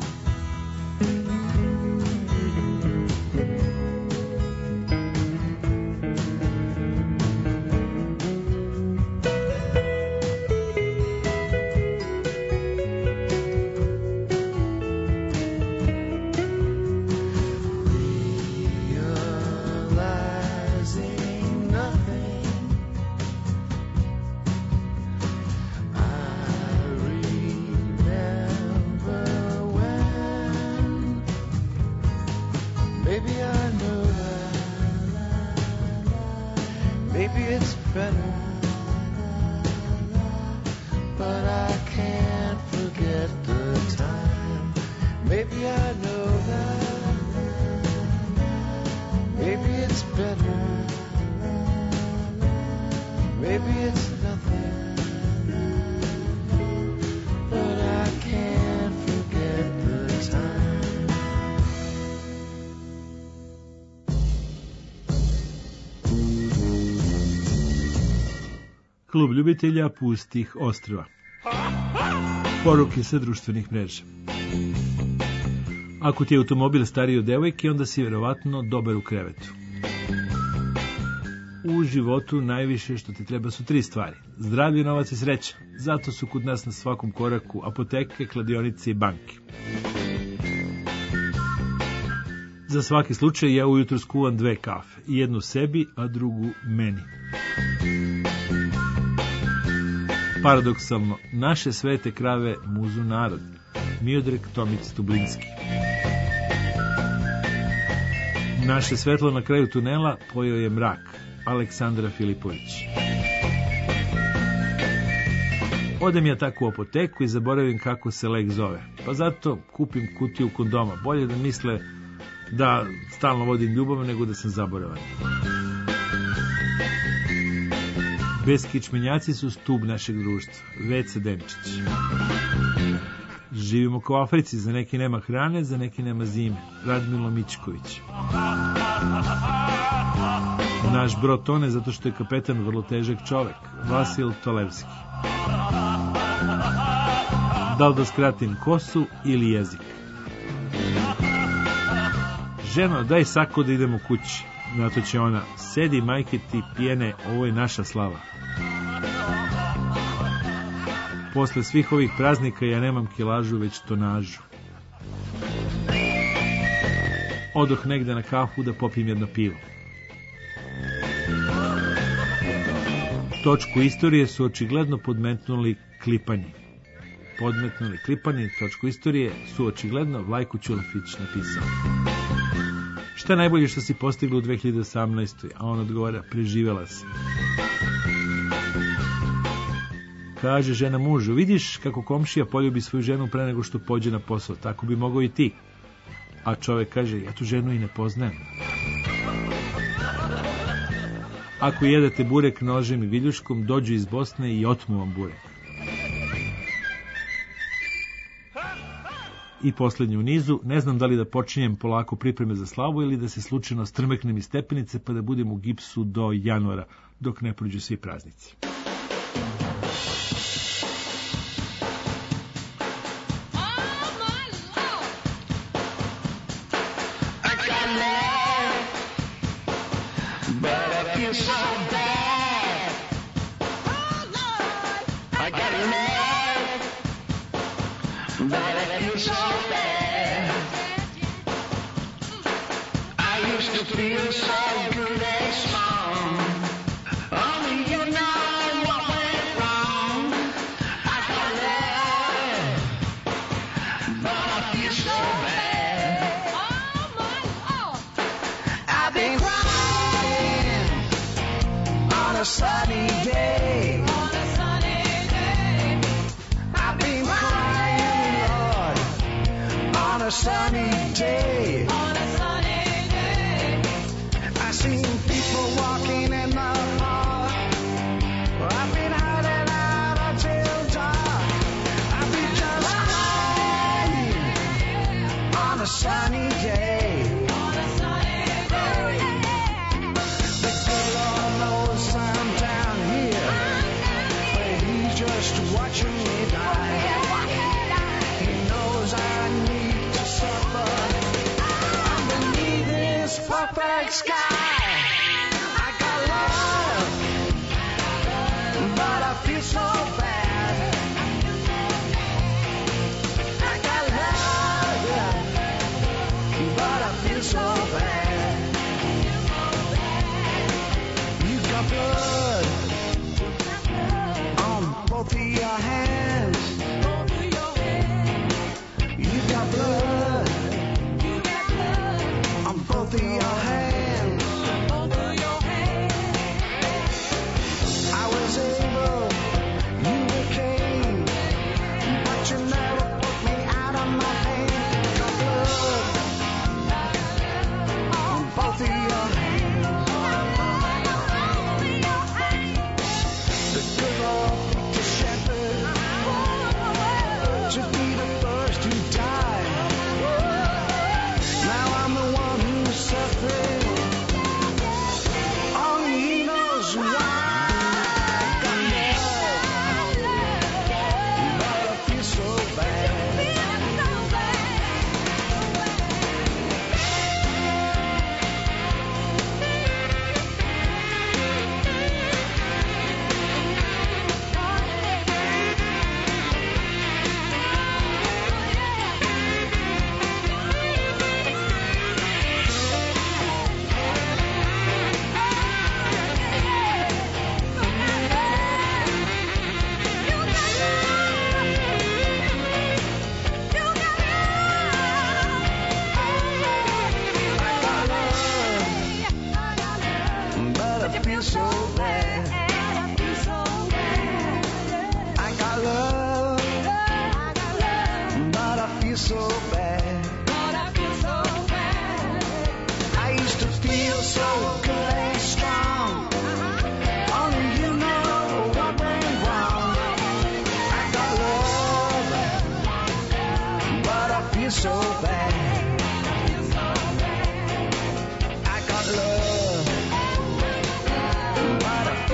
Klub ljubitelja pustih ostrva. Poruke sa društvenih mreža. Ako ti je automobil stariji od devojke, onda si vjerovatno dobar u krevetu. U životu najviše što ti treba su 3 stvari. Zdravlje, novac i sreća. Zato su kod nas na svakom koraku apoteke, kladionice i banke. Za svaki slučaj ja ujutro skuvam 2 kafe. Jednu sebi, a drugu meni. Paradoksalno, naše svete krave muzu narod. Miodrag Tomić Stublinski. Naše svetlo na kraju tunela pojeo je mrak. Aleksandra Filipović. Odem ja tako u apoteku i zaboravim kako se lek zove. Pa zato kupim kutiju kondoma. Bolje da misle da stalno vodim ljubav nego da sam zaboravan. Beskičmenjaci su stub našeg društva. Veca Demčić. Živimo kao u Africi, za neki nema hrane, za neki nema zime. Radmilo Mičković. Naš brod tone zato što je kapetan vrlo težak čovek. Vasil Tolevski. Da li da skratim kosu ili jezik? Ženo, daj sako da idemo kući. Na to će ona, sedi majke ti pijene, ovo je naša slava. Posle svih ovih praznika ja nemam kilažu, već tonažu. Odoh negde na kafu da popijem jedno pivo. Točku istorije su očigledno podmetnuli klipanje. Točku istorije su očigledno Vlajko Ćulafić napisao. Šta je najbolje što si postigla u 2018. A on odgovara, preživela se. Kaže žena mužu, vidiš kako komšija poljubi svoju ženu pre nego što pođe na posao, tako bi mogao i ti. A čovek kaže, ja tu ženu i ne poznajem. Ako jedete burek nožem i viljuškom, dođu iz Bosne i otmu vam burek. I poslednje u nizu, ne znam da li da počinjem polako pripreme za slavu ili da se slučajno strmeknem iz stepenice pa da budem u gipsu do januara, dok ne prođu svi praznici. Both of your hands.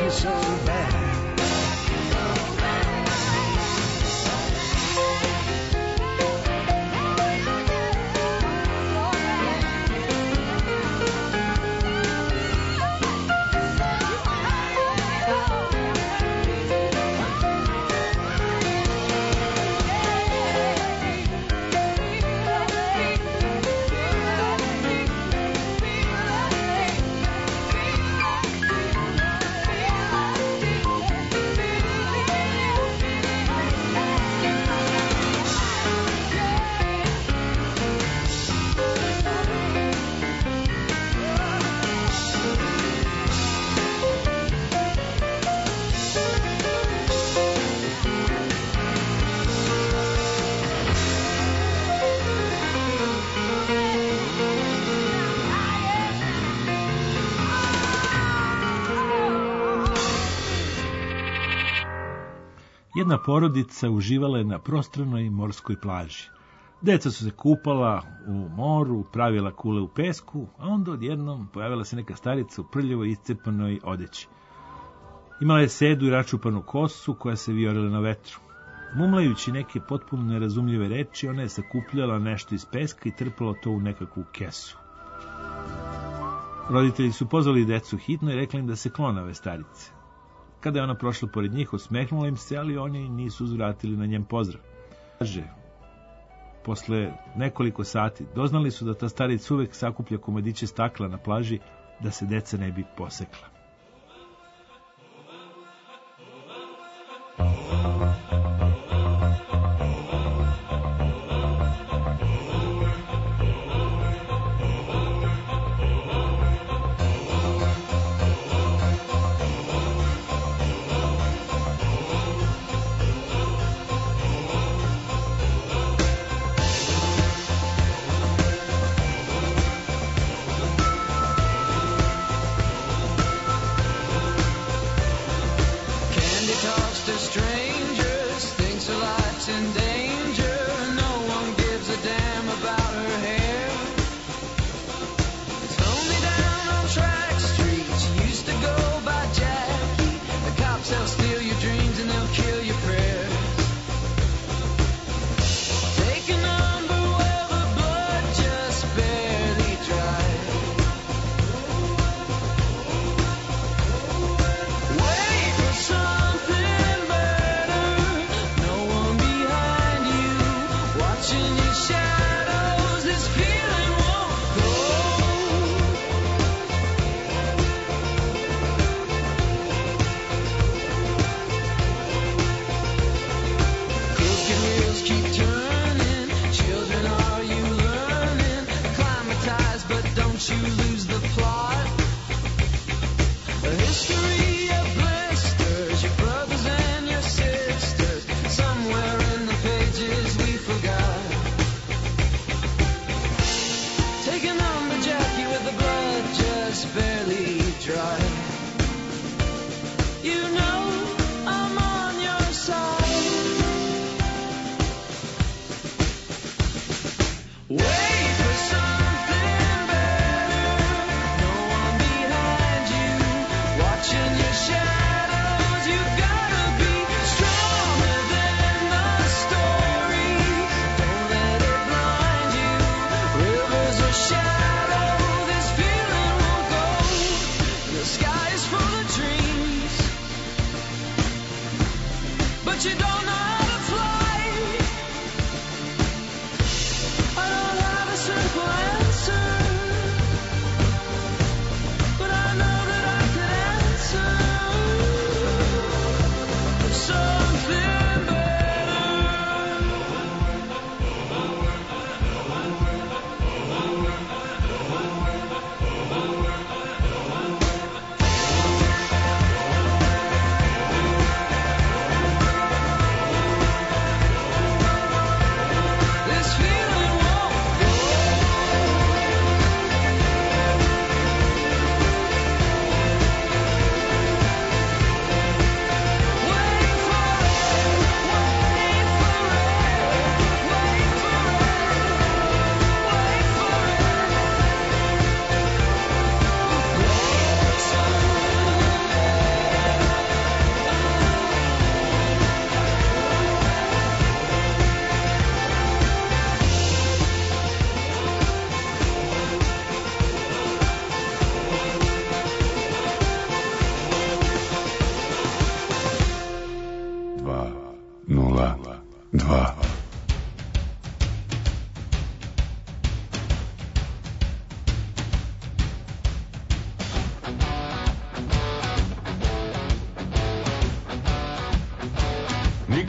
me so bad. Jedna porodica uživala je na prostranoj morskoj plaži. Deca su se kupala u moru, pravila kule u pesku, a onda odjednom pojavila se neka starica u prljavoj iscepanoj odeći. Imala je sedu i račupanu kosu koja se vijorila na vetru. Mumlajući neke potpuno nerazumljive reči, ona je sakupljala nešto iz peska i trpala to u nekakvu kesu. Roditelji su pozvali decu hitno i rekli im da se klone ove starice. Kada je ona prošla pored njih, osmehnula im se, ali oni nisu uzvratili na njen pozdrav. Posle nekoliko sati doznali su da ta starica uvek sakuplja komadiće stakla na plaži da se deca ne bi posekla.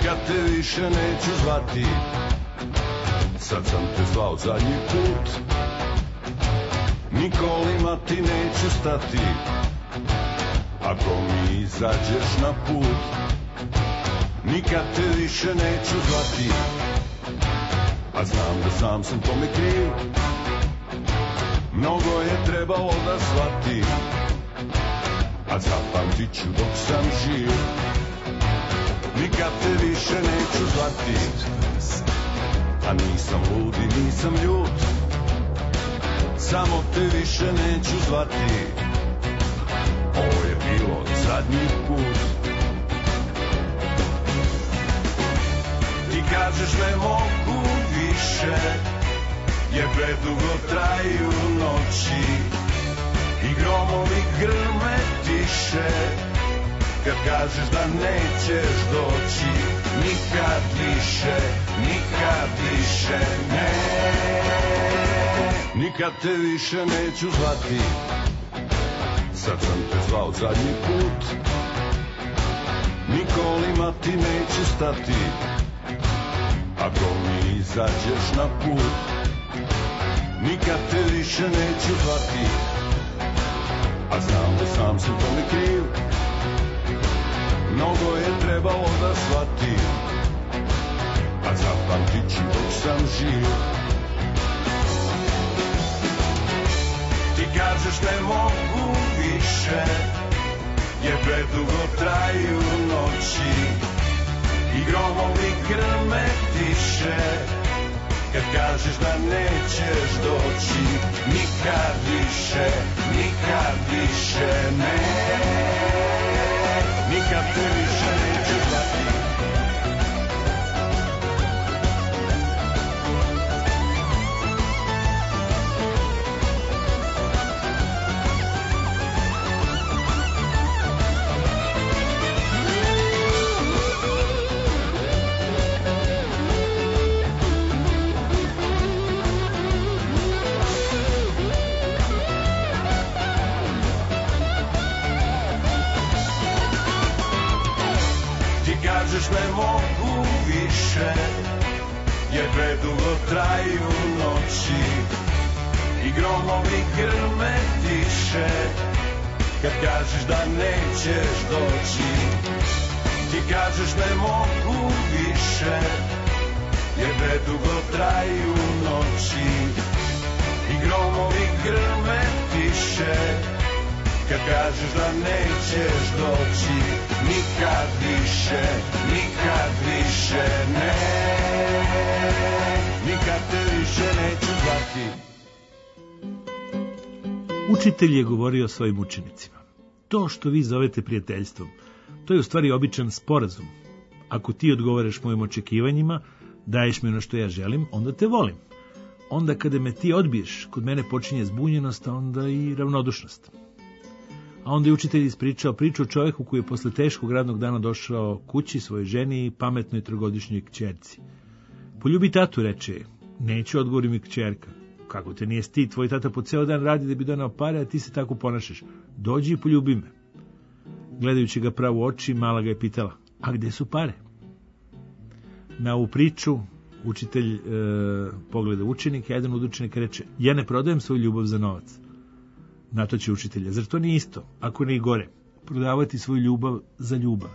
nikad te više neću zvati. Sad sam te zvao zadnji put, nikolima ti neću stati. Ako mi izađeš na put, nikad te više neću zvati. A znam da sam tome kriv, mnogo je trebalo da shvati. A zapamtit ću dok sam živ, nikad te više neću zvati. A nisam lud i nisam ljut, samo te više neću zvati. Ovo je bilo zadnji put. Ti kažeš ne mogu više, jer predugo traju noći i gromovi grme tiše. Kad kažeš da nećeš doći, nikad više, ne. Nikad te više neću zvati. Sad sam te zvao zadnji put, nikolima ti neću stati. Ako mi izađeš na put, nikad te više neću zvati. A znam da sam tome kriv, mnogo je trebalo da shvati. A zapamtit ću dok sam živ. Ti kažeš ne mogu više, jer predugo traju noći i gromovi grme tiše. Kad kažeš da nećeš doći, nikad više, ne. Nikad te više neću zvati. Kažeš ne mogu više, jer predugo traju noći i gromovi grme tiše. Kad kažeš da nećeš doći, ti kažeš ne mogu više, jer predugo traju noći i gromovi grme tiše. Kad kažeš da nećeš doći, nikad više, ne. Nikad te više neću zvati. Učitelj je govorio svojim učenicima: to što vi zovete prijateljstvom, to je u stvari običan sporazum. Ako ti odgovaraš mojim očekivanjima, daješ mi ono što ja želim, onda te volim. Onda kada me ti odbiješ, kod mene počinje zbunjenost, a onda i ravnodušnost. A onda je učitelj ispričao priču o čovjeku koji je posle teškog radnog dana došao kući svojoj ženi i pametnoj trogodišnjoj kćerci. Poljubi tatu, reče. Neću, odgovori mi kćerka. Kako te nije stid, tvoj tata po ceo dan radi da bi donao pare, a ti se tako ponašaš. Dođi i poljubi me. Gledajući ga pravo u oči, mala ga je pitala: a gde su pare? Na ovu priču učitelj pogleda učenika, jedan od učenika reče: ja ne prodajem svoju ljubav za novac. Na to će učitelja: zar to nije isto, ako ne i gore, prodavati svoju ljubav za ljubav?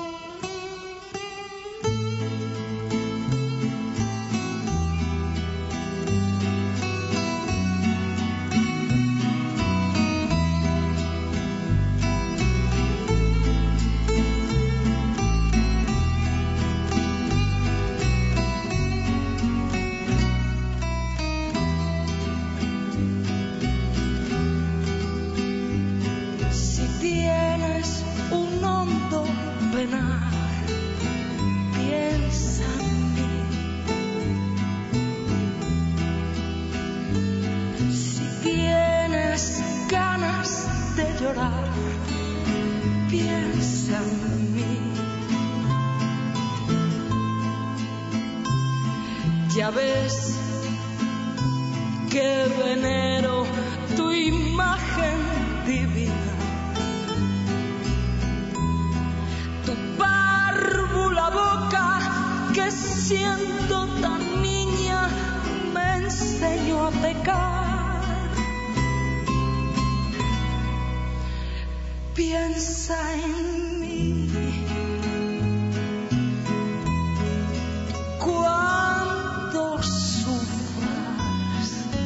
Ya ves que venero tu imagen divina, tu párvula boca siendo tan niña me enseñó a pecar. Piensa en mí cuando sufras,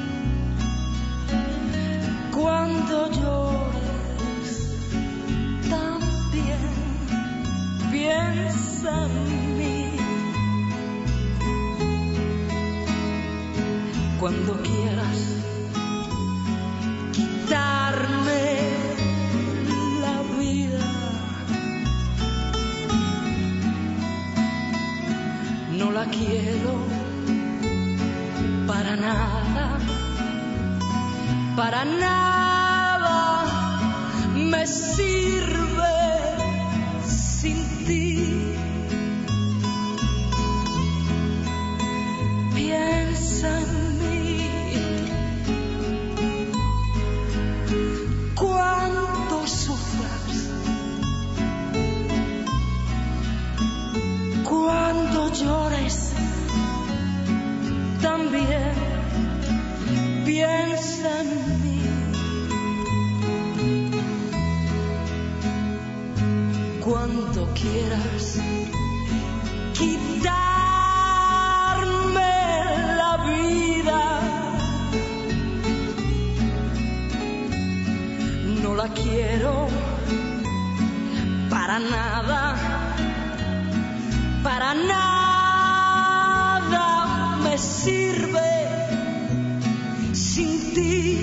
cuando llores también. Piensa en mí cuando quieras quitarme la vida. No la quiero para nada, para nada me sirve sin ti. Piensa en mí cuando sufras, cuando llores también. Piensa en mí cuando quieras quitarme la vida. No la quiero para nada, para nada me sirve sin ti.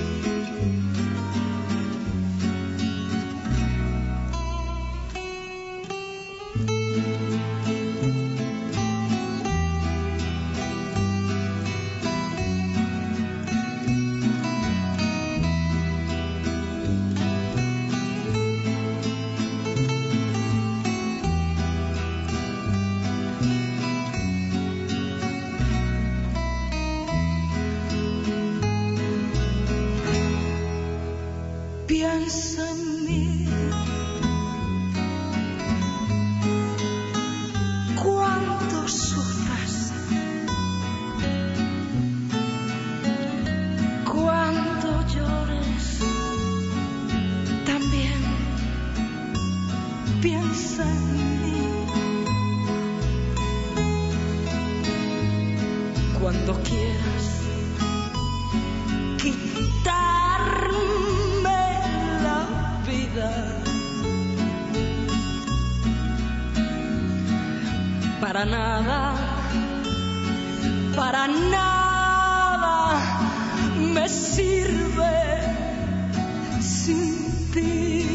Piensa en mí cuando sufras, cuando llores también. Piensa en mí cuando quieras quitarme la vida. Para nada, para nada me sirve sin ti.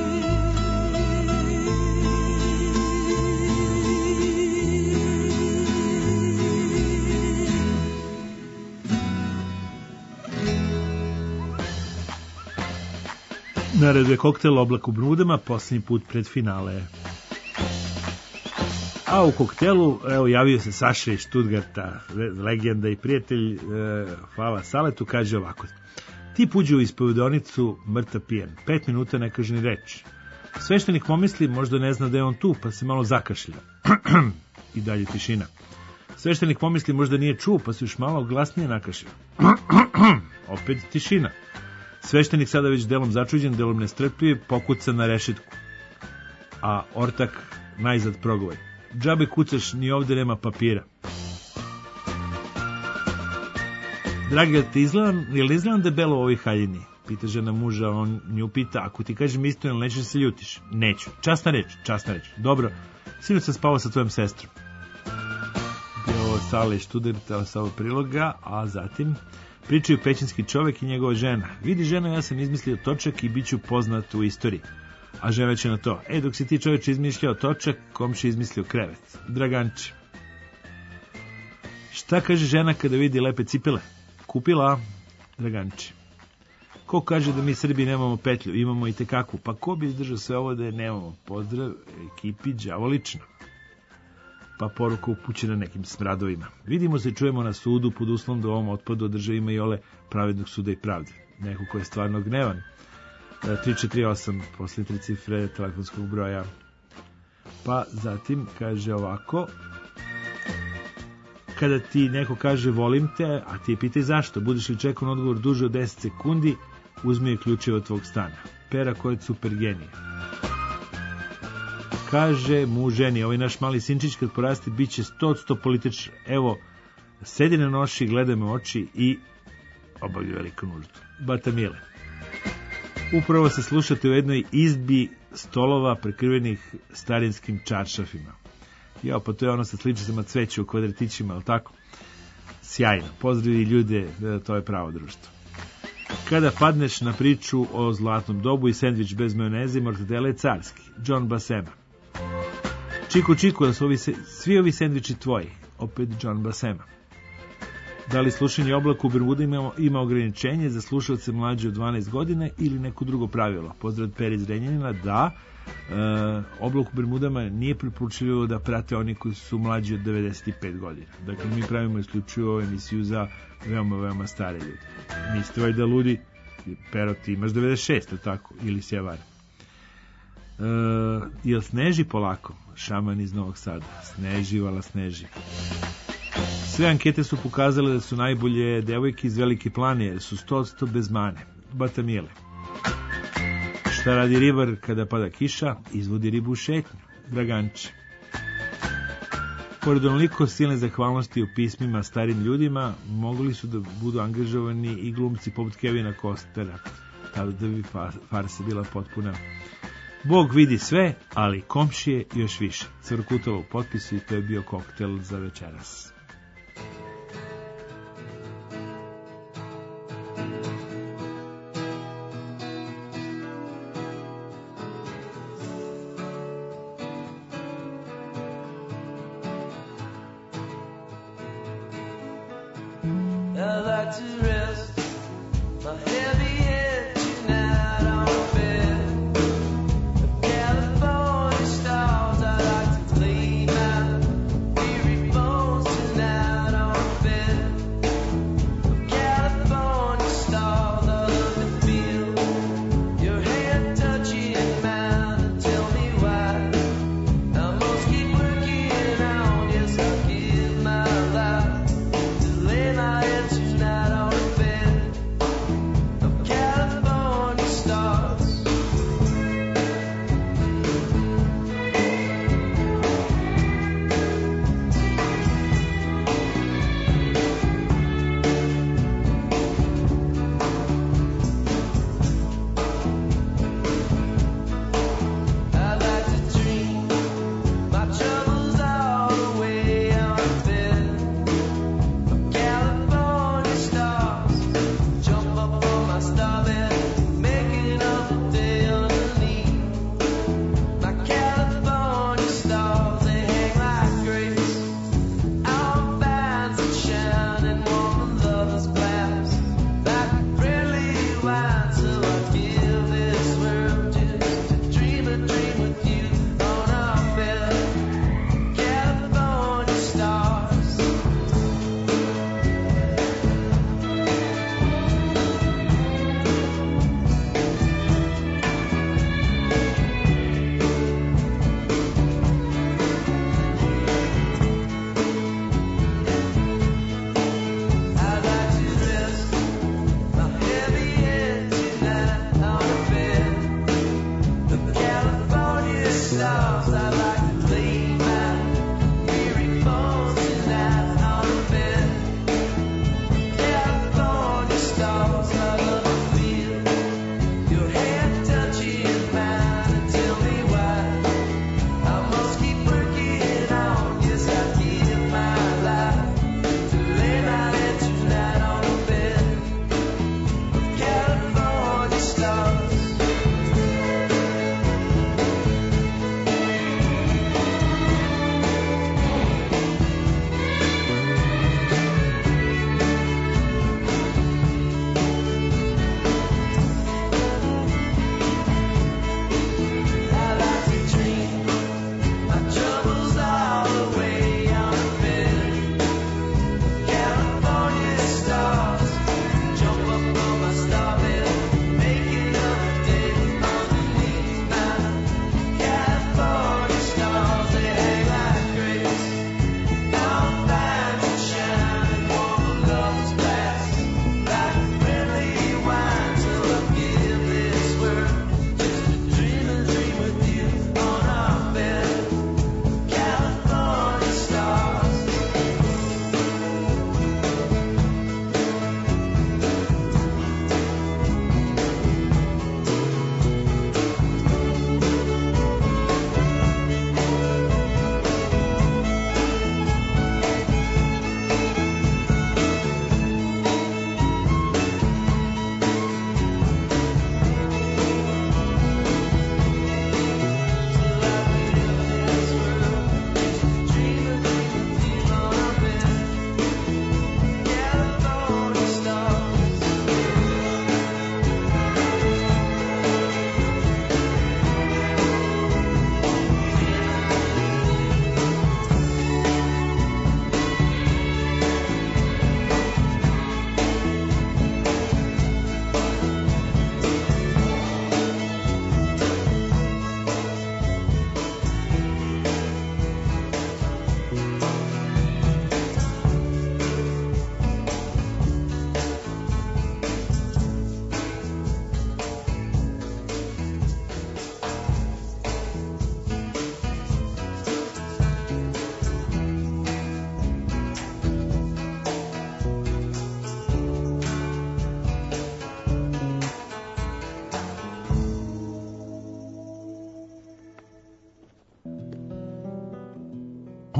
Na redu je koktel Oblak u Brudama, posljednji put pred finale. A u koktelu, evo, javio se Saša iz Stuttgarta, legenda i prijatelj, hvala Saletu, kaže ovako: tip uđe u ispovedonicu mrtav pijan, 5 minuta ne kaže ni reč. Sveštenik pomisli, možda ne zna da je on tu, pa se malo zakašlja. I dalje tišina. Sveštenik pomisli, možda nije čuo, pa se još malo glasnije nakašlja. Opet tišina. Sveštenik sada već delom začuđen, delom nestrpljiv, pokuca na rešetku. A ortak najzad progovori: džabe kucaš, ni ovde nema papira. Dragi, jel izgledam debelo u ovoj haljini? Pita žena muža, on nju pita: ako ti kažem istinu, nećeš da se ljutiš? Neću. Časna reč, časna reč. Dobro, sinoć sam spavao sa tvojom sestrom. Ovo Sale Študenta sa ovog priloga, a zatim pričaju pećinski čovek i njegova žena. Vidi žena, ja sam izmislio točak i bit ću poznat u istoriji. A žena će na to: dok si ti čoveče izmišljao točak, komši izmislio krevet. Draganči. Šta kaže žena kada vidi lepe cipele? Kupila. Draganči. Ko kaže da mi Srbi nemamo petlju? Imamo i tekakvu. Pa ko bi izdržao sve ovo da je nemamo? Pozdrav ekipi đavolično. Pa poruka upućena nekim smradovima. Vidimo se, čujemo na sudu pod uslovom da ovom otpadu održe ima i ole pravednog suda i pravde. Neko ko je stvarno gnevan. 3438 posle 3 cifre telefonskog broja. Pa zatim kaže ovako: kada ti neko kaže volim te, a ti je pitaj zašto, budeš li čekao na odgovor duže od 10 sekundi, uzmi je ključeve od tvog stana. Pera koja je super genije. Kaže mu ženi, ovaj naš mali sinčić kad poraste bit će 100% političar. Evo, sedi na noši, gleda me u oči i obavlja veliku nuždu. Bata Mile. Upravo se slušate u jednoj izbi stolova prekrivenih starinskim čaršafima. Jao, pa to je ono sa sličicama cveća u kvadratićima, ali tako? Sjajno. Pozdravi ljude, to je pravo društvo. Kada padneš na priču o zlatnom dobu i sendvič bez majoneze i mortadele je carski. John Basema. Čiku, čiku, da su svi ovi sendviči tvoji. Opet John Basema. Da li slušanje oblaka u Bermudima ima ograničenje za slušalce mlađe od 12 godina ili neko drugo pravilo? Pozdrav od Peri iz Renjanina. Da, oblak u Bermudama nije preporučljivo da prate oni koji su mlađi od 95 godina. Dakle, mi pravimo isključivo emisiju za veoma, veoma stare ljudi. Niste valjda ludi, Pero, ti imaš 96, tako? Ili se ja varam? Jel sneži polako? Šaman iz Novog Sada. Sneži, vala sneži. Sve ankete su pokazale da su najbolje devojke iz Velike Plane, jer su 100% bez mane. Bata Mile. Šta radi ribar kada pada kiša? Izvodi ribu u šetnju. Draganče. Pored onoliko silne zahvalnosti u pismima starim ljudima, mogli su da budu angažovani i glumci poput Kevina Costnera. Tada da bi farsa bila potpuna. Bog vidi sve, ali komšije još više. Crkutova u potpisu i to je bio koktel za večeras.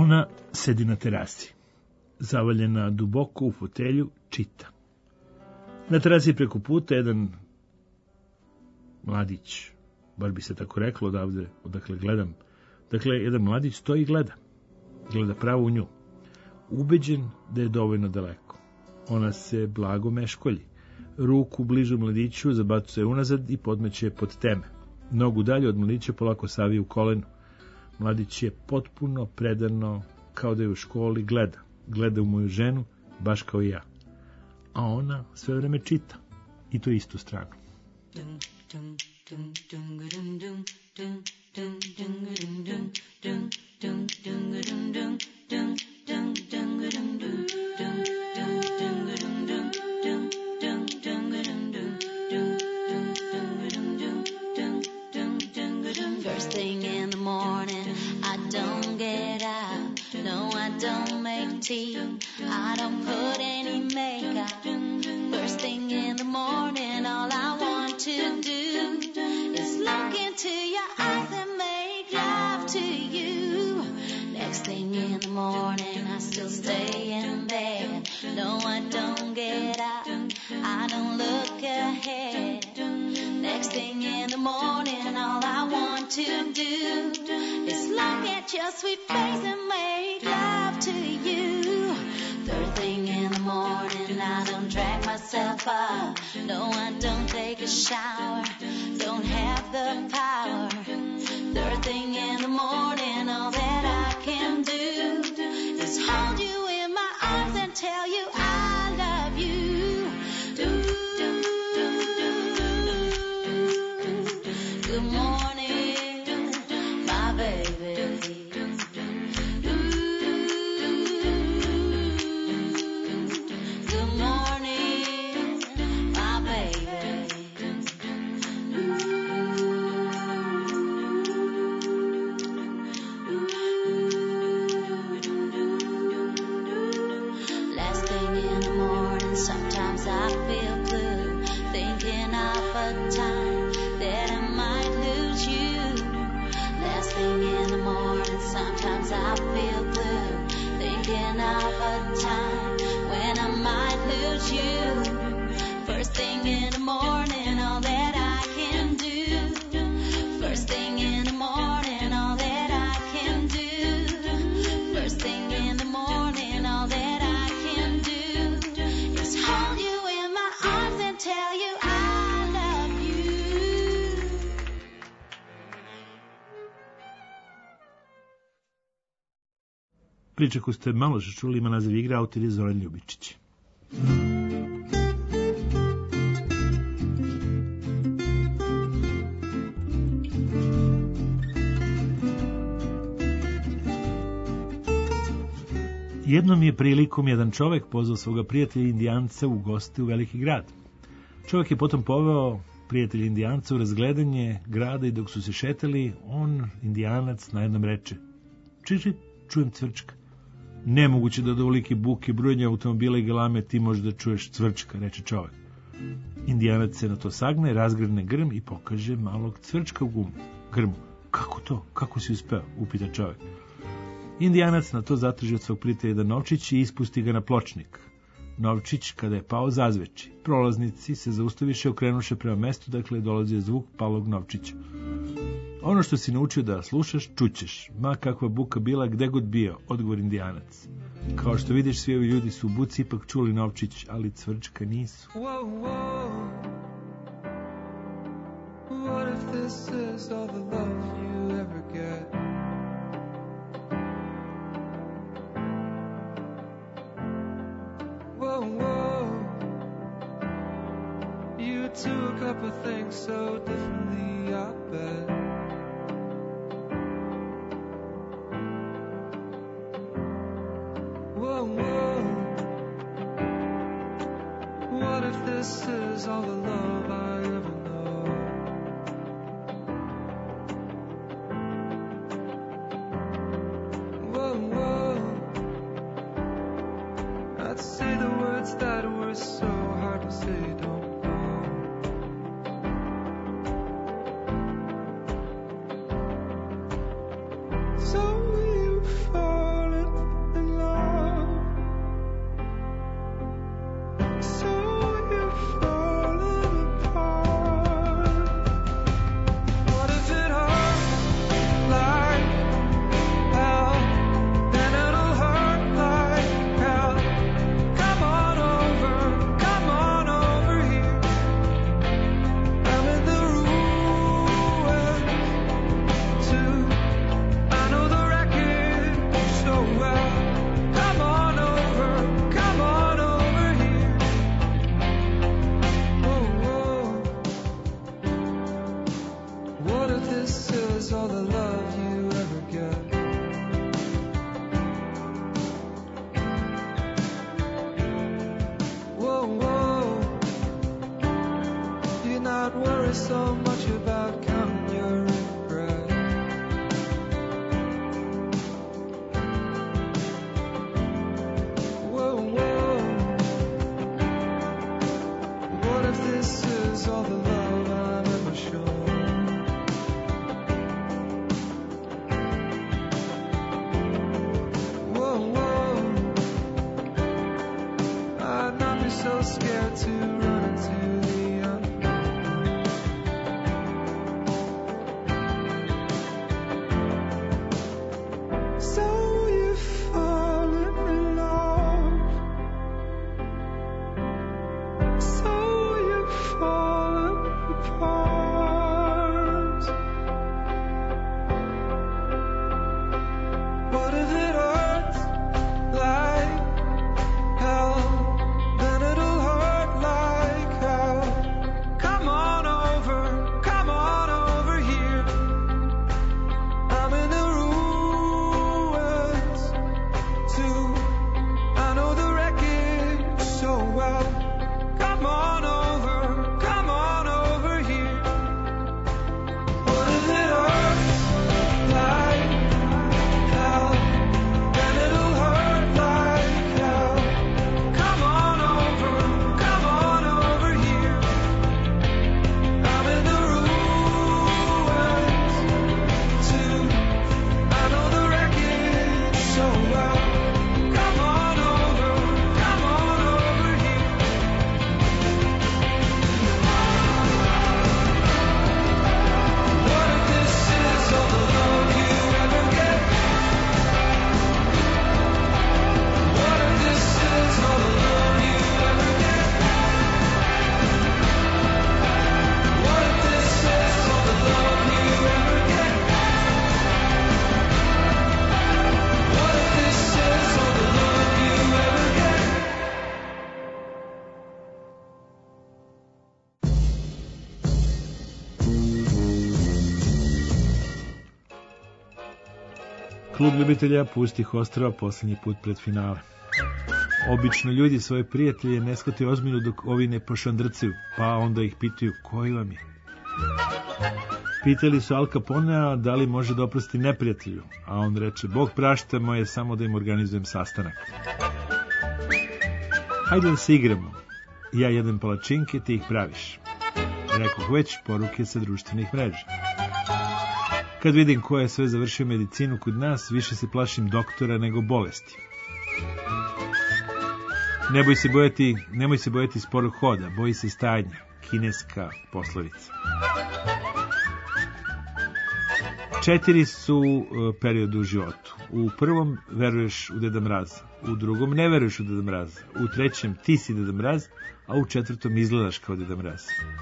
Ona sedi na terasi, zavaljena duboko u fotelju, čita. Na terasi preko puta jedan mladić, bar bi se tako reklo odavde, odakle gledam. Dakle, jedan mladić stoji i gleda pravo u nju, ubeđen da je dovoljno daleko. Ona se blago meškolji, ruku bližu mladiću zabacuje unazad i podmeće pod teme. Nogu dalje od mladića polako savije u kolenu. Mladić je potpuno predano, kao da je u školi, gleda u moju ženu, baš kao i ja. A ona sve vreme čita, i to istu stranu. First thing in the morning, I don't get out. No, I don't make tea. I don't put any makeup. First thing in the morning, all I want to do is look into your eyes and make love to you. Next thing in the morning, I still stay in bed. No, I don't get out. I don't look ahead. Next thing in the morning, all I want to do is look at your sweet face and make love to you. Third thing in the morning, I don't drag myself up. No, I don't take a shower. Don't have the power. Third thing in the morning, all that I can do is hold you in my arms and tell you I love you. Good morning, my baby. Good morning, my baby. Last thing in the morning, sometimes I feel blue, thinking of a time that I might lose you. Last thing in the morning, sometimes I feel blue, thinking of a time when I might lose you. First thing in the morning, all that I can do. First thing in the morning, all that I can do. First thing in the morning, all that I can do is hold you in my arms and tell you I love you. Priča koju ste malo što čuli ima naziv igre, autor je Zoran Ljubičić. Jednom je prilikom jedan čovek pozvao svoga prijatelja Indijanca u goste u veliki grad. Čovek je potom poveo prijatelja Indijanca u razgledanje grada i dok su se šetali, on, Indijanac, najednom reče: "Čiži, čujem cvrčka." "Nemoguće da od ovolike buke, brujanja automobila i galame ti možeš da čuješ cvrčka," reče čovek. Indijanac se na to sagne, razgrne grm i pokaže malog cvrčka u grmu. "Kako to? Kako si uspeo?" upita čovek. Indijanac na to zatraži od svog prijatelja jedan novčić i ispusti ga na pločnik. Novčić, kada je pao, zazveči. Prolaznici se zaustaviše, okrenuše prema mestu, dakle dolazi zvuk palog novčića. "Ono što si naučio da slušaš, čućeš, ma kakva buka bila, gde god bio," odgovor Indijanac. "Kao što vidiš, svi ovi ljudi su u buci ipak čuli novčić, ali cvrčka nisu." Whoa, whoa. What if this is all the love you ever get? Whoa, whoa. You took up a thing so differently, I bet. Whoa, whoa. What if this is all the love I ever know? Whoa, whoa. I'd say the words that were so hard to say, don't go. So you fall is all the love you ever get. Whoa, whoa, you're not worried so much about counting your regret. Whoa, whoa, what if this is all the love I've ever shown? Whoa, whoa, I'd not be so scared to run into the unknown. So you've fallen in love. So you've fallen apart. What if it hurts like hell? Then it'll hurt like hell. Come on over here. I'm in the ruins too. I know the wreckage so well. Come on over here. What if it hurts like hell? Then it'll hurt like hell. Come on over here. I'm in the ruins too. I know the wreckage so well. Come on over here. What if this is all the love you ever get? What if this is all the love you ever get? What if this is all the love you ever get? What if this is all the love you ever get? Klub ljubitelja pustih ostrava posljednji put pred finale. Obično ljudi svoje prijatelje ne shvate ozbiljno dok ovi ne pošandrcaju, pa onda ih pitaju koji vam je. Pitali su Al Caponea da li može da oprosti neprijatelju, a on reče, Bog prašta moje samo da im organizujem sastanak. Hajde da se igramo. Ja jedem palačinke, ti ih praviš. Rekoh već poruke sa društvenih mreža. Kad vidim ko je sve završio medicinu kod nas, više se plašim doktora nego bolesti. Nemoj se bojati sporog hoda, boji se stajanja. Kineska poslovica. 4 su perioda u životu. U prvom veruješ u Deda Mraza, u drugom ne veruješ u Deda Mraza, u trećem ti si Deda Mraz, a u četvrtom izgledaš kao Deda Mraz.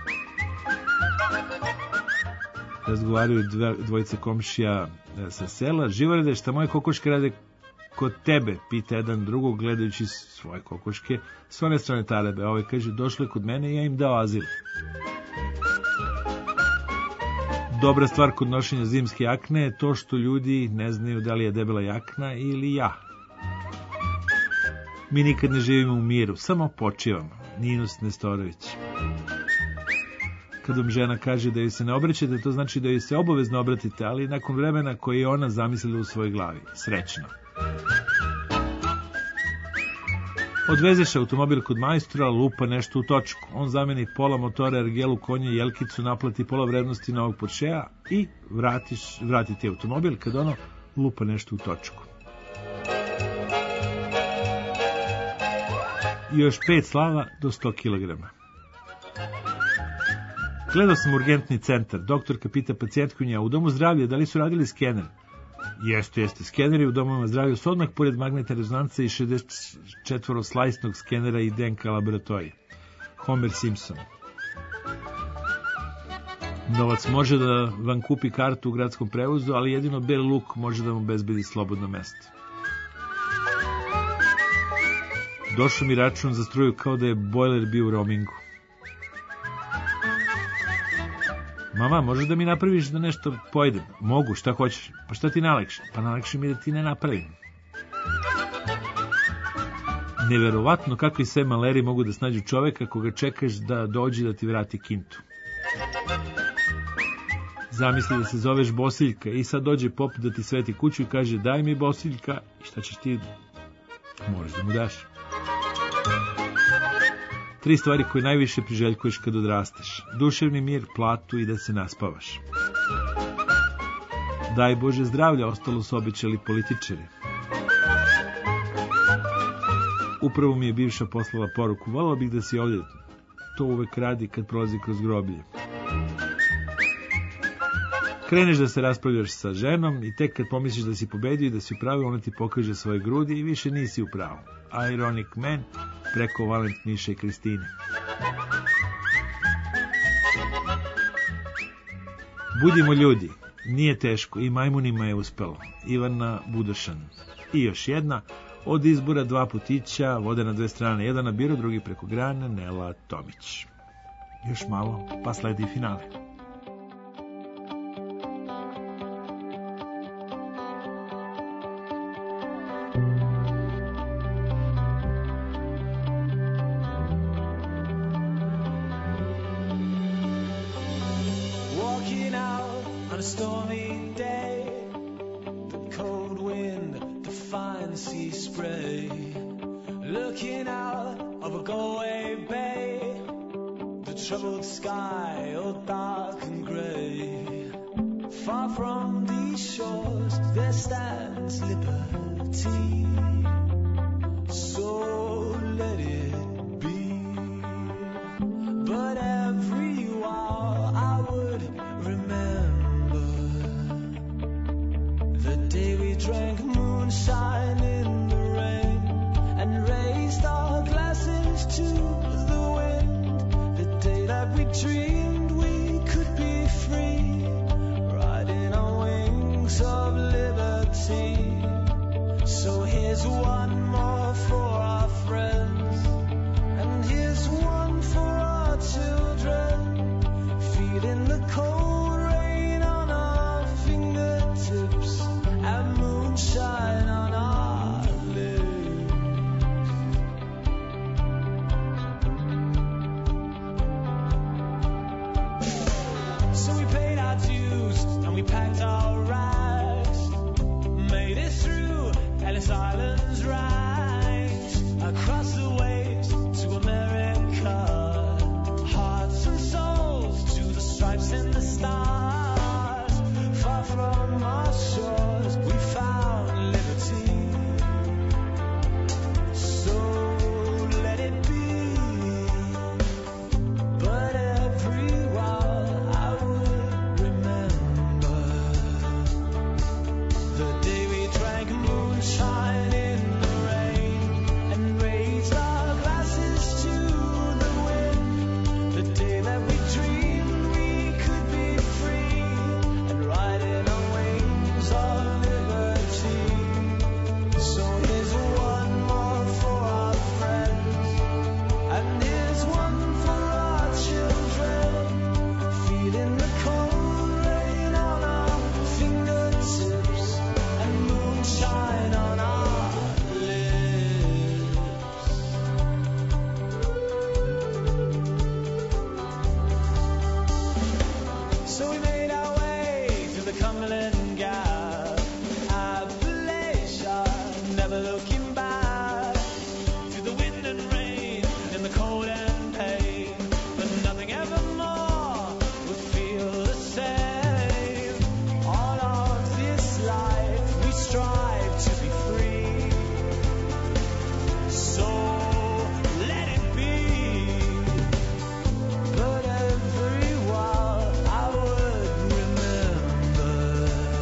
Razgovaraju dvojice komšija sa sela. Živorede, šta moje kokoške rade kod tebe? Pita jedan drugog gledajući svoje kokoške s one strane tarebe. A ovaj kaže, došle kod mene i ja im dao azil. Dobra stvar kod nošenja zimske jakne je to što ljudi ne znaju da li je debela jakna ili ja. Mi nikad ne živimo u miru, samo počivamo. Ninus Nestorović. Kad vam žena kaže da joj se ne obraćate, to znači da joj se obavezno obratite, ali nakon vremena koje je ona zamislila u svojoj glavi. Srećno. Odvezeš automobil kod majstora, lupa nešto u točku. On zameni pola motora, ergelu, konje, jelkicu, naplati pola vrednosti novog Porschea i vratiti automobil kad ono lupa nešto u točku. I još 5 slava do 100 kg. Gledao sam urgentni centar. Doktorka pita pacijentkinja, u domu zdravlja da li su radili skener? Jeste. Skeneri u domovima zdravlja su odmah pored magnetne rezonance i 64-slajsnog skenera i DNK laboratorije. Homer Simpson. Novac može da vam kupi kartu u gradskom prevozu, ali jedino beli luk može da vam obezbedi slobodno mesto. Došao mi račun za struju kao da je bojler bio u roamingu. Mama, možeš da mi napraviš da nešto pojedem? Mogu, šta hoćeš? Pa šta ti najlakše? Pa najlakše mi je da ti ne napravim. Neverovatno kakvi sve maleri mogu da snađu čoveka koga čekaš da dođe da ti vrati kintu. Zamisli da se zoveš Bosiljka i sad dođe pop da ti sveti kuću i kaže daj mi Bosiljka i šta ćeš ti? Moraš da mu daš. 3 stvari koje najviše priželjkuješ kad odrasteš. Duševni mir, platu i da se naspavaš. Daj Bože zdravlja, ostalo su obećali političari. Upravo mi je bivša poslala poruku, volila bih da si ovdje. To uvek radi kad prolazi kroz groblje. Kreneš da se raspravljaš sa ženom i tek kad pomisliš da si pobedio i da si u pravu, ona ti pokaže svoje grudi i više nisi u pravu. Ironic Man preko Valent Miše i Kristine. Budimo ljudi, nije teško i majmunima je uspelo. Ivana Budošan. I još jedna, od izbora 2 putića, vode na 2 strane, jedan na biro, drugi preko grane, Nela Tomić. Još malo, pa sledi finale. Walking out on a stormy day, the cold wind, the fine sea spray. Looking out of a Galway bay, the troubled sky all dark and grey. Far from these shores there stands liberty, so let it be. But every while I would remember the day we drank moonshine in the rain and raised our glasses to the wind. The day that we dreamed we could be free, riding on wings of liberty. So here's one more for our friends, and here's one for our children, feeling the cold rain on our fingertips and moonshine on our lips. So we paid our dues and we packed our rags, made it through Ellis Island's ranks, across the waves to America, hearts and souls to the stripes and the stars. Far from our shores we found liberty, so let it be. But every while I would remember the day we drank moonshine in the rain and raised our glasses to the wind. The day that we dreamed we could be free and riding on wings of liberty. So here's one more for our friends, and here's one for our children, feeling the cold rain on our fingertips and moonshine on our lips. So we made our way through the Cumberland Gap, Appalachia, never looking back, through the wind and rain and the cold and pain, but nothing evermore would feel the same. All of this life we strive to be free, so let it be. But every while I would remember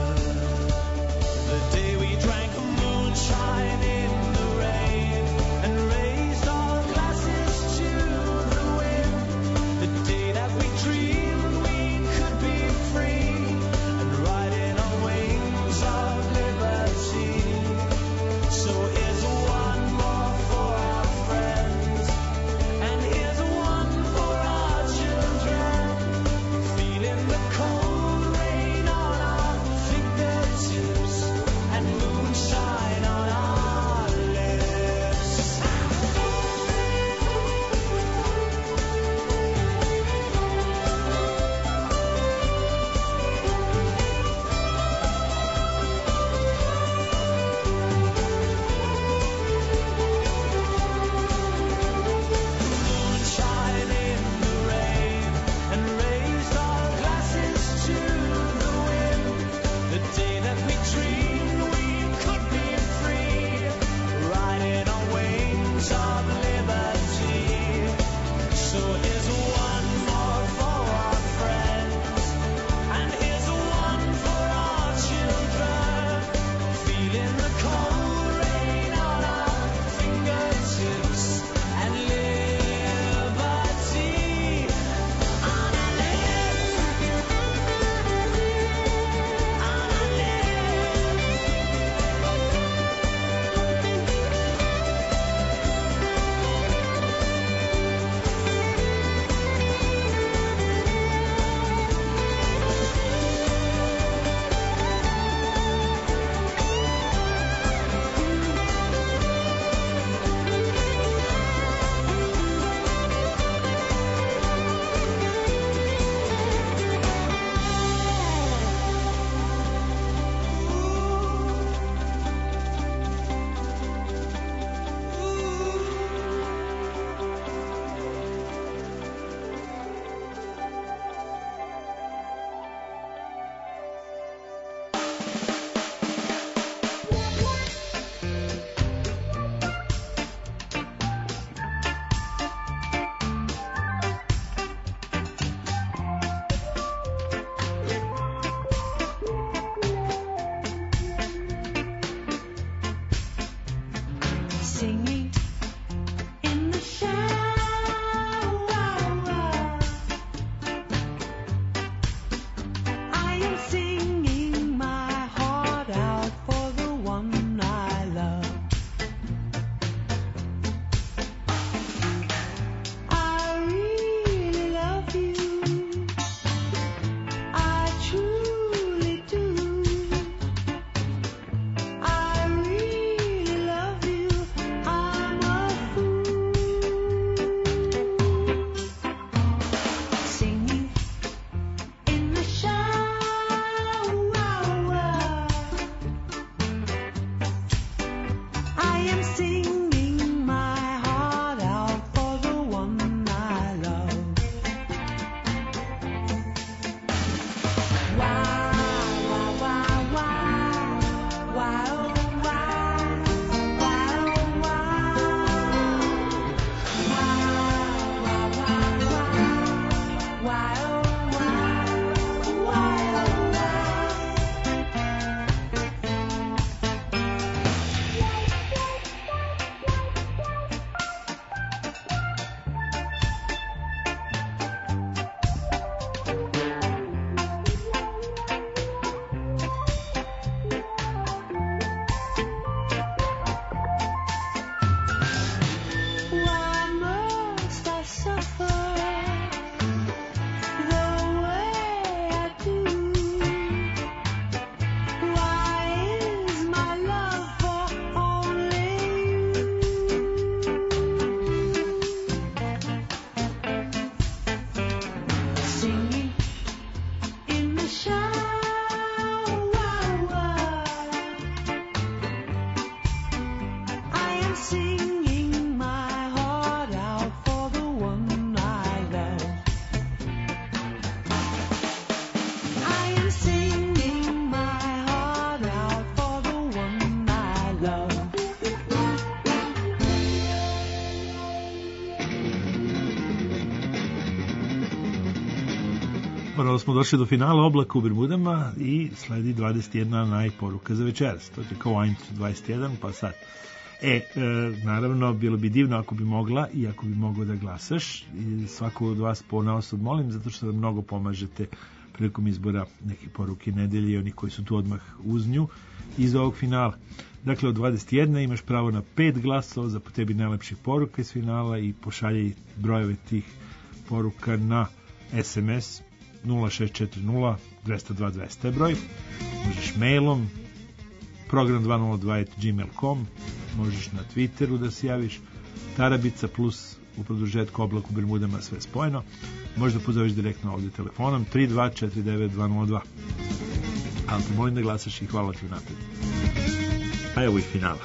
Ponovo smo došli do finala Oblaka u Bermudama i sledi 21 najporuka za večeras. To je kao Aint 21, pa sad. Naravno, bilo bi divno ako bi mogla i ako bi mogao da glasaš. I svako od vas ponaosob molim, zato što vam mnogo pomažete prilikom izbora neke poruke nedelje i oni koji su tu odmah uz nju iz ovog finala. Dakle, od 21 imaš pravo na 5 glasova za po tebi najlepših poruka iz finala i pošaljaj brojeve tih poruka na SMS 0640 202 200 je broj. Možeš mailom program202@gmail.com, možeš na Twitteru da se javiš, Tarabica plus u produžetku Oblak u Bermudama, sve spojeno. Možeš da pozoveš direktno ovdje telefonom 3249-202. Ali te molim da glasaš i hvala ti napred. A evo i finala.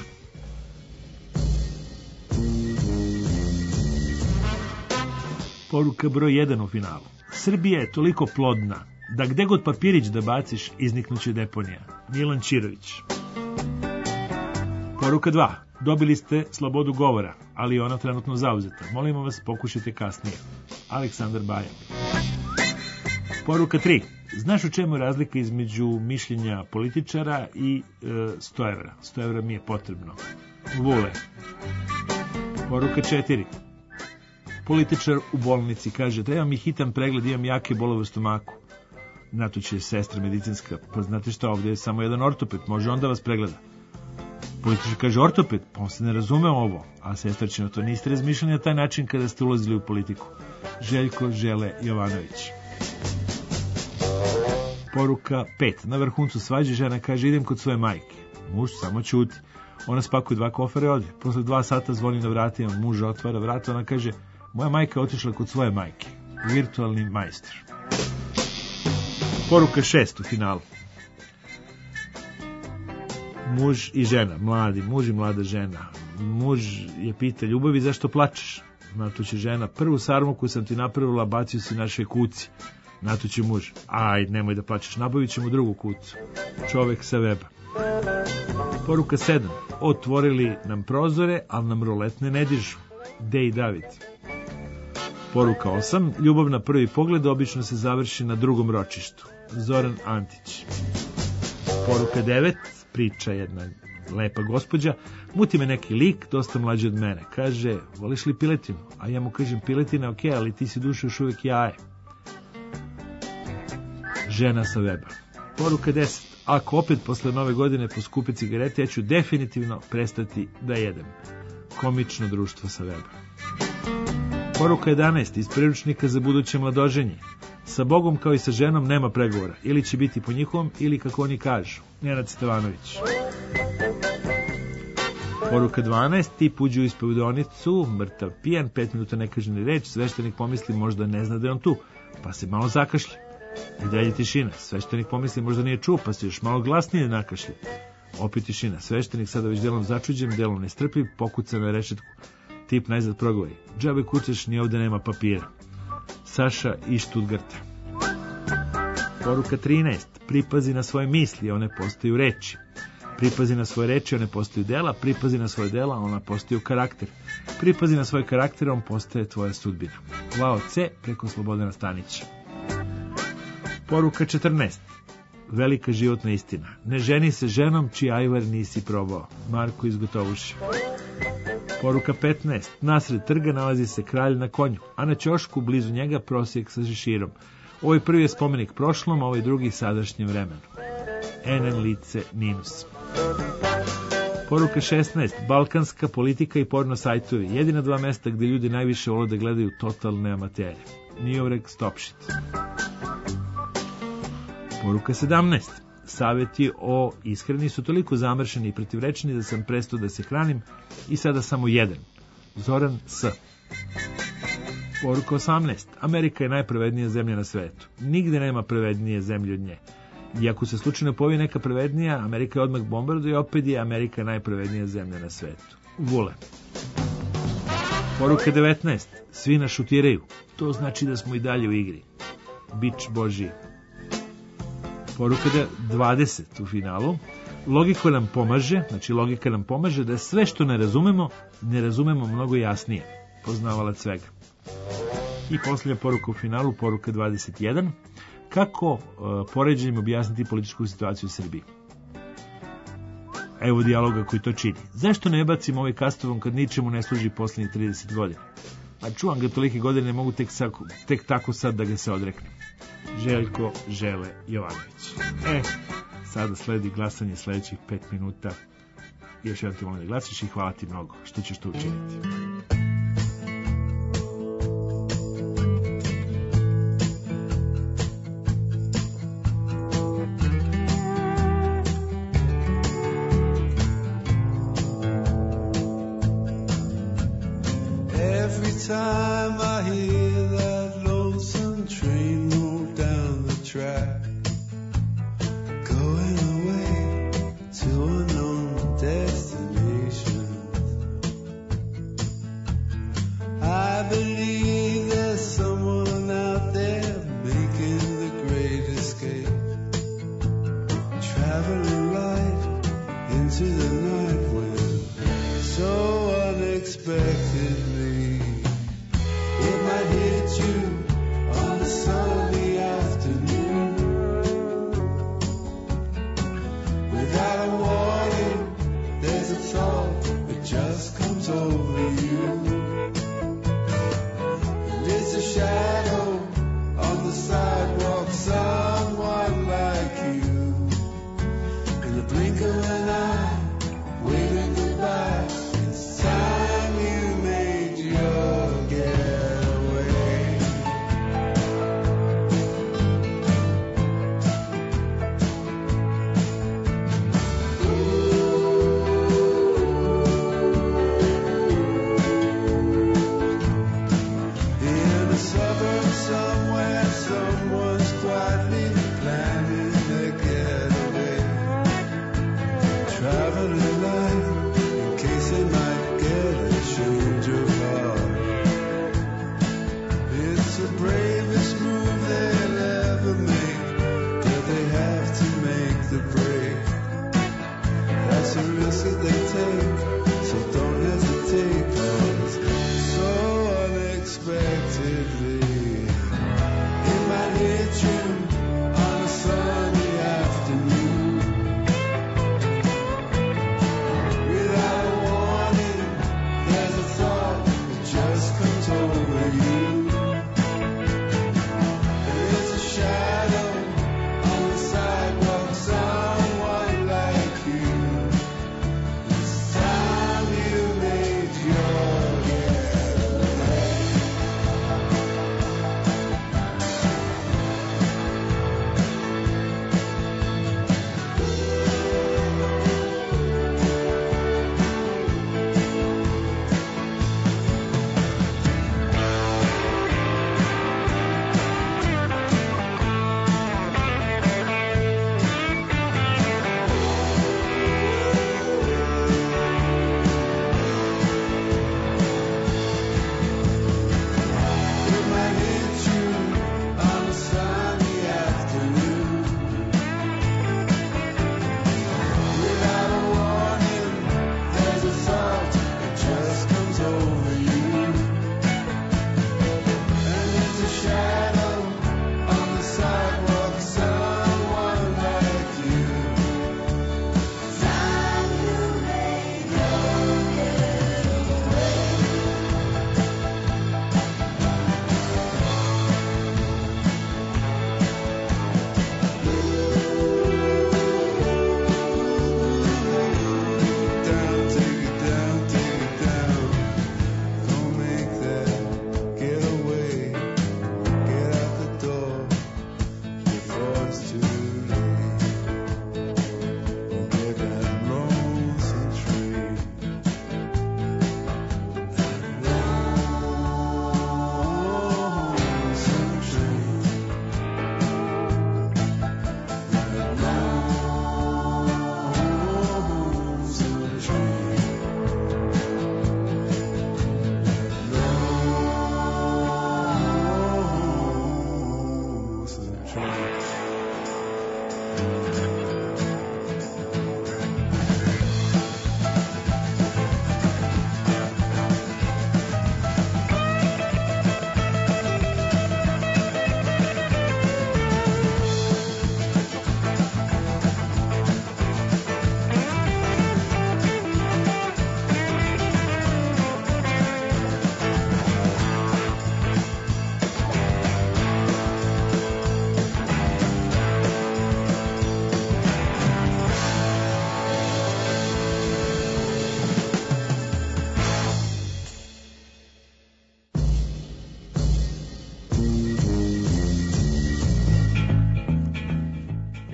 Poruka broj 1 u finalu. Srbija je toliko plodna da gde god papirić da baciš izniknuće deponija. Milan Čirović. Poruka 2. Dobili ste slobodu govora, ali je ona trenutno zauzeta. Molimo vas, pokušajte kasnije. Aleksandar Baja. Poruka 3. Znaš u čemu je razlika između mišljenja političara i 100 evra? 100 evra mi je potrebno. Vule. Poruka 4. Političar u bolnici kaže, treba mi hitan pregled, imam jake bolove u stomaku. Na to će sestra medicinska, pa znate šta, ovdje je samo jedan ortoped, može onda vas pregleda. Političar kaže, ortoped, pa on se ne razume ovo, a sestra će na to, niste razmišljali na taj način kada ste ulazili u politiku. Željko Žele Jovanović. Poruka 5. Na vrhuncu svađe žena kaže, idem kod svoje majke. Muž samo ćuti. Ona spakuje 2 kofere i ode. Posle 2 sata zvoni na vratima, muž otvara vrata, ona kaže, moja majka je otišla kod svoje majke. Virtualni majstor. Poruka 6 u finalu. Muž i žena, mladi, muž i mlada žena. Muž je pita ljubavi, zašto plačeš? Na to će žena, prvu sarmu koju sam ti napravila, bacio si našoj kuci. Na to će muž, aj, nemoj da plačeš, nabavit ćemo drugu kucu. Čovek sa weba. Poruka 7. Otvorili nam prozore, ali nam roletne ne dižu. Dej David. Poruka 8. Ljubav na prvi pogled obično se završi na drugom ročištu. Zoran Antić. Poruka 9. Priča jedna lepa gospođa. Muti me neki lik, dosta mlađi od mene. Kaže, voliš li piletinu? A ja mu kažem, piletina ok, ali ti si duša još uvijek jaje. Žena sa weba. Poruka 10. Ako opet posle nove godine poskupe cigarete, ja ću definitivno prestati da jedem. Komično društvo sa weba. Poruka 11. Iz priručnika za buduće mladoženje. Sa Bogom kao i sa ženom nema pregovora. Ili će biti po njihovom, ili kako oni kažu. Nenad Stevanović. Poruka 12. Tip uđe u ispovedonicu, mrtav pijan, 5 minuta ne kaže ni reč, sveštenik pomisli možda ne zna da je on tu, pa se malo zakašlje. I dalje tišina. Sveštenik pomisli možda nije čuo, pa se još malo glasnije nakašlje. Opet tišina. Sveštenik sada već delom začuđen, delom nestrpljiv, pokuca na rešetku. Tip najzad progovori. Džabe kućeš, ni ovde nema papira. Saša iz Štutgarta. Poruka 13. Pripazi na svoje misli, one postaju reči. Pripazi na svoje reči, one postaju dela. Pripazi na svoje dela, ona postaju karakter. Pripazi na svoj karakter, on postaje tvoja sudbina. Lao C. preko Slobodana Stanića. Poruka 14. Velika životna istina. Ne ženi se ženom čiji ajvar nisi probao. Marko iz Gotovuša. Poruka 15. Nasred trga nalazi se kralj na konju, a na ćošku blizu njega prosjek sa šeširom. Ovaj prvi je spomenik prošlom, a ovaj drugi sadašnjem vremenu. NN lice Ninus. Poruka 16. Balkanska politika i porno sajtovi. Jedina 2 mesta gdje ljudi najviše vole da gledaju totalne amatere. Niorek Stopšit. Poruka 17. Savjeti o ishrani su toliko zamršeni i protivrečeni da sam prestao da se hranim i sada samo jedan. Zoran S. Poruka 18. Amerika je najpravednija zemlja na svetu. Nigde nema pravednije zemlje od nje. I ako se slučajno pojavi neka pravednija, Amerika je odmah bombarduje i opet je Amerika najpravednija zemlja na svetu. Vule. Poruka 19. Svi nas šutiraju. To znači da smo i dalje u igri. Bič Božji. Poruka 20 u finalu. Logika nam pomaže da sve što ne razumemo mnogo jasnije. Poznavalac svega. I posljednja poruka u finalu, poruka 21. Kako poređenjem objasniti političku situaciju u Srbiji? Evo dijaloga koji to čini. Zašto ne bacim ovaj Kastovom kad ničemu ne služi posljednjih 30 godina? A čuvam ga tolike godine, ne mogu tek tako sad da ga se odreknem. Željko Žele Jovanović. Sada sledi glasanje sledećih 5 minuta. Još jedan te molim da glasiš i hvala ti mnogo što ćeš to učiniti. Time I hear that lonesome train roll down the track, going away to unknown destinations.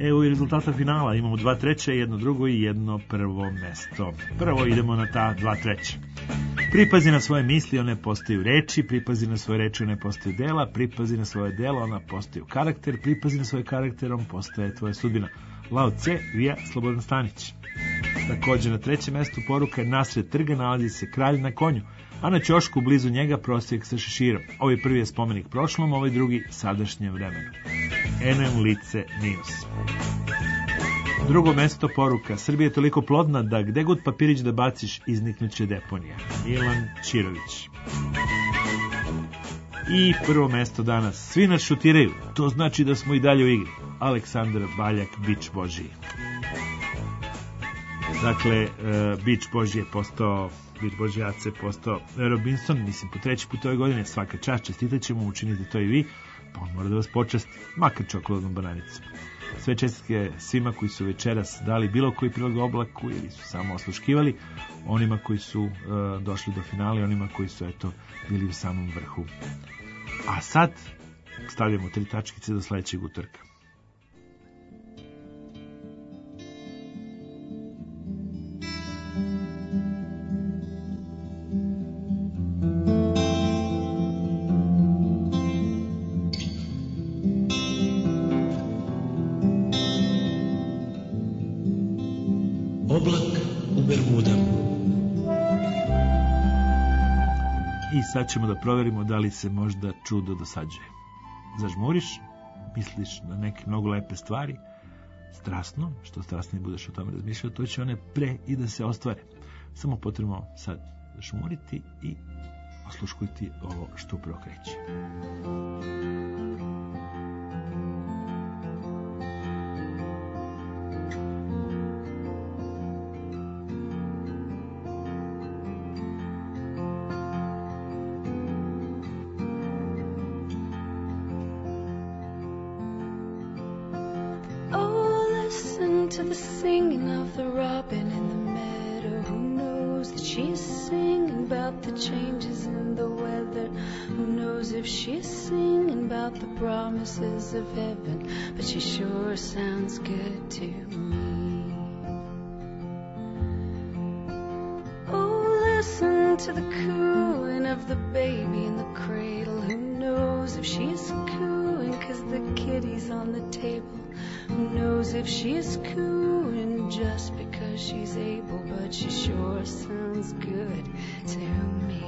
Evo i rezultata finala, imamo 2 treće, 1 drugo i 1 prvo mesto. Prvo idemo na ta 2 treće. Pripazi na svoje misli, one postaju reči, pripazi na svoje reči, one postaju dela, pripazi na svoje dela, ona postaju karakter, pripazi na svoj karakter, on postaje tvoja sudbina. Lao Tse, Vija Slobodan Stanić. Takođe na 3. mestu poruka, nasred trga nalazi se kralj na konju, a na ćošku blizu njega prosjek sa šeširom. Ovaj prvi je spomenik prošlom, ovaj drugi sadašnjem vremenu. Enem lice minus. 2. mesto poruka, Srbija je toliko plodna da gde god papirić da baciš izniknuće deponija. Milan Čirović. I 1. mesto danas, svi nas šutiraju, to znači da smo i dalje u igri. Aleksandar Baljak, Bič Božiji. Dakle, Bič Božji je postao, Bič Božjac je postao Robinson, mislim po 3. put ove godine, svaka čast, čestitat ćemo, učinite to i vi, pa on mora da vas počasti, makar čokoladnom bananicom. Sve čestitke svima koji su večeras dali bilo koji prilog oblaku ili su samo osluškivali, onima koji su došli do finala i onima koji su eto bili u samom vrhu. A sad stavljamo 3 tačkice do sledećeg utorka. Oblak u Bermudama. I sad ćemo da proverimo da li se možda čudo dosađuje. Zažmuriš, misliš na neke mnogo lepe stvari, strasno, što strasnije budeš o tome razmišljao, to će one pre i da se ostvare. Samo potrebno sad zažmuriti i osluškujti ovo što upravo kreće. To the singing of the robin in the meadow, who knows that she's singing about the changes in the weather, who knows if she's singing about the promises of heaven, but she sure sounds good to me. Oh, listen to the cooing of the baby in the cradle, who knows if she's cooing 'cause the kitty's on the table. Who knows if she's cooing just because she's able, but she sure sounds good to me.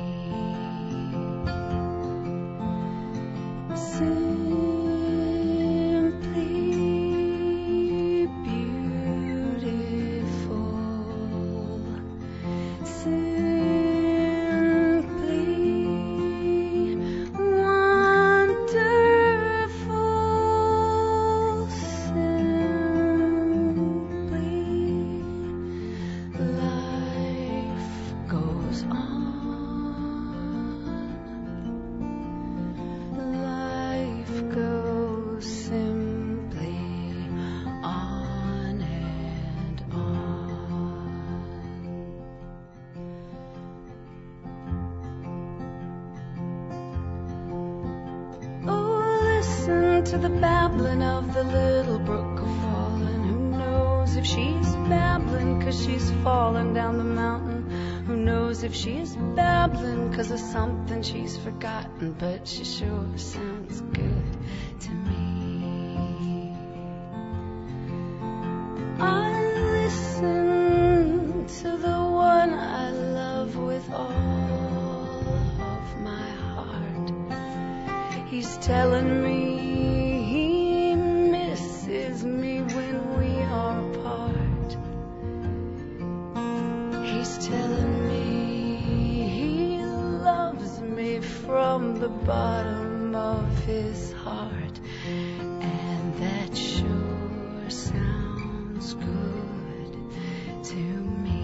Simply beautiful. To the babbling of the little brook a-falling. Who knows if she's babbling 'cause she's falling down the mountain? Who knows if she's babbling 'cause of something she's forgotten? But she sure sounds good to me. I listen to the one I love with all of my heart. He's telling me me when we are apart. He's telling me he loves me from the bottom of his heart, and that sure sounds good to me.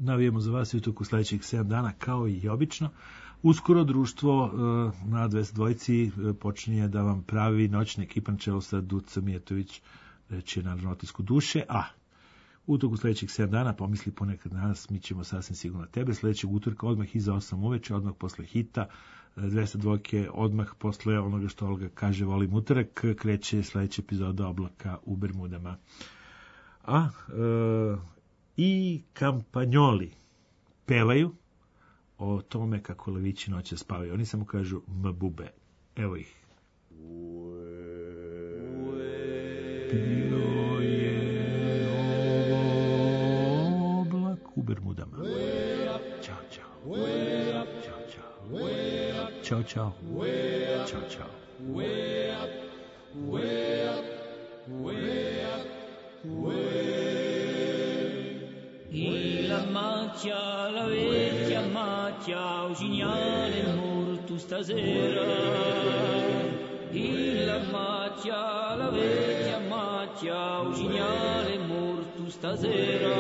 Navijemo za vas i u toku sledećih 7 dana, kao i obično. Uskoro društvo na 202 počinje da vam pravi noćne ekipa na čelu sa Duca Mijetović, će naravno Otisku duše, a u toku sledećih 7 dana, pomisli ponekad danas, mi ćemo sasvim sigurno tebe. Sledećeg utorka, odmah iza 8 uveče, odmah posle hita, 202 odmah posle onoga što Olga kaže volim utorak, kreće sledeća epizoda Oblaka u Bermudama. I Kampanjoli pevaju o tome kako levići noće spavaju. Oni samo kažu mbube. Evo ih. Bio je oblak u Bermudama. Ćao, čao. Ćao, čao. Ćao, čao. Ćao, čao. E la vecchia macchia, o gignale morto stasera. E la vecchia macchia, o gignale morto stasera.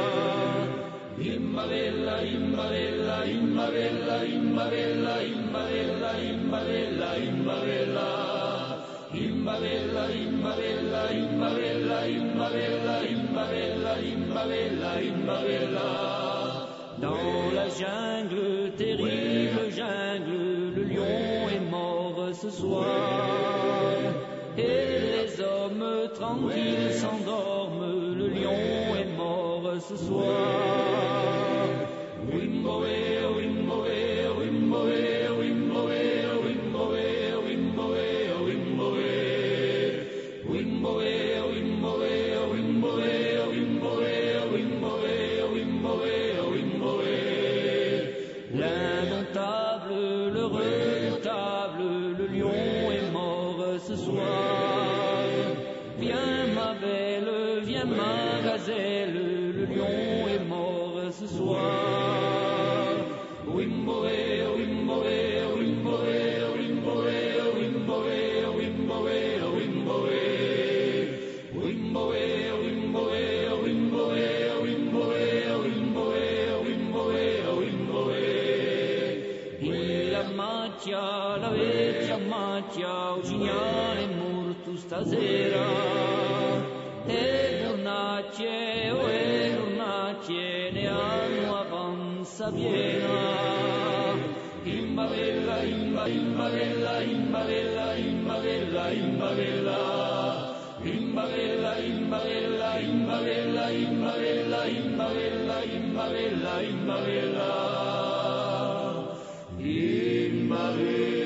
Imbavella, imbavella, imbavella, imbavella, imbavella, imbavella, imbavella. Imbavella, imbavella, imbavella, imbavella, imbavella, imbavella, imbavella. Dans la jungle, terrible jungle, le lion est mort ce soir. Et les hommes tranquilles s'endorment, le lion est mort ce soir. Wimboe, wimboe, wimboe, wimboe, wimboe, wimboe. L'indomptable, le redoutable, le lion est mort ce soir. Viens ma belle, viens ma gazelle, le lion est mort ce soir. Wimboe, wimboe, wimboe, wimboe, wimboe, wimboe, wimboe. Wimboe, wimboe, wimboe, wimboe, wimboe, wimboe, wimboe. E la vecchia macchia, o gignale è morto stasera. E lunacce, ne hanno avanza piena. Imbavella, imbavella, imbavella, imbavella, imbavella. Imbavella, imbavella, imbavella, imbavella, imbavella, imbavella, imbavella. Imbavella.